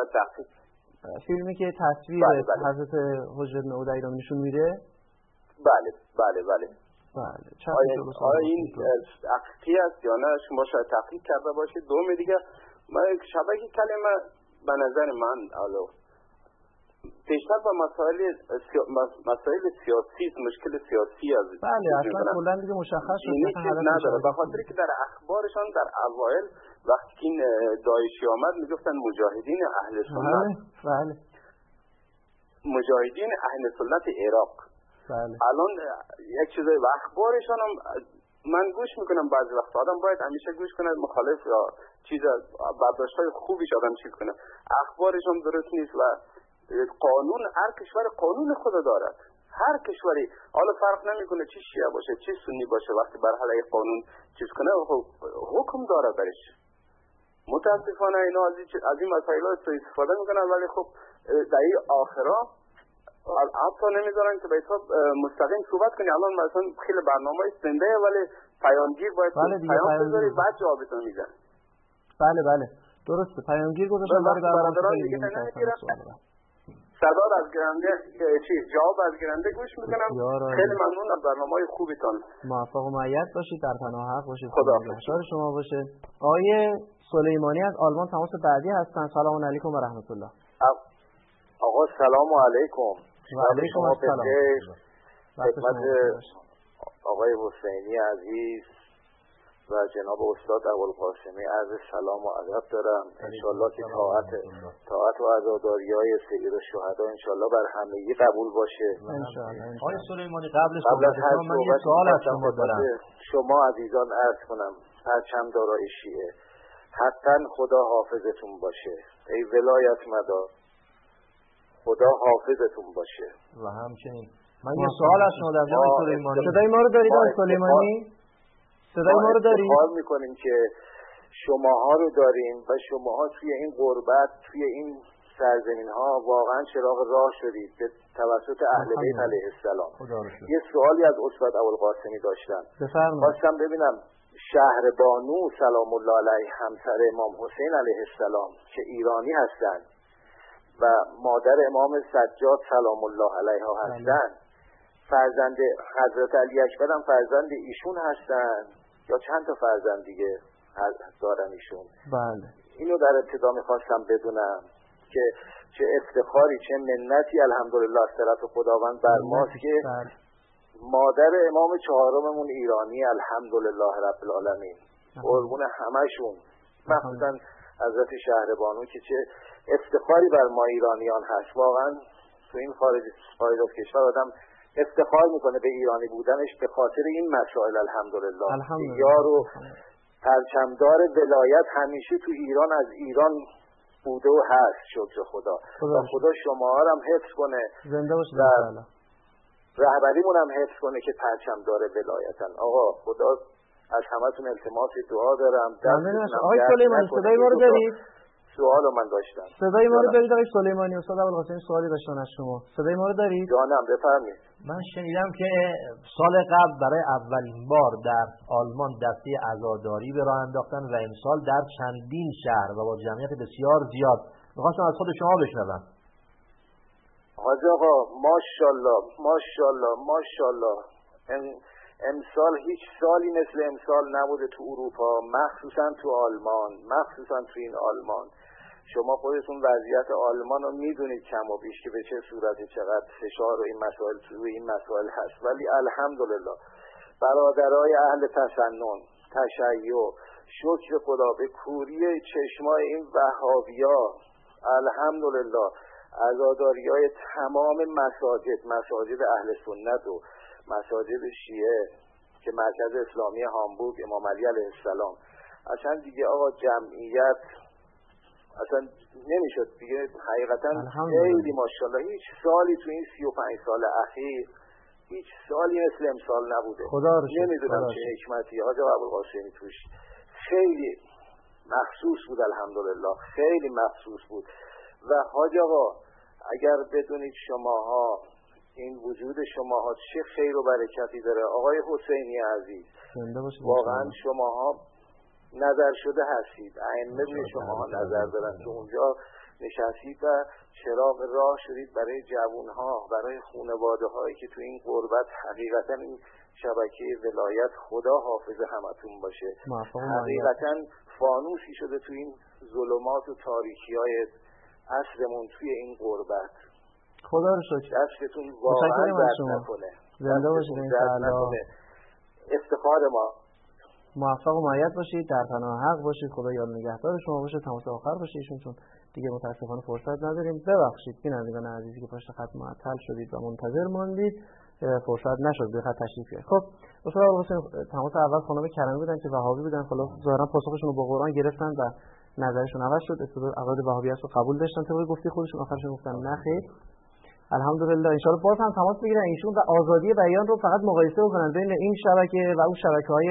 فیلمی که تصویر بله بله. حضرت حجت نعودی رو نشون میده؟ بله بله بله بله. آیا, آیا این حقیقی است یا نه؟ شما شاید تحقیق کرده باشید. دوم دیگه من شبکه کلمه به نظر من الو بیشتر با مسائل سیا... مسائل سیاسی مشکل سیاسی از بله اصلا کلا دیگه مشخص شد این چیز نداره، به خاطر که در اخبارشان در اوایل وقتی که این داعشی آمد میگفتن مجاهدین اهل سنت. بله بله مجاهدین اهل سنت عراق. بله الان یک چیزای و اخبارشان هم من گوش میکنم بعضی وقت. آدم باید همیشه گوش کنه مخالف یا چیز برداشت‌های خوبیش آدم چیز کنه. اخبارشان درست نیست و قانون هر کشور قانون خود دارد. هر کشوری حالا فرق نمیکنه چه شیعه باشه چه سنی باشه، وقتی بر علیه قانون چیز کنه حکم داره برش. متاسفانه اینا از این از این مسائل استفاده میکنن ولی خب در این آخرا حتی نمیذارن که به حساب مستقیم صحبت کنی. الان مثلا خیلی برنامه زنده ولی پیامگیر باید بله پیام بذاری بعد جوابتون میدن. بله بله درسته، پیامگیر گذاشتن برای برنامه خیلی صدا از گرنده چی جواب از گرنده گوش میکنم. خیلی ممنون از برنامه‌های خوبتون. موفق و مؤید باشید، در پناه حق باشید. خدا نگهدار شما باشه. آقای سلیمانی از آلمان تماس بعدی هستن. سلام علیکم و رحمت الله. آقا سلام علیکم. و علیکم السلام. خدمت آقای حسینی عزیز و جناب استاد ابوالقاسمی عرض سلام و ادب دارم. انشالله که طاعت طاعت و عزاداری‌های سید الشهدا انشالله بر همگی قبول باشه. انشالله. آقای سلیمانی قبل قبل از هر من یه سوال از شما دارم. شما عزیزان عرض کنم پرچم دارای شیعه حتما خدا حافظتون باشه. ای ولایت مدار خدا حافظتون باشه. و همچنین من یه سوال از شما دارم جناب سلیمانی. صدای ما رو دارید آقای سلیمانی؟ صدای ما رو دارید؟ ما افتخار میکنیم که شماها رو داریم و شماها توی این غربت توی این سرزمین ها واقعا چراغ راه شدید به توسط اهل بیت علیه السلام. یه سوالی از استاد ابوالقاسمی داشتم. خواستم ببینم شهر بانو سلام الله علیه همسر امام حسین علیه السلام که ایرانی هستند و مادر امام سجاد سلام الله علیه هستند، فرزند حضرت علی اکبر هم فرزند ایشون هستند یا چند تا فرزند دیگه دارن ایشون؟ بله. اینو در ابتدا میخواستم بدونم که چه افتخاری چه منتی الحمدلله از طرف خداوند بر ماست که مادر امام چهارممون ایرانی الحمدلله رب العالمین. قربون همشون، مخصوصا حضرت شهربانو که چه افتخاری بر ما ایرانیان هست. واقعا تو این خارج خارج از کشور آدم افتخار میکنه به ایرانی بودنش به خاطر این مسائل. الحمدلله یار و پرچمدار ولایت همیشه تو ایران از ایران بوده و هست، شکر خدا. خدا و خدا شما ها هم حفظ کنه، زنده باشید، رهبریمون هم حفظ کنه که پرچمدار ولایتن. آقا خدا از همتون التماس دعا دارم. آقای سلیمانی صدای ما رو دارید؟ سوالو من داشتم. صدای ما رو دارید آقای سلیمانی؟ استاد ابوالقاسمی سوالی داشتن از شما. صدای ما رو دارید؟ جانم بفرمایید. من شنیدم که سال قبل برای اولین بار در آلمان دسته عزاداری به راه انداختن و امسال در چندین شهر و با جمعیت بسیار زیاد. می‌خواستم از خود شما بشنوم. حاج آقا ماشاءالله ماشاءالله ماشاءالله امسال هیچ سالی مثل امسال نبوده تو اروپا، مخصوصا تو آلمان، مخصوصا تو این آلمان. شما خودتون وضعیت آلمان رو میدونید کم و بیش که به چه صورتی چقدر فشار و این مسائل تو این مسائل هست. ولی الحمدلله برادرای اهل تسنن تشیع شکر خدا به کوری چشمای این وهابیا الحمدلله عزاداریای تمام مساجد مساجد اهل سنت و مساجد شیعه که مرکز اسلامی هامبورگ امام علی علیه السلام اصلا دیگه آقا جمعیت اصلا نمیشد دیگه. حقیقتا خیلی ماشاءالله هیچ سالی تو این سی و پنج سال اخیر هیچ سالی مثل امسال نبوده. نمیدونم چه حکمتی حاج ابوالقاسمی توش خیلی مخصوص بود. الحمدلله خیلی مخصوص بود. و حاج آقا اگر بدونید شماها این وجود شماها چه خیر و برکتی داره. آقای حسینی عزیز واقعا شماها نظر شده هستید، ائمه روی شماها نظر دارن که اونجا نشستید و چراغ راه شدید برای جوانها، برای خانواده هایی که تو این غربت. حقیقتا این شبکه ولایت خدا حافظ همتون باشه. حقیقتا فانوسی شده تو این ظلمات و تاریکی های عصرمون توی این غربت. خدا رو شکر. دستتون واقعا درد نکنه. زنده باشید انشاءالله. افتخار ما. موفق و مؤید باشید، در پناه حق باشید. خدا یار نگهدار شما باشه. تماس آخر باشه ایشون، چون دیگه متاسفانه فرصت نداریم. ببخشید بینندگان عزیزی که پشت خط معطل شدید و منتظر ماندید، فرصت نشد به خط تشریف بیارید. خب استاد ابوالقاسم تماس اول خانم کریمی بودن که وهابی بودن، خلاص ظاهرا پاسخشون رو با قرآن گرفتن و نظرشون عوض شد. استدلال عقاید وهابیت رو قبول داشتن طبق گفته خودشون، آخرشون گفتن نه خیر. الحمدلله ان شاء الله باز هم تماس بگیرن ایشون و آزادی بیان رو فقط مقایسه بکنن بین این شبکه و اون شبکه‌های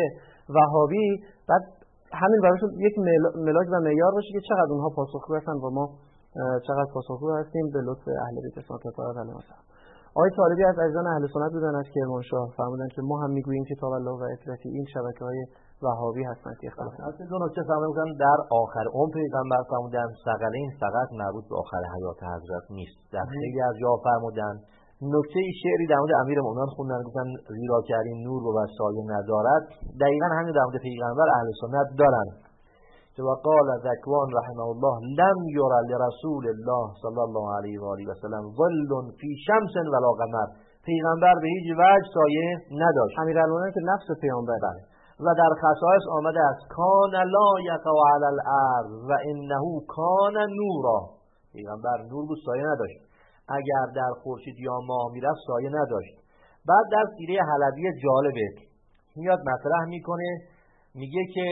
وهابی، بعد همین براشون یک ملاک و معیار باشه که چقدر اونها پاسخگو هستن و ما چقدر پاسخگو هستیم به لطف اهل بیت اسلام طاهرات علیهم السلام. آقای طالبی از عزیزان اهل سنت بودن از کرمانشاه فرمودن که ما هم میگوییم کتاب الله و اطرتی، این شبکه‌های وهابی هستند که اختلاف اصلا دو نکته فرمودن در آخر عمر پیغمبر فرمودن ثقلین فقط مربوط به آخر حیات حضرت نیست، در خیلی از جا فرمودن. نکته شعری در مورد امیرالمومنین خوندن گفتن زیرا که این نور و وسایل ندارد، دقیقاً همین در مورد پیغمبر اهل سنت دارن که وقال ذکوان رحمه الله لم یرى لرسول الله صلی الله علیه و آله و سلم ظل فی شمس ولا قمر، پیغمبر به هیچ وجه سایه نداشت. امیرالمومنین که نفس پیغمبر بله. و در خصائص آمده است کان لا یقع علی الارض و انه کان نورا، پیغمبر نور بود سایه نداشت، اگر در خورشید یا ماه میرفت سایه نداشت. بعد در سیره حلبی جالبه میاد مطرح میکنه، میگه که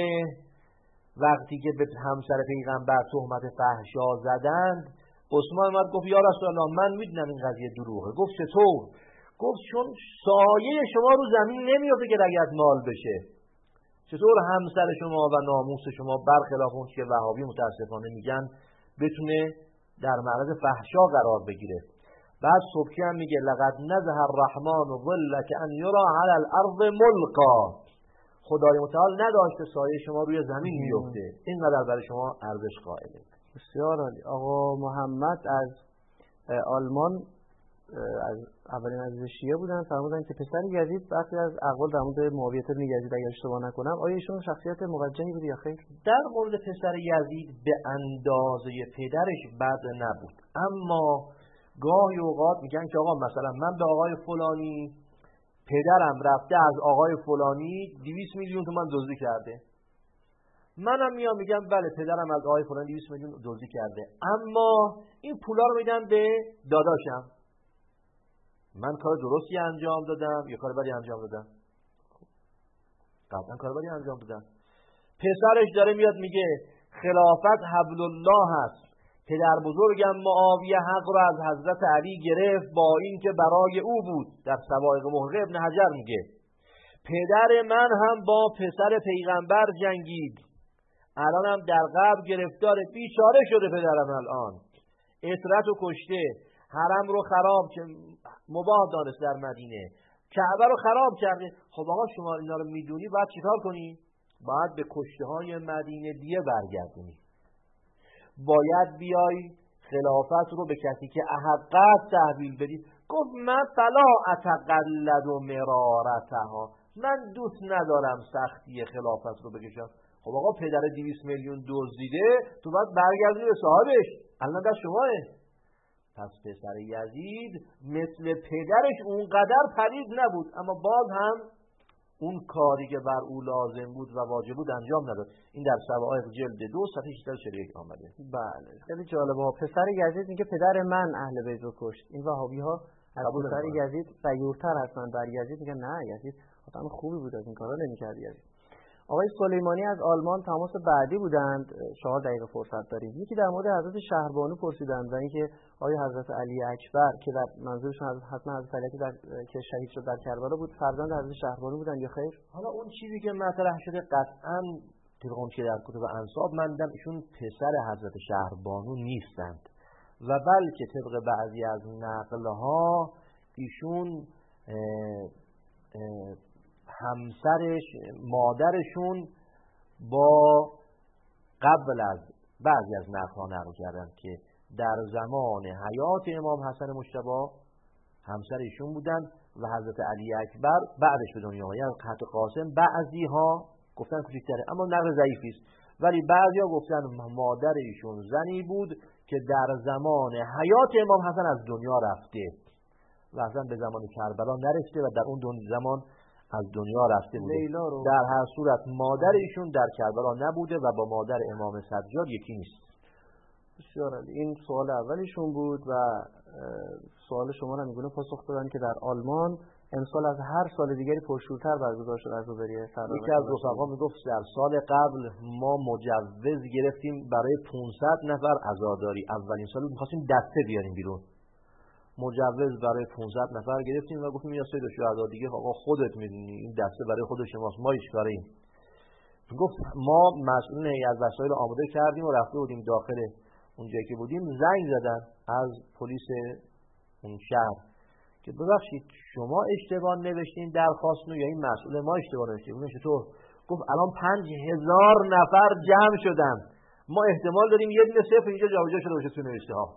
وقتی که به همسر پیغمبر تهمت فحشا زدند، عثمان اومد گفت یا رسول الله من میدونم این قضیه دروغه. گفت چطور؟ گفت چون سایه شما رو زمین نمیافته که رگت مال بشه، چطور همسر شما و ناموس شما برخلاف اون که وهابی متاسفانه میگن بتونه در معرض فحشا قرار بگیره. بعد صبحی هم میگه لقد نزه الرحمن ظل کأن یرى علی الارض ملقا، خدای متعال نداشته سایه شما روی زمین بیفته، اینقدر برای شما ارزش قائله. بسیار عالی. آقا محمد از آلمان از اولین عزیز شیعه بودن، فرمودن که پسر یزید برخی از اقوال در مورد معاویه بن یزید اگر اشتباه نکنم، آیا ایشون شخصیت موجهی بود یا خیر؟ در مورد پسر یزید به اندازه پدرش بد نبود، اما گاهی اوقات میگن که آقا مثلا من به آقای فلانی پدرم رفته از آقای فلانی دویست میلیون تومان دزدی کرده، منم میام میگم بله پدرم از آقای فلانی دویست میلیون دزدی کرده، اما این پولا رو میدم به داداشم، من کار درستی انجام دادم یا کار بدی انجام دادم؟ قطعا کار بدی انجام دادم. پسرش داره میاد میگه خلافت حبل الله هست، پدر بزرگم معاویه حق رو از حضرت علی گرفت با این که برای او بود. در سوائق محقق ابن حجر میگه پدر من هم با پسر پیغمبر جنگید، الانم در قبر گرفتار، بیچاره شده پدرم الان، اطرت و کشته، حرم رو خراب که مباح دانست در مدینه، کعبه رو خراب کرده. خب آقا شما اینا رو میدونی باید چیکار کنی؟ باید به کشته های مدینه دیه برگردونی، باید بیای خلافت رو به کسی که احقات تحویل بدی. گفت من فلا اتقلد و مرارتها، من دوست ندارم سختی خلافت رو بکشم. خب آقا پدر دویست میلیون دزدیده، تو باید برگردی به صاحبش، الان دست شماه. پس پسر یزید مثل پدرش اونقدر پلید نبود، اما باز هم اون کاری که بر او لازم بود و واجب بود انجام نداد. این در سوائق جلد دو صفحه شصت و چهل و یک آمده. بله خیلی جالبه. پسر یزید میگه پدر من اهل بیت رو کشت. این وهابی ها از پسر یزید غیورتر هستن، بر یزید میگن نه یزید آدم خوبی بود، از این کارا نمیکرد یزید. آقای سلیمانی از آلمان تماس بعدی بودند، چهار دقیقه فرصت داریم. یکی در مورد حضرت شهربانو پرسیدند و اینکه آیا حضرت علی اکبر که در منظورشون حتما حضرت علی در که شهید شد در کربلا بود فرزند حضرت شهربانو بودن یا خیر؟ حالا اون چیزی که مطرح شده قطعاً طبق اون که در کتب انساب من دیدم ایشون پسر حضرت شهربانو نیستند و بلکه طبق بعضی از نقل‌ها ایشون اه اه همسرش مادرشون با قبل از بعضی از نقل‌ها نقل کردن که در زمان حیات امام حسن مجتبی همسر ایشون بودن و حضرت علی اکبر بعدش به دنیا آمد. یعنی حضرت قاسم بعضی ها گفتن کوچکتره، اما نقل ضعیفی است، ولی بعضی ها گفتن مادر ایشون زنی بود که در زمان حیات امام حسن از دنیا رفته و اصلا به زمان کربلا نرسیده و در اون زمان از دنیا رفته بوده. در هر صورت مادر ایشون در کربلا نبوده و با مادر امام سجاد یکی نیست. بسیار عالی. این سوال اولیشون بود و سوال شما رو میگونه پاسخ دادن که در آلمان امسال از هر سال دیگری پرشورتر برگزار شد عزاداری سردار. یکی از رفقا میگفت در سال قبل ما مجوز گرفتیم برای پانصد نفر عزاداری، اولین سال می‌خواستیم دسته بیاریم بیرون، مجوز برای پانصد نفر گرفتیم و گفتیم یا سید شهدا دیگه آقا خودت میدونی این دسته برای خود شماست، ما هیچ کاریم. گفت ما مسئولین از وسایل آماده کردیم و رفته بودیم داخل اونجایی که بودیم زنگ زدن از پلیس اون شهر که ببخشید شما اشتباه نوشتین درخواست رو یا این مسئول ما اشتباه نوشته. اون چطور؟ گفت الان پنج هزار نفر جمع شدن، ما احتمال داریم یه دونه صفر اینجا جابجا شده باشه تو نوشته ها.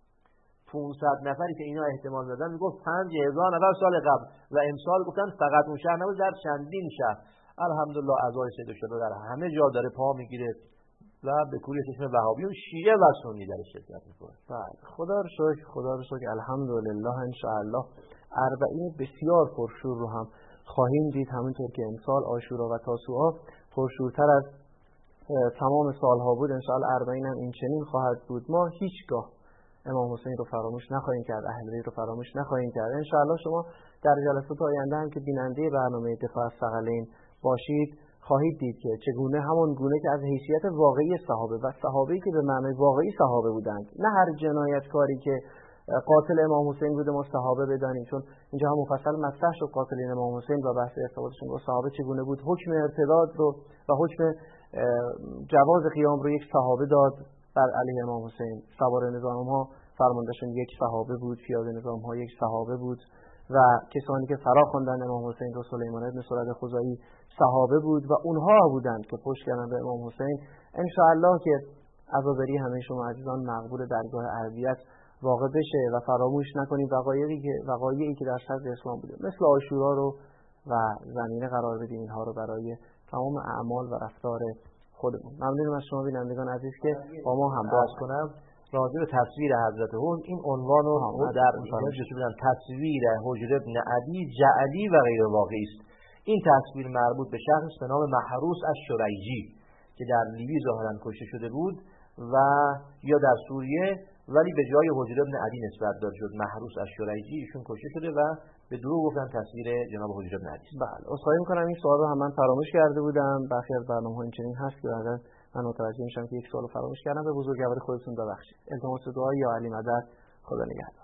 پانصد نفری که اینا احتمال دادن میگفت پنج هزار نفر سال قبل و امسال گفتن فقط اون شهر نبود، در چندین شهر. الحمدلله اعضای سید شده در همه جا داره پا میگیره و به کوری چشم وهابیون شیعه و سنی در شرکت میکنه. بله خدا رو شکر، خدا رو شکر، الحمدلله. ان شاء الله اربعین بسیار پرشور رو هم خواهیم دید، همونطور که امسال عاشورا و تاسوعا پرشورتر از تمام سالها بود. ان شاء الله اربعین هم این چنین خواهد بود. ما هیچگاه امام حسین رو فراموش نخواهیم کرد، اهل بیت رو فراموش نخواهیم کرد. ان شاء الله شما در جلسات آینده هم که بیننده برنامه دفاع از ثقلین باشید خواهید دید که چگونه همون گونه که از حیثیت واقعی صحابه و صحابه‌ای که به معنای واقعی صحابه بودند، نه هر جنایتکاری که قاتل امام حسین بوده ما صحابه بدانیم، چون اینجا هم مفصل مطرح شد قاتلین امام حسین و بحث ارتباطشون با صحابه چگونه بود. حکم ارتداد رو و حکم جواز قیام رو یک صحابه داد بر علیه امام حسین. سوار نظام ها فرماندهشون یک صحابه بود، پیاده نظام ها یک صحابه بود و کسانی که فرا خواندن امام حسین رو سلیمان ابن سرد خزاعی صحابه بود و اونها بودند که پشت کردن به امام حسین. ان شاء الله که عزاداری همه شما عزیزان مقبول درگاه ارضیت واقع بشه و فراموش نکنیم وقایعی که وقایعی که در صدر اسلام بوده مثل عاشورا رو و زمینه قرار بدیم اینها رو برای تمام اعمال و رفتار خودمون. ممنونم از شما بینندگان عزیز که با ما همراه کنم. راجع به تصویر حضرت هون این عنوان رو در جلسه بدن تصویر حجر ابن عدی جعلی و غیر واقعی است. این تصویر مربوط به شخص به نام محروس از شریجی که در لیبی ظاهرا کشته شده بود و یا در سوریه، ولی به جای حجر ابن عدی نسبت داده شد. محروس از شریجی ایشون کشته شده و به دروغ گفتن تصویر جناب حجر ابن عدی. بله عذرخواهی می‌کنم این سوال رو هم من فراموش کرده بودم. برخی از برنامه‌ها این چنین هست که بعدا من متوجه میشم که یک سوال فراموش کردم. به بزرگواری خودتون ببخشید. التماس دعا یا علی مدد. خدا نگهدار.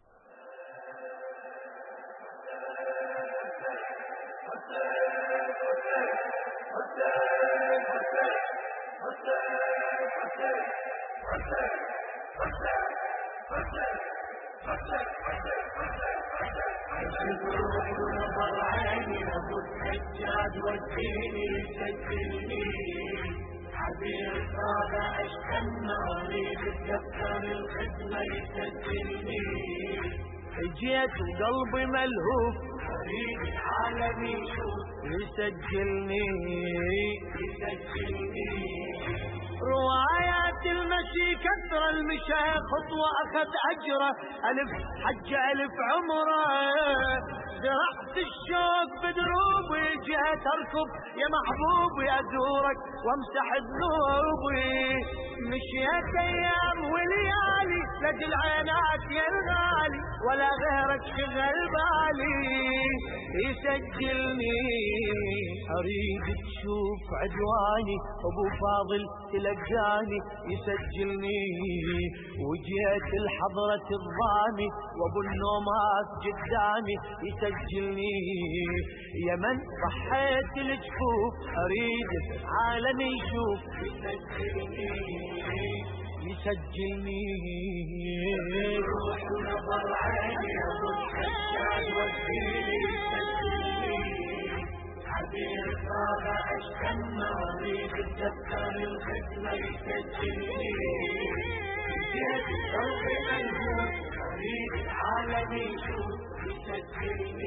جيت وقلبي ملهوف اريد العالم يشوف يسجلني يسجلني روايات المشي كثر المشى خطوة اخذ اجره الف حج الف عمره زرعت الشوق بدروبي جيت اركض يا محبوبي ازورك وامسح ذنوبي مشيت ايام وليالي لاجل عينات يا الغالي ولا غيرك شغل بالي يسجلني اريد تشوف عدواني ابو فاضل تلقاني يسجلني وجيت الحضرة الضامي وابو النومات قدامي يسجلني يا من ضحيت الجفوف اريد عالم يشوف يسجلني يسجلني روح ونظر عيني ابو الحجاج وديني يسجلني عبير صاغة اشتم اريد اتذكر الخدمة يسجلني جيت قلبي ملهوف اريد العالم يشوف يسجلني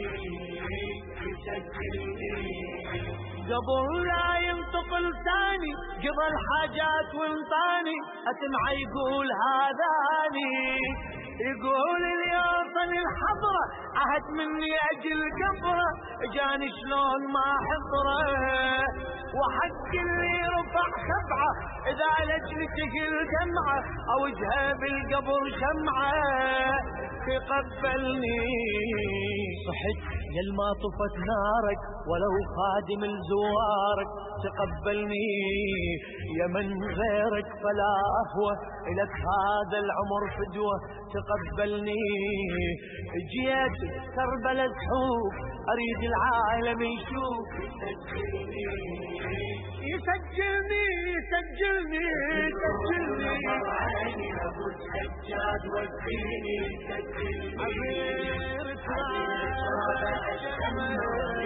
يسجلني قبل لا ينطق لساني قضى الحاجات وانطاني اسمع يقول هذاني يقول اليوصل الحضرة عهد مني اجل قبره جاني شلون ما حضره وحق اللي رفع سبعة اذا لجلته الدمعة او وجهه بالقبر شمعة تقبلني صحت يل ما طفت نارك ولو خادم لزوارك تقبلني يا من غيرك فلا أهوى إلك هذا العمر فدوة تقبلني جيت كربلة حوف أريد العالم يشوف يسجلني يسجلني يسجلني يسجلني سجاد والديني سجل عبير طالع الشمع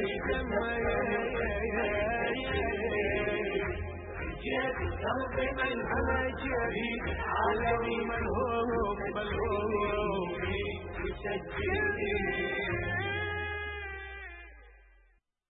جيت قلبي من على جري عالمي ملهوف ملهوف يسجل